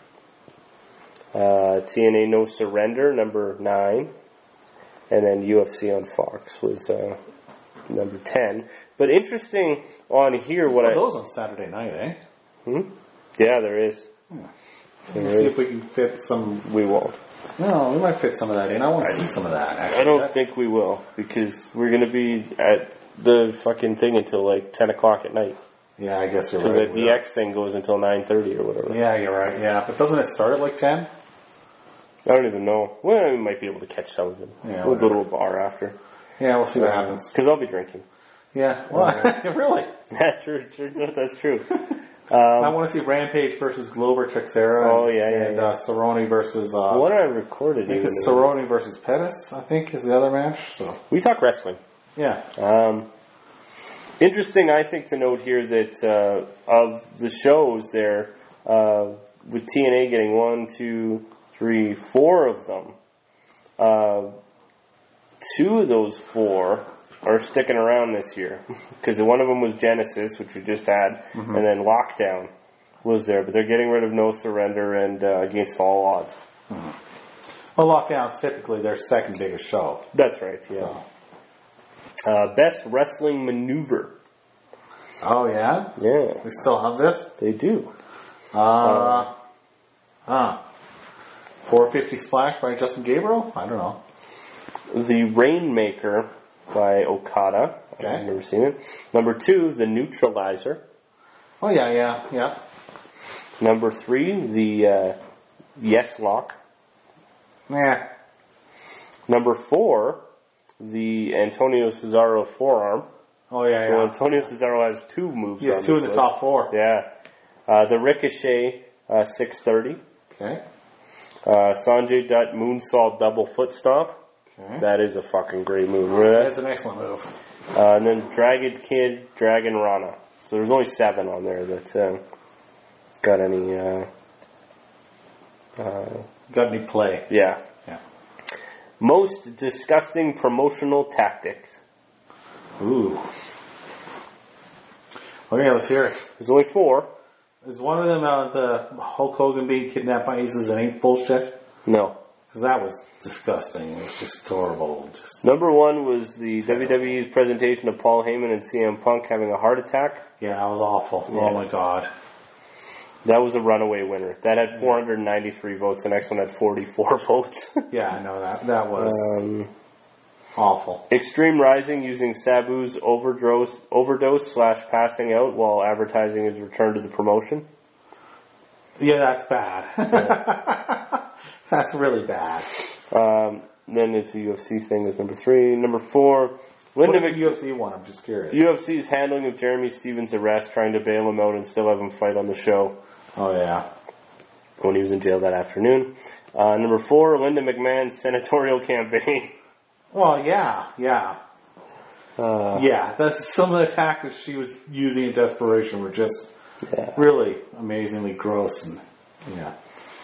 Speaker 1: TNA No Surrender, number 9. And then UFC on Fox was number 10. But interesting on here
Speaker 2: those on Saturday night, eh?
Speaker 1: Yeah, there is.
Speaker 2: Let's see if we can fit some.
Speaker 1: We won't.
Speaker 2: No, we might fit some of that in. I want to see some of that, actually.
Speaker 1: I don't think we will, because we're going to be at the fucking thing until like 10 o'clock at night.
Speaker 2: Yeah, I guess you're right.
Speaker 1: Because the DX thing goes until 9:30 or whatever.
Speaker 2: Yeah, you're right. Yeah, but doesn't it start at like 10?
Speaker 1: I don't even know. Well, we might be able to catch some of it.
Speaker 2: Yeah,
Speaker 1: we'll go to a bar after.
Speaker 2: Yeah, we'll see what happens.
Speaker 1: Because I'll be drinking.
Speaker 2: Yeah, well, really?
Speaker 1: Yeah, true. That's true.
Speaker 2: I want to see Rampage versus Glover Teixeira.
Speaker 1: Oh, yeah.
Speaker 2: And Cerrone versus...
Speaker 1: what I recorded.
Speaker 2: I think it's Cerrone versus Pettis, I think, is the other match. So
Speaker 1: we talk wrestling.
Speaker 2: Yeah.
Speaker 1: Interesting, I think, to note here that of the shows there, with TNA getting 1, 2, 3, 4 of them, 2 of those 4 are sticking around this year. Because one of them was Genesis, which we just had, and then Lockdown was there. But they're getting rid of No Surrender and Against All Odds.
Speaker 2: Well, Lockdown's typically their second biggest show.
Speaker 1: That's right, yeah. So. Best Wrestling Maneuver.
Speaker 2: Oh, yeah?
Speaker 1: Yeah.
Speaker 2: We still have this?
Speaker 1: They do.
Speaker 2: 450 Splash by Justin Gabriel? I don't know.
Speaker 1: The Rainmaker by Okada.
Speaker 2: Okay.
Speaker 1: I've never seen it. Number 2, The Neutralizer.
Speaker 2: Oh, yeah.
Speaker 1: Number 3, the Yes Lock.
Speaker 2: Nah.
Speaker 1: Number 4, the Antonio Cesaro forearm.
Speaker 2: Oh, yeah.
Speaker 1: Well, Antonio Cesaro has 2 moves.
Speaker 2: He has 2 in the top 4.
Speaker 1: Yeah. The Ricochet 630.
Speaker 2: Okay.
Speaker 1: Sanjay Dutt Moonsault Double Foot Stomp.
Speaker 2: Okay.
Speaker 1: That is a fucking great move. Remember
Speaker 2: That's an excellent move.
Speaker 1: and then Dragon Kid, Dragon Rana. So there's only 7 on there that got any...
Speaker 2: got any play.
Speaker 1: Yeah.
Speaker 2: Yeah.
Speaker 1: Most disgusting promotional tactics.
Speaker 2: Ooh. Okay, let's hear it.
Speaker 1: There's only 4.
Speaker 2: Is one of them the Hulk Hogan being kidnapped by Aces and ain't bullshit?
Speaker 1: No.
Speaker 2: Because that was disgusting. It was just horrible.
Speaker 1: Number 1 was the WWE's presentation of Paul Heyman and CM Punk having a heart attack.
Speaker 2: Yeah, that was awful.
Speaker 1: Yeah.
Speaker 2: Oh my god.
Speaker 1: That was a runaway winner. That had 493 votes. The next one had 44 votes.
Speaker 2: Yeah, I know that. That was awful.
Speaker 1: Extreme Rising using Sabu's overdose / passing out while advertising his return to the promotion.
Speaker 2: Yeah, that's bad.
Speaker 1: Yeah.
Speaker 2: That's really bad.
Speaker 1: Then it's a UFC thing is number 3. Number 4.
Speaker 2: What is the UFC one? I'm just curious.
Speaker 1: UFC's handling of Jeremy Stevens' arrest, trying to bail him out and still have him fight on the show.
Speaker 2: Oh, yeah.
Speaker 1: When he was in jail that afternoon. Number 4, Linda McMahon's senatorial campaign.
Speaker 2: Well, yeah. That's some of the tactics she was using in desperation were just really amazingly gross and yeah.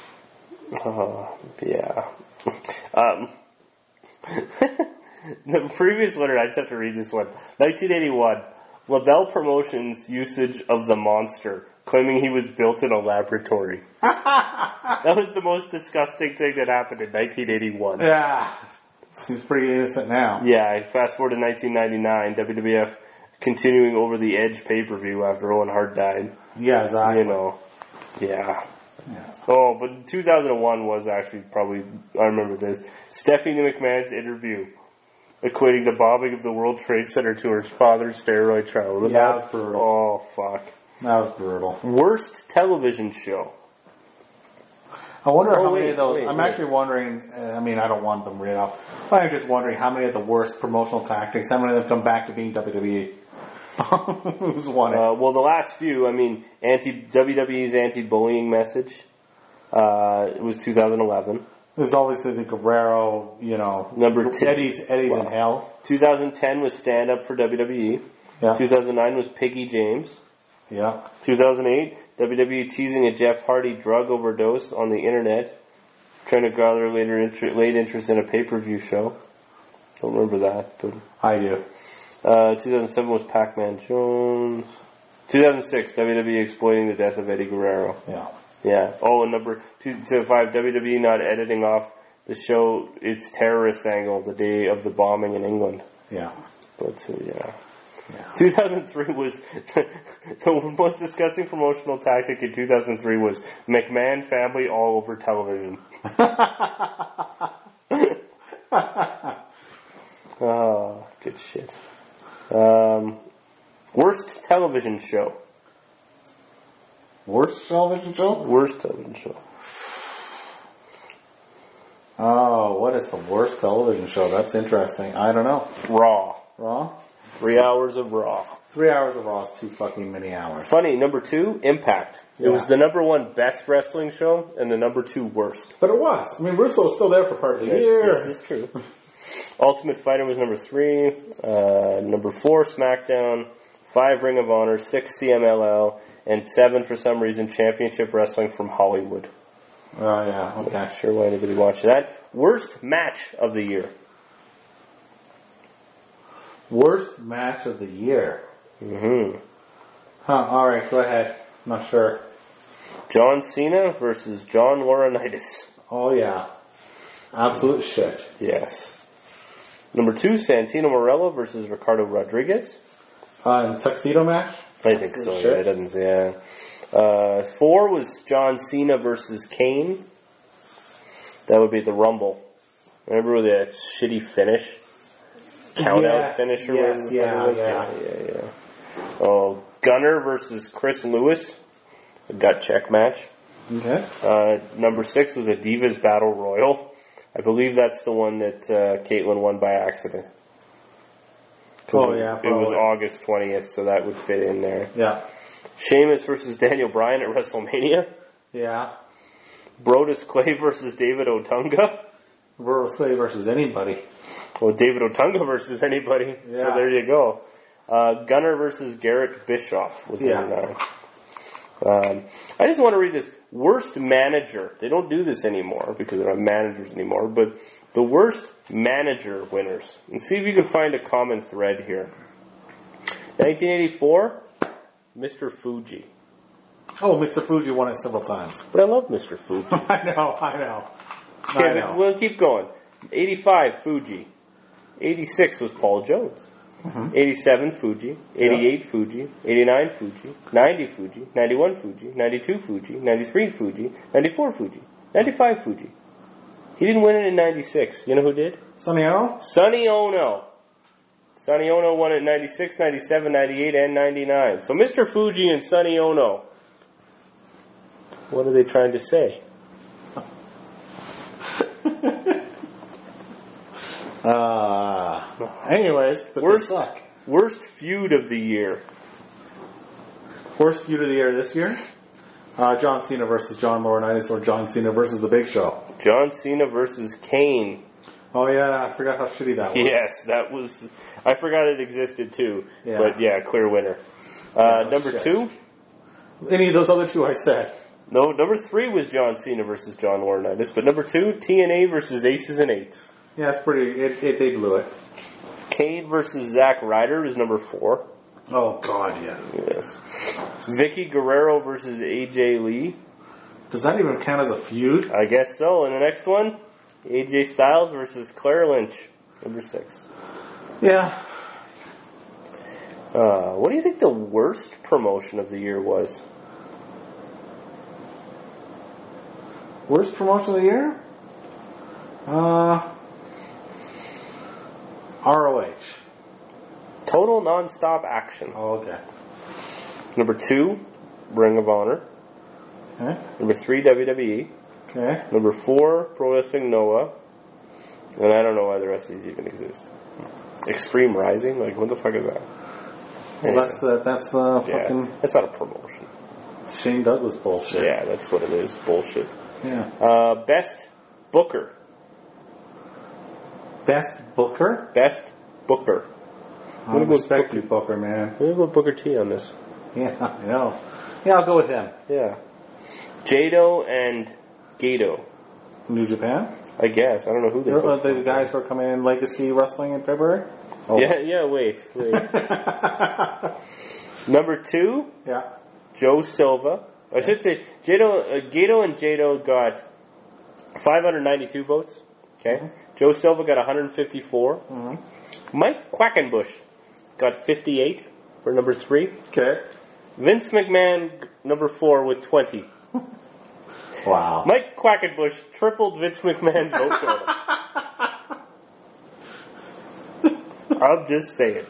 Speaker 1: The previous winner, I just have to read this one. 1981, LaBelle Promotions' usage of the monster, claiming he was built in a laboratory. That was the most disgusting thing that happened in 1981.
Speaker 2: Yeah. Seems pretty innocent now.
Speaker 1: Yeah, fast forward to 1999, WWF continuing Over the Edge pay-per-view after Owen Hart died.
Speaker 2: Yeah, exactly.
Speaker 1: Yeah. Oh, but 2001 was actually probably, I remember this, Stephanie McMahon's interview equating the bombing of the World Trade Center to her father's steroid trial.
Speaker 2: Yeah, that was brutal.
Speaker 1: Oh, fuck.
Speaker 2: That was brutal.
Speaker 1: Worst television show.
Speaker 2: I wonder how many of those, I'm actually wondering, I don't want them read off, but I'm just wondering how many of the worst promotional tactics, how many of them come back to being WWE? Who's won it?
Speaker 1: Well, the last few, WWE's anti-bullying message, it was 2011.
Speaker 2: There's obviously the Guerrero,
Speaker 1: Number 2.
Speaker 2: Eddie's in hell.
Speaker 1: 2010 was Stand Up for WWE.
Speaker 2: Yeah.
Speaker 1: 2009 was Piggy James.
Speaker 2: Yeah.
Speaker 1: 2008, WWE teasing a Jeff Hardy drug overdose on the internet, trying to gather late interest in a pay-per-view show. Don't remember that, but
Speaker 2: I do.
Speaker 1: 2007 was Pac-Man Jones. 2006, WWE exploiting the death of Eddie Guerrero. Yeah. Oh, and number 5, WWE not editing off the show its terrorist angle the day of the bombing in England.
Speaker 2: Yeah.
Speaker 1: But, 2003 was the most disgusting promotional tactic in 2003 was McMahon family all over television. Oh, good shit. Worst television show.
Speaker 2: Worst television show?
Speaker 1: Worst television show.
Speaker 2: Oh, what is the worst television show? That's interesting. I don't know.
Speaker 1: Raw? 3 hours of Raw.
Speaker 2: 3 hours of Raw is too fucking many hours.
Speaker 1: Funny, number 2, Impact. It was the number 1 best wrestling show and the number 2 worst.
Speaker 2: But it was. Russo was still there for part of the year.
Speaker 1: This is true. Ultimate Fighter was number 3. Number 4, SmackDown. 5, Ring of Honor. 6, CMLL. And 7, for some reason, Championship Wrestling from Hollywood.
Speaker 2: Oh, yeah. Okay.
Speaker 1: Not sure why anybody watched that. Worst match of the year.
Speaker 2: Worst match of the year.
Speaker 1: Mm-hmm.
Speaker 2: Alright, go ahead. Not sure.
Speaker 1: John Cena versus John Laurinaitis.
Speaker 2: Oh, yeah. Absolute shit.
Speaker 1: Yes. Number 2, Santino Marella versus Ricardo Rodriguez.
Speaker 2: Tuxedo match?
Speaker 1: I think so, yeah. It doesn't, yeah. 4 was John Cena versus Kane. That would be the Rumble. Remember the shitty finish? Count-out finish or whatever? Yeah. Oh, Gunner versus Chris Lewis. A gut check match.
Speaker 2: Okay.
Speaker 1: Number 6 was a Divas Battle Royal. I believe that's the one that Caitlyn won by accident.
Speaker 2: Oh, yeah.
Speaker 1: It was August 20th, so that would fit in there.
Speaker 2: Yeah.
Speaker 1: Sheamus versus Daniel Bryan at WrestleMania.
Speaker 2: Yeah.
Speaker 1: Brodus Clay versus David Otunga.
Speaker 2: Brodus Clay versus anybody.
Speaker 1: Well, David Otunga versus anybody.
Speaker 2: Yeah.
Speaker 1: So there you go. Gunner versus Garrett Bischoff was number 9. I just want to read this. Worst manager. They don't do this anymore because they're not managers anymore, but the worst manager winners. And see if you can find a common thread here. 1984, Mr. Fuji.
Speaker 2: Oh, Mr. Fuji won it several times.
Speaker 1: But I love Mr. Fuji.
Speaker 2: I know.
Speaker 1: Okay, we'll keep going. 85, Fuji. 86 was Paul Jones. 87, Fuji. 88, Fuji. 89, Fuji. 90, Fuji. 91, Fuji. 92, Fuji. 93, Fuji. 94, Fuji. 95, Fuji. He didn't win it in 96. You know who did?
Speaker 2: Sonny Ono?
Speaker 1: Sonny Ono. Sonny Ono won it in 96, 97, 98, and 99. So Mr. Fuji and Sonny Ono. What are they trying to say?
Speaker 2: Anyways, but
Speaker 1: worst feud of the year.
Speaker 2: Worst feud of the year this year? John Cena versus John Laurinaitis, or John Cena versus The Big Show.
Speaker 1: John Cena versus Kane.
Speaker 2: Oh yeah, I forgot how shitty that was.
Speaker 1: Yes, that was... I forgot it existed too.
Speaker 2: Yeah.
Speaker 1: But yeah, clear winner. Number 2?
Speaker 2: Any of those other two I said.
Speaker 1: No, number 3 was John Cena versus John Laurinaitis. But number 2, TNA versus Aces and Eights.
Speaker 2: Yeah, it's pretty... They blew it.
Speaker 1: Kane versus Zack Ryder is number 4.
Speaker 2: Oh, God, yeah.
Speaker 1: Yes. Vicky Guerrero versus AJ Lee.
Speaker 2: Does that even count as a feud?
Speaker 1: I guess so. And the next one, AJ Styles versus Claire Lynch, number 6.
Speaker 2: Yeah.
Speaker 1: What do you think the worst promotion of the year was?
Speaker 2: Worst promotion of the year? ROH.
Speaker 1: Total non-stop action.
Speaker 2: Oh, okay.
Speaker 1: Number 2, Ring of Honor.
Speaker 2: Okay.
Speaker 1: Number 3, WWE.
Speaker 2: Okay.
Speaker 1: Number 4, Pro Wrestling Noah. And I don't know why the rest of these even exist. Extreme Rising? Like, what the fuck is that?
Speaker 2: Well, that's the fucking...
Speaker 1: Yeah, that's not a promotion.
Speaker 2: Shane Douglas bullshit.
Speaker 1: Yeah, that's what it is. Bullshit.
Speaker 2: Yeah.
Speaker 1: Best Booker.
Speaker 2: Best Booker?
Speaker 1: Best Booker.
Speaker 2: I respect you, Booker, man.
Speaker 1: I'm going to go Booker T on this.
Speaker 2: Yeah, I know. Yeah, I'll go with him.
Speaker 1: Yeah. Jado and Gato.
Speaker 2: New Japan?
Speaker 1: I guess. I don't know who they're
Speaker 2: the guys who are coming in Legacy Wrestling in February?
Speaker 1: Oh. Yeah, wait. Number 2,
Speaker 2: yeah.
Speaker 1: Joe Silva. I should say, Gato and Jado got 592 votes. Okay. Mm-hmm. Joe Silva got 154. Mm-hmm. Mike Quackenbush got 58 for number 3.
Speaker 2: Okay.
Speaker 1: Vince McMahon, number 4, with 20.
Speaker 2: Wow.
Speaker 1: Mike Quackenbush tripled Vince McMahon's vote total. I'm just saying.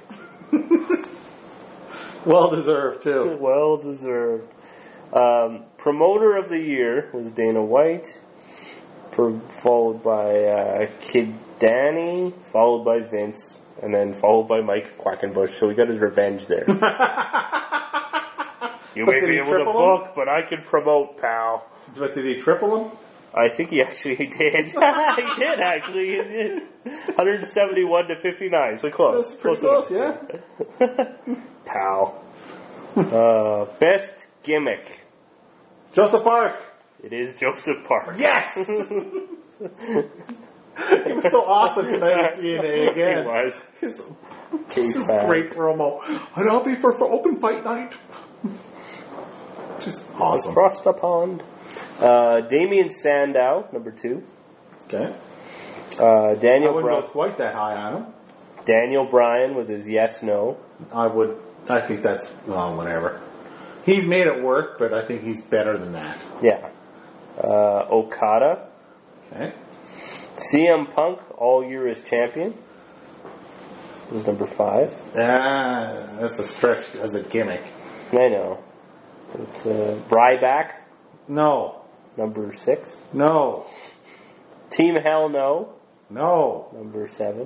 Speaker 2: Well deserved, too.
Speaker 1: Well deserved. Promoter of the year was Dana White, followed by Kid Danny, followed by Vince, and then followed by Mike Quackenbush. So he got his revenge there. You may be able to book, but I can promote, pal.
Speaker 2: But did he triple him?
Speaker 1: I think he actually did. He did, actually. He did. 171 to 59. So close.
Speaker 2: That's pretty close, yeah.
Speaker 1: Pal. Best gimmick.
Speaker 2: Joseph Park.
Speaker 1: It is Joseph Park.
Speaker 2: Yes! He was so awesome tonight at TNA again.
Speaker 1: He was.
Speaker 2: This is great promo. And I'll be for open fight night. Just awesome.
Speaker 1: Across the pond. Damian Sandow, number 2.
Speaker 2: Okay.
Speaker 1: Daniel
Speaker 2: I wouldn't
Speaker 1: Bryan.
Speaker 2: go quite that high on him.
Speaker 1: Daniel Bryan with his yes/no.
Speaker 2: I think that's, well, whatever. He's made it work, but I think he's better than that.
Speaker 1: Yeah. Okada.
Speaker 2: Okay.
Speaker 1: CM Punk, all year as champion. Was number 5.
Speaker 2: That's a stretch as a gimmick.
Speaker 1: I know. It's Ryback.
Speaker 2: No.
Speaker 1: Number 6.
Speaker 2: No.
Speaker 1: Team Hell No.
Speaker 2: No.
Speaker 1: Number 7.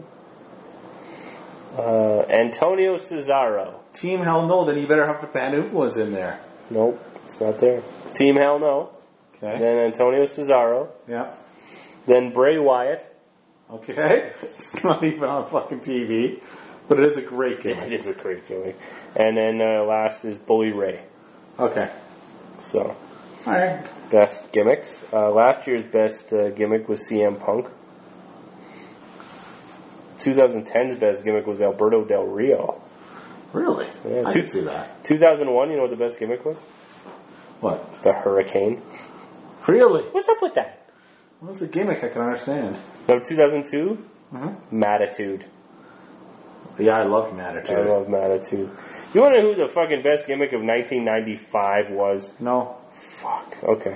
Speaker 1: Antonio Cesaro.
Speaker 2: Team Hell No, then you better have the Fan Influence in there.
Speaker 1: Nope, it's not there. Team Hell No.
Speaker 2: Okay.
Speaker 1: Then Antonio Cesaro.
Speaker 2: Yeah.
Speaker 1: Then Bray Wyatt.
Speaker 2: Okay. It's not even on fucking TV, but it is a great gimmick.
Speaker 1: It is a great gimmick. And then last is Bully Ray.
Speaker 2: Okay.
Speaker 1: So,
Speaker 2: alright.
Speaker 1: Best gimmicks. Last year's best gimmick was CM Punk. 2010's best gimmick was Alberto Del Rio.
Speaker 2: Really?
Speaker 1: Yeah,
Speaker 2: I could see that.
Speaker 1: 2001, you know what the best gimmick was?
Speaker 2: What?
Speaker 1: The Hurricane.
Speaker 2: Really?
Speaker 1: What's up with that?
Speaker 2: What's a gimmick I can understand?
Speaker 1: Number 2002?
Speaker 2: Mm-hmm.
Speaker 1: Matitude.
Speaker 2: Yeah, I loved Matitude.
Speaker 1: I love Matitude. You want to know who the fucking best gimmick of 1995 was?
Speaker 2: No.
Speaker 1: Fuck. Okay.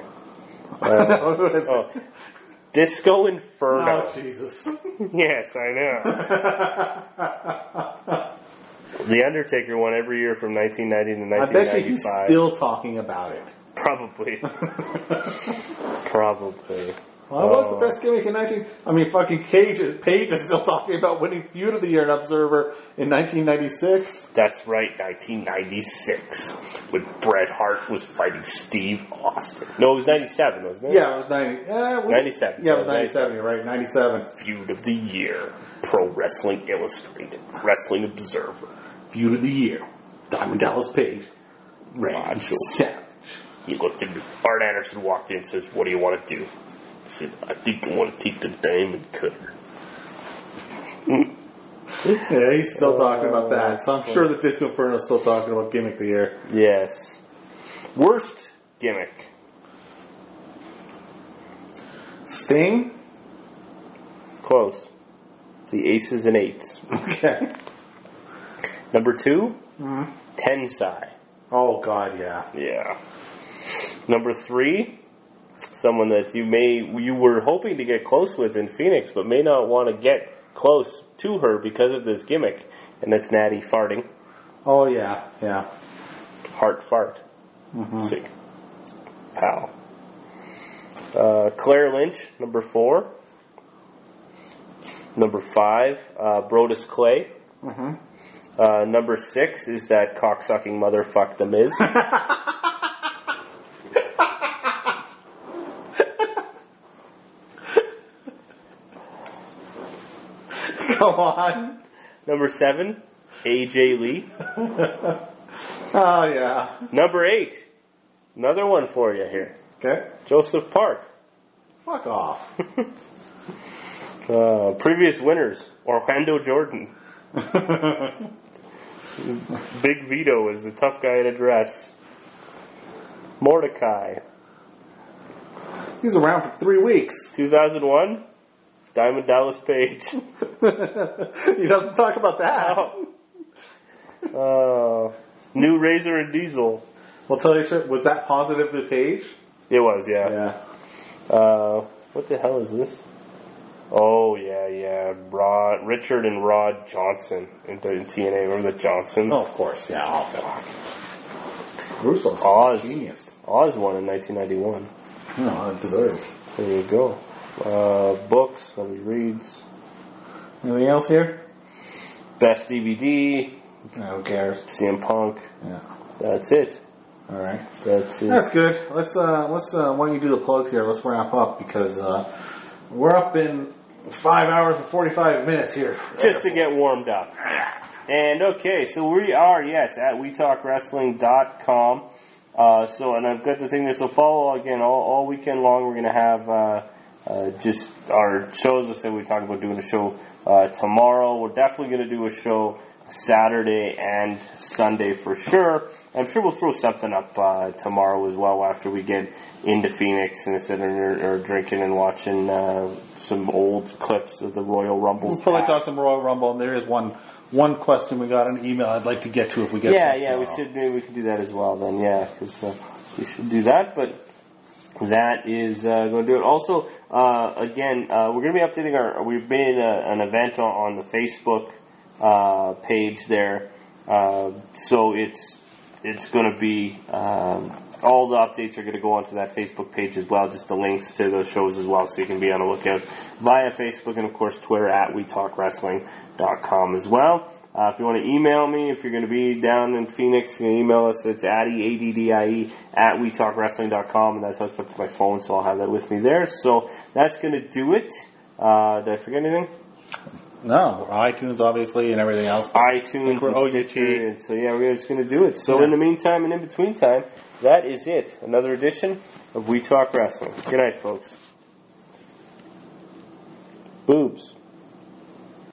Speaker 1: Disco Inferno.
Speaker 2: Oh, Jesus.
Speaker 1: Yes, I know. The Undertaker won every year from 1990 to 1995.
Speaker 2: I bet you he's still talking about it.
Speaker 1: Probably. Probably.
Speaker 2: Well, that was the best gimmick in fucking Paige is still talking about winning Feud of the Year in Observer in 1996.
Speaker 1: That's right, 1996. When Bret Hart was fighting Steve Austin. No, it was 97, wasn't it?
Speaker 2: Yeah, it was 97. Yeah, it was 97. You're right, 97.
Speaker 1: Feud of the Year. Pro Wrestling Illustrated. Wrestling Observer.
Speaker 2: Feud of the Year. Diamond Dallas Page. Randy Savage.
Speaker 1: He looked at me. Art Anderson walked in and says, "What do you want to do?" I said, "I think I want to take the Diamond Cutter."
Speaker 2: Yeah, he's still talking about that. So I'm sure the Disco Inferno is still talking about Gimmick of the Year.
Speaker 1: Yes. Worst gimmick.
Speaker 2: Sting?
Speaker 1: Close. The Aces and Eights.
Speaker 2: Okay.
Speaker 1: Number 2, Tensai.
Speaker 2: Oh, God, yeah.
Speaker 1: Yeah. Number 3, someone that you were hoping to get close with in Phoenix, but may not want to get close to her because of this gimmick, and that's Natty farting.
Speaker 2: Oh, yeah, yeah.
Speaker 1: Heart fart. See. Pal. Claire Lynch, number 4. Number 5, Brodus Clay. Number 6 is that cocksucking motherfuck The Miz.
Speaker 2: Come on.
Speaker 1: Number 7, AJ Lee.
Speaker 2: Oh, yeah.
Speaker 1: Number 8, another one for you here.
Speaker 2: Okay.
Speaker 1: Joseph Park.
Speaker 2: Fuck off.
Speaker 1: Previous winners, Orlando Jordan. Big Vito is the tough guy in a dress. Mordecai.
Speaker 2: He's around for 3 weeks.
Speaker 1: 2001, Diamond Dallas Page.
Speaker 2: He doesn't talk about that.
Speaker 1: New Razor and Diesel.
Speaker 2: Well, tell you, was that positive to Page?
Speaker 1: It was, yeah.
Speaker 2: Yeah.
Speaker 1: What the hell is this? Oh, yeah. Richard and Rod Johnson in TNA. Remember the Johnsons?
Speaker 2: Oh, of course, yeah. Awful. Russo's genius.
Speaker 1: Oz won in 1991.
Speaker 2: No, deserved.
Speaker 1: There you go. Books, nobody reads.
Speaker 2: Anything else here?
Speaker 1: Best DVD.
Speaker 2: No, who cares?
Speaker 1: CM Punk.
Speaker 2: Yeah.
Speaker 1: That's it.
Speaker 2: All right.
Speaker 1: That's it.
Speaker 2: That's good. Let's why don't you do the plugs here? Let's wrap up because we're up in 5 hours and 45 minutes here.
Speaker 1: Just to get warmed up. And okay, so we are, yes, at WeTalkWrestling.com. And I've got the thing there, so follow again all weekend long. We're going to have just our shows. Let's say we talk about doing a show tomorrow. We're definitely going to do a show Saturday and Sunday for sure. I'm sure we'll throw something up tomorrow as well after we get into Phoenix and instead of drinking and watching some old clips of the Royal Rumble.
Speaker 2: We'll probably talk some Royal Rumble, and there is one question we got an email I'd like to get to if we get to
Speaker 1: it. Yeah, maybe we can do that as well then, yeah, because we should do that, but that is going to do it. Also, again, we're going to be updating we've made an event on the Facebook page there, so it's going to be all the updates are going to go onto that Facebook page as well, just the links to those shows as well, so you can be on the lookout via Facebook and of course Twitter at WeTalkWrestling.com as well. If you want to email me, if you're going to be down in Phoenix, you can email us. It's ADDIE at WeTalkWrestling.com, and that's hooked up to my phone, so I'll have that with me there. So that's going to do it. Did I forget anything?
Speaker 2: No, iTunes obviously and everything else.
Speaker 1: iTunes and Stitcher. So yeah, we're just going to do it. So in the meantime and in between time, that is it. Another edition of We Talk Wrestling. Good night, folks. Boobs.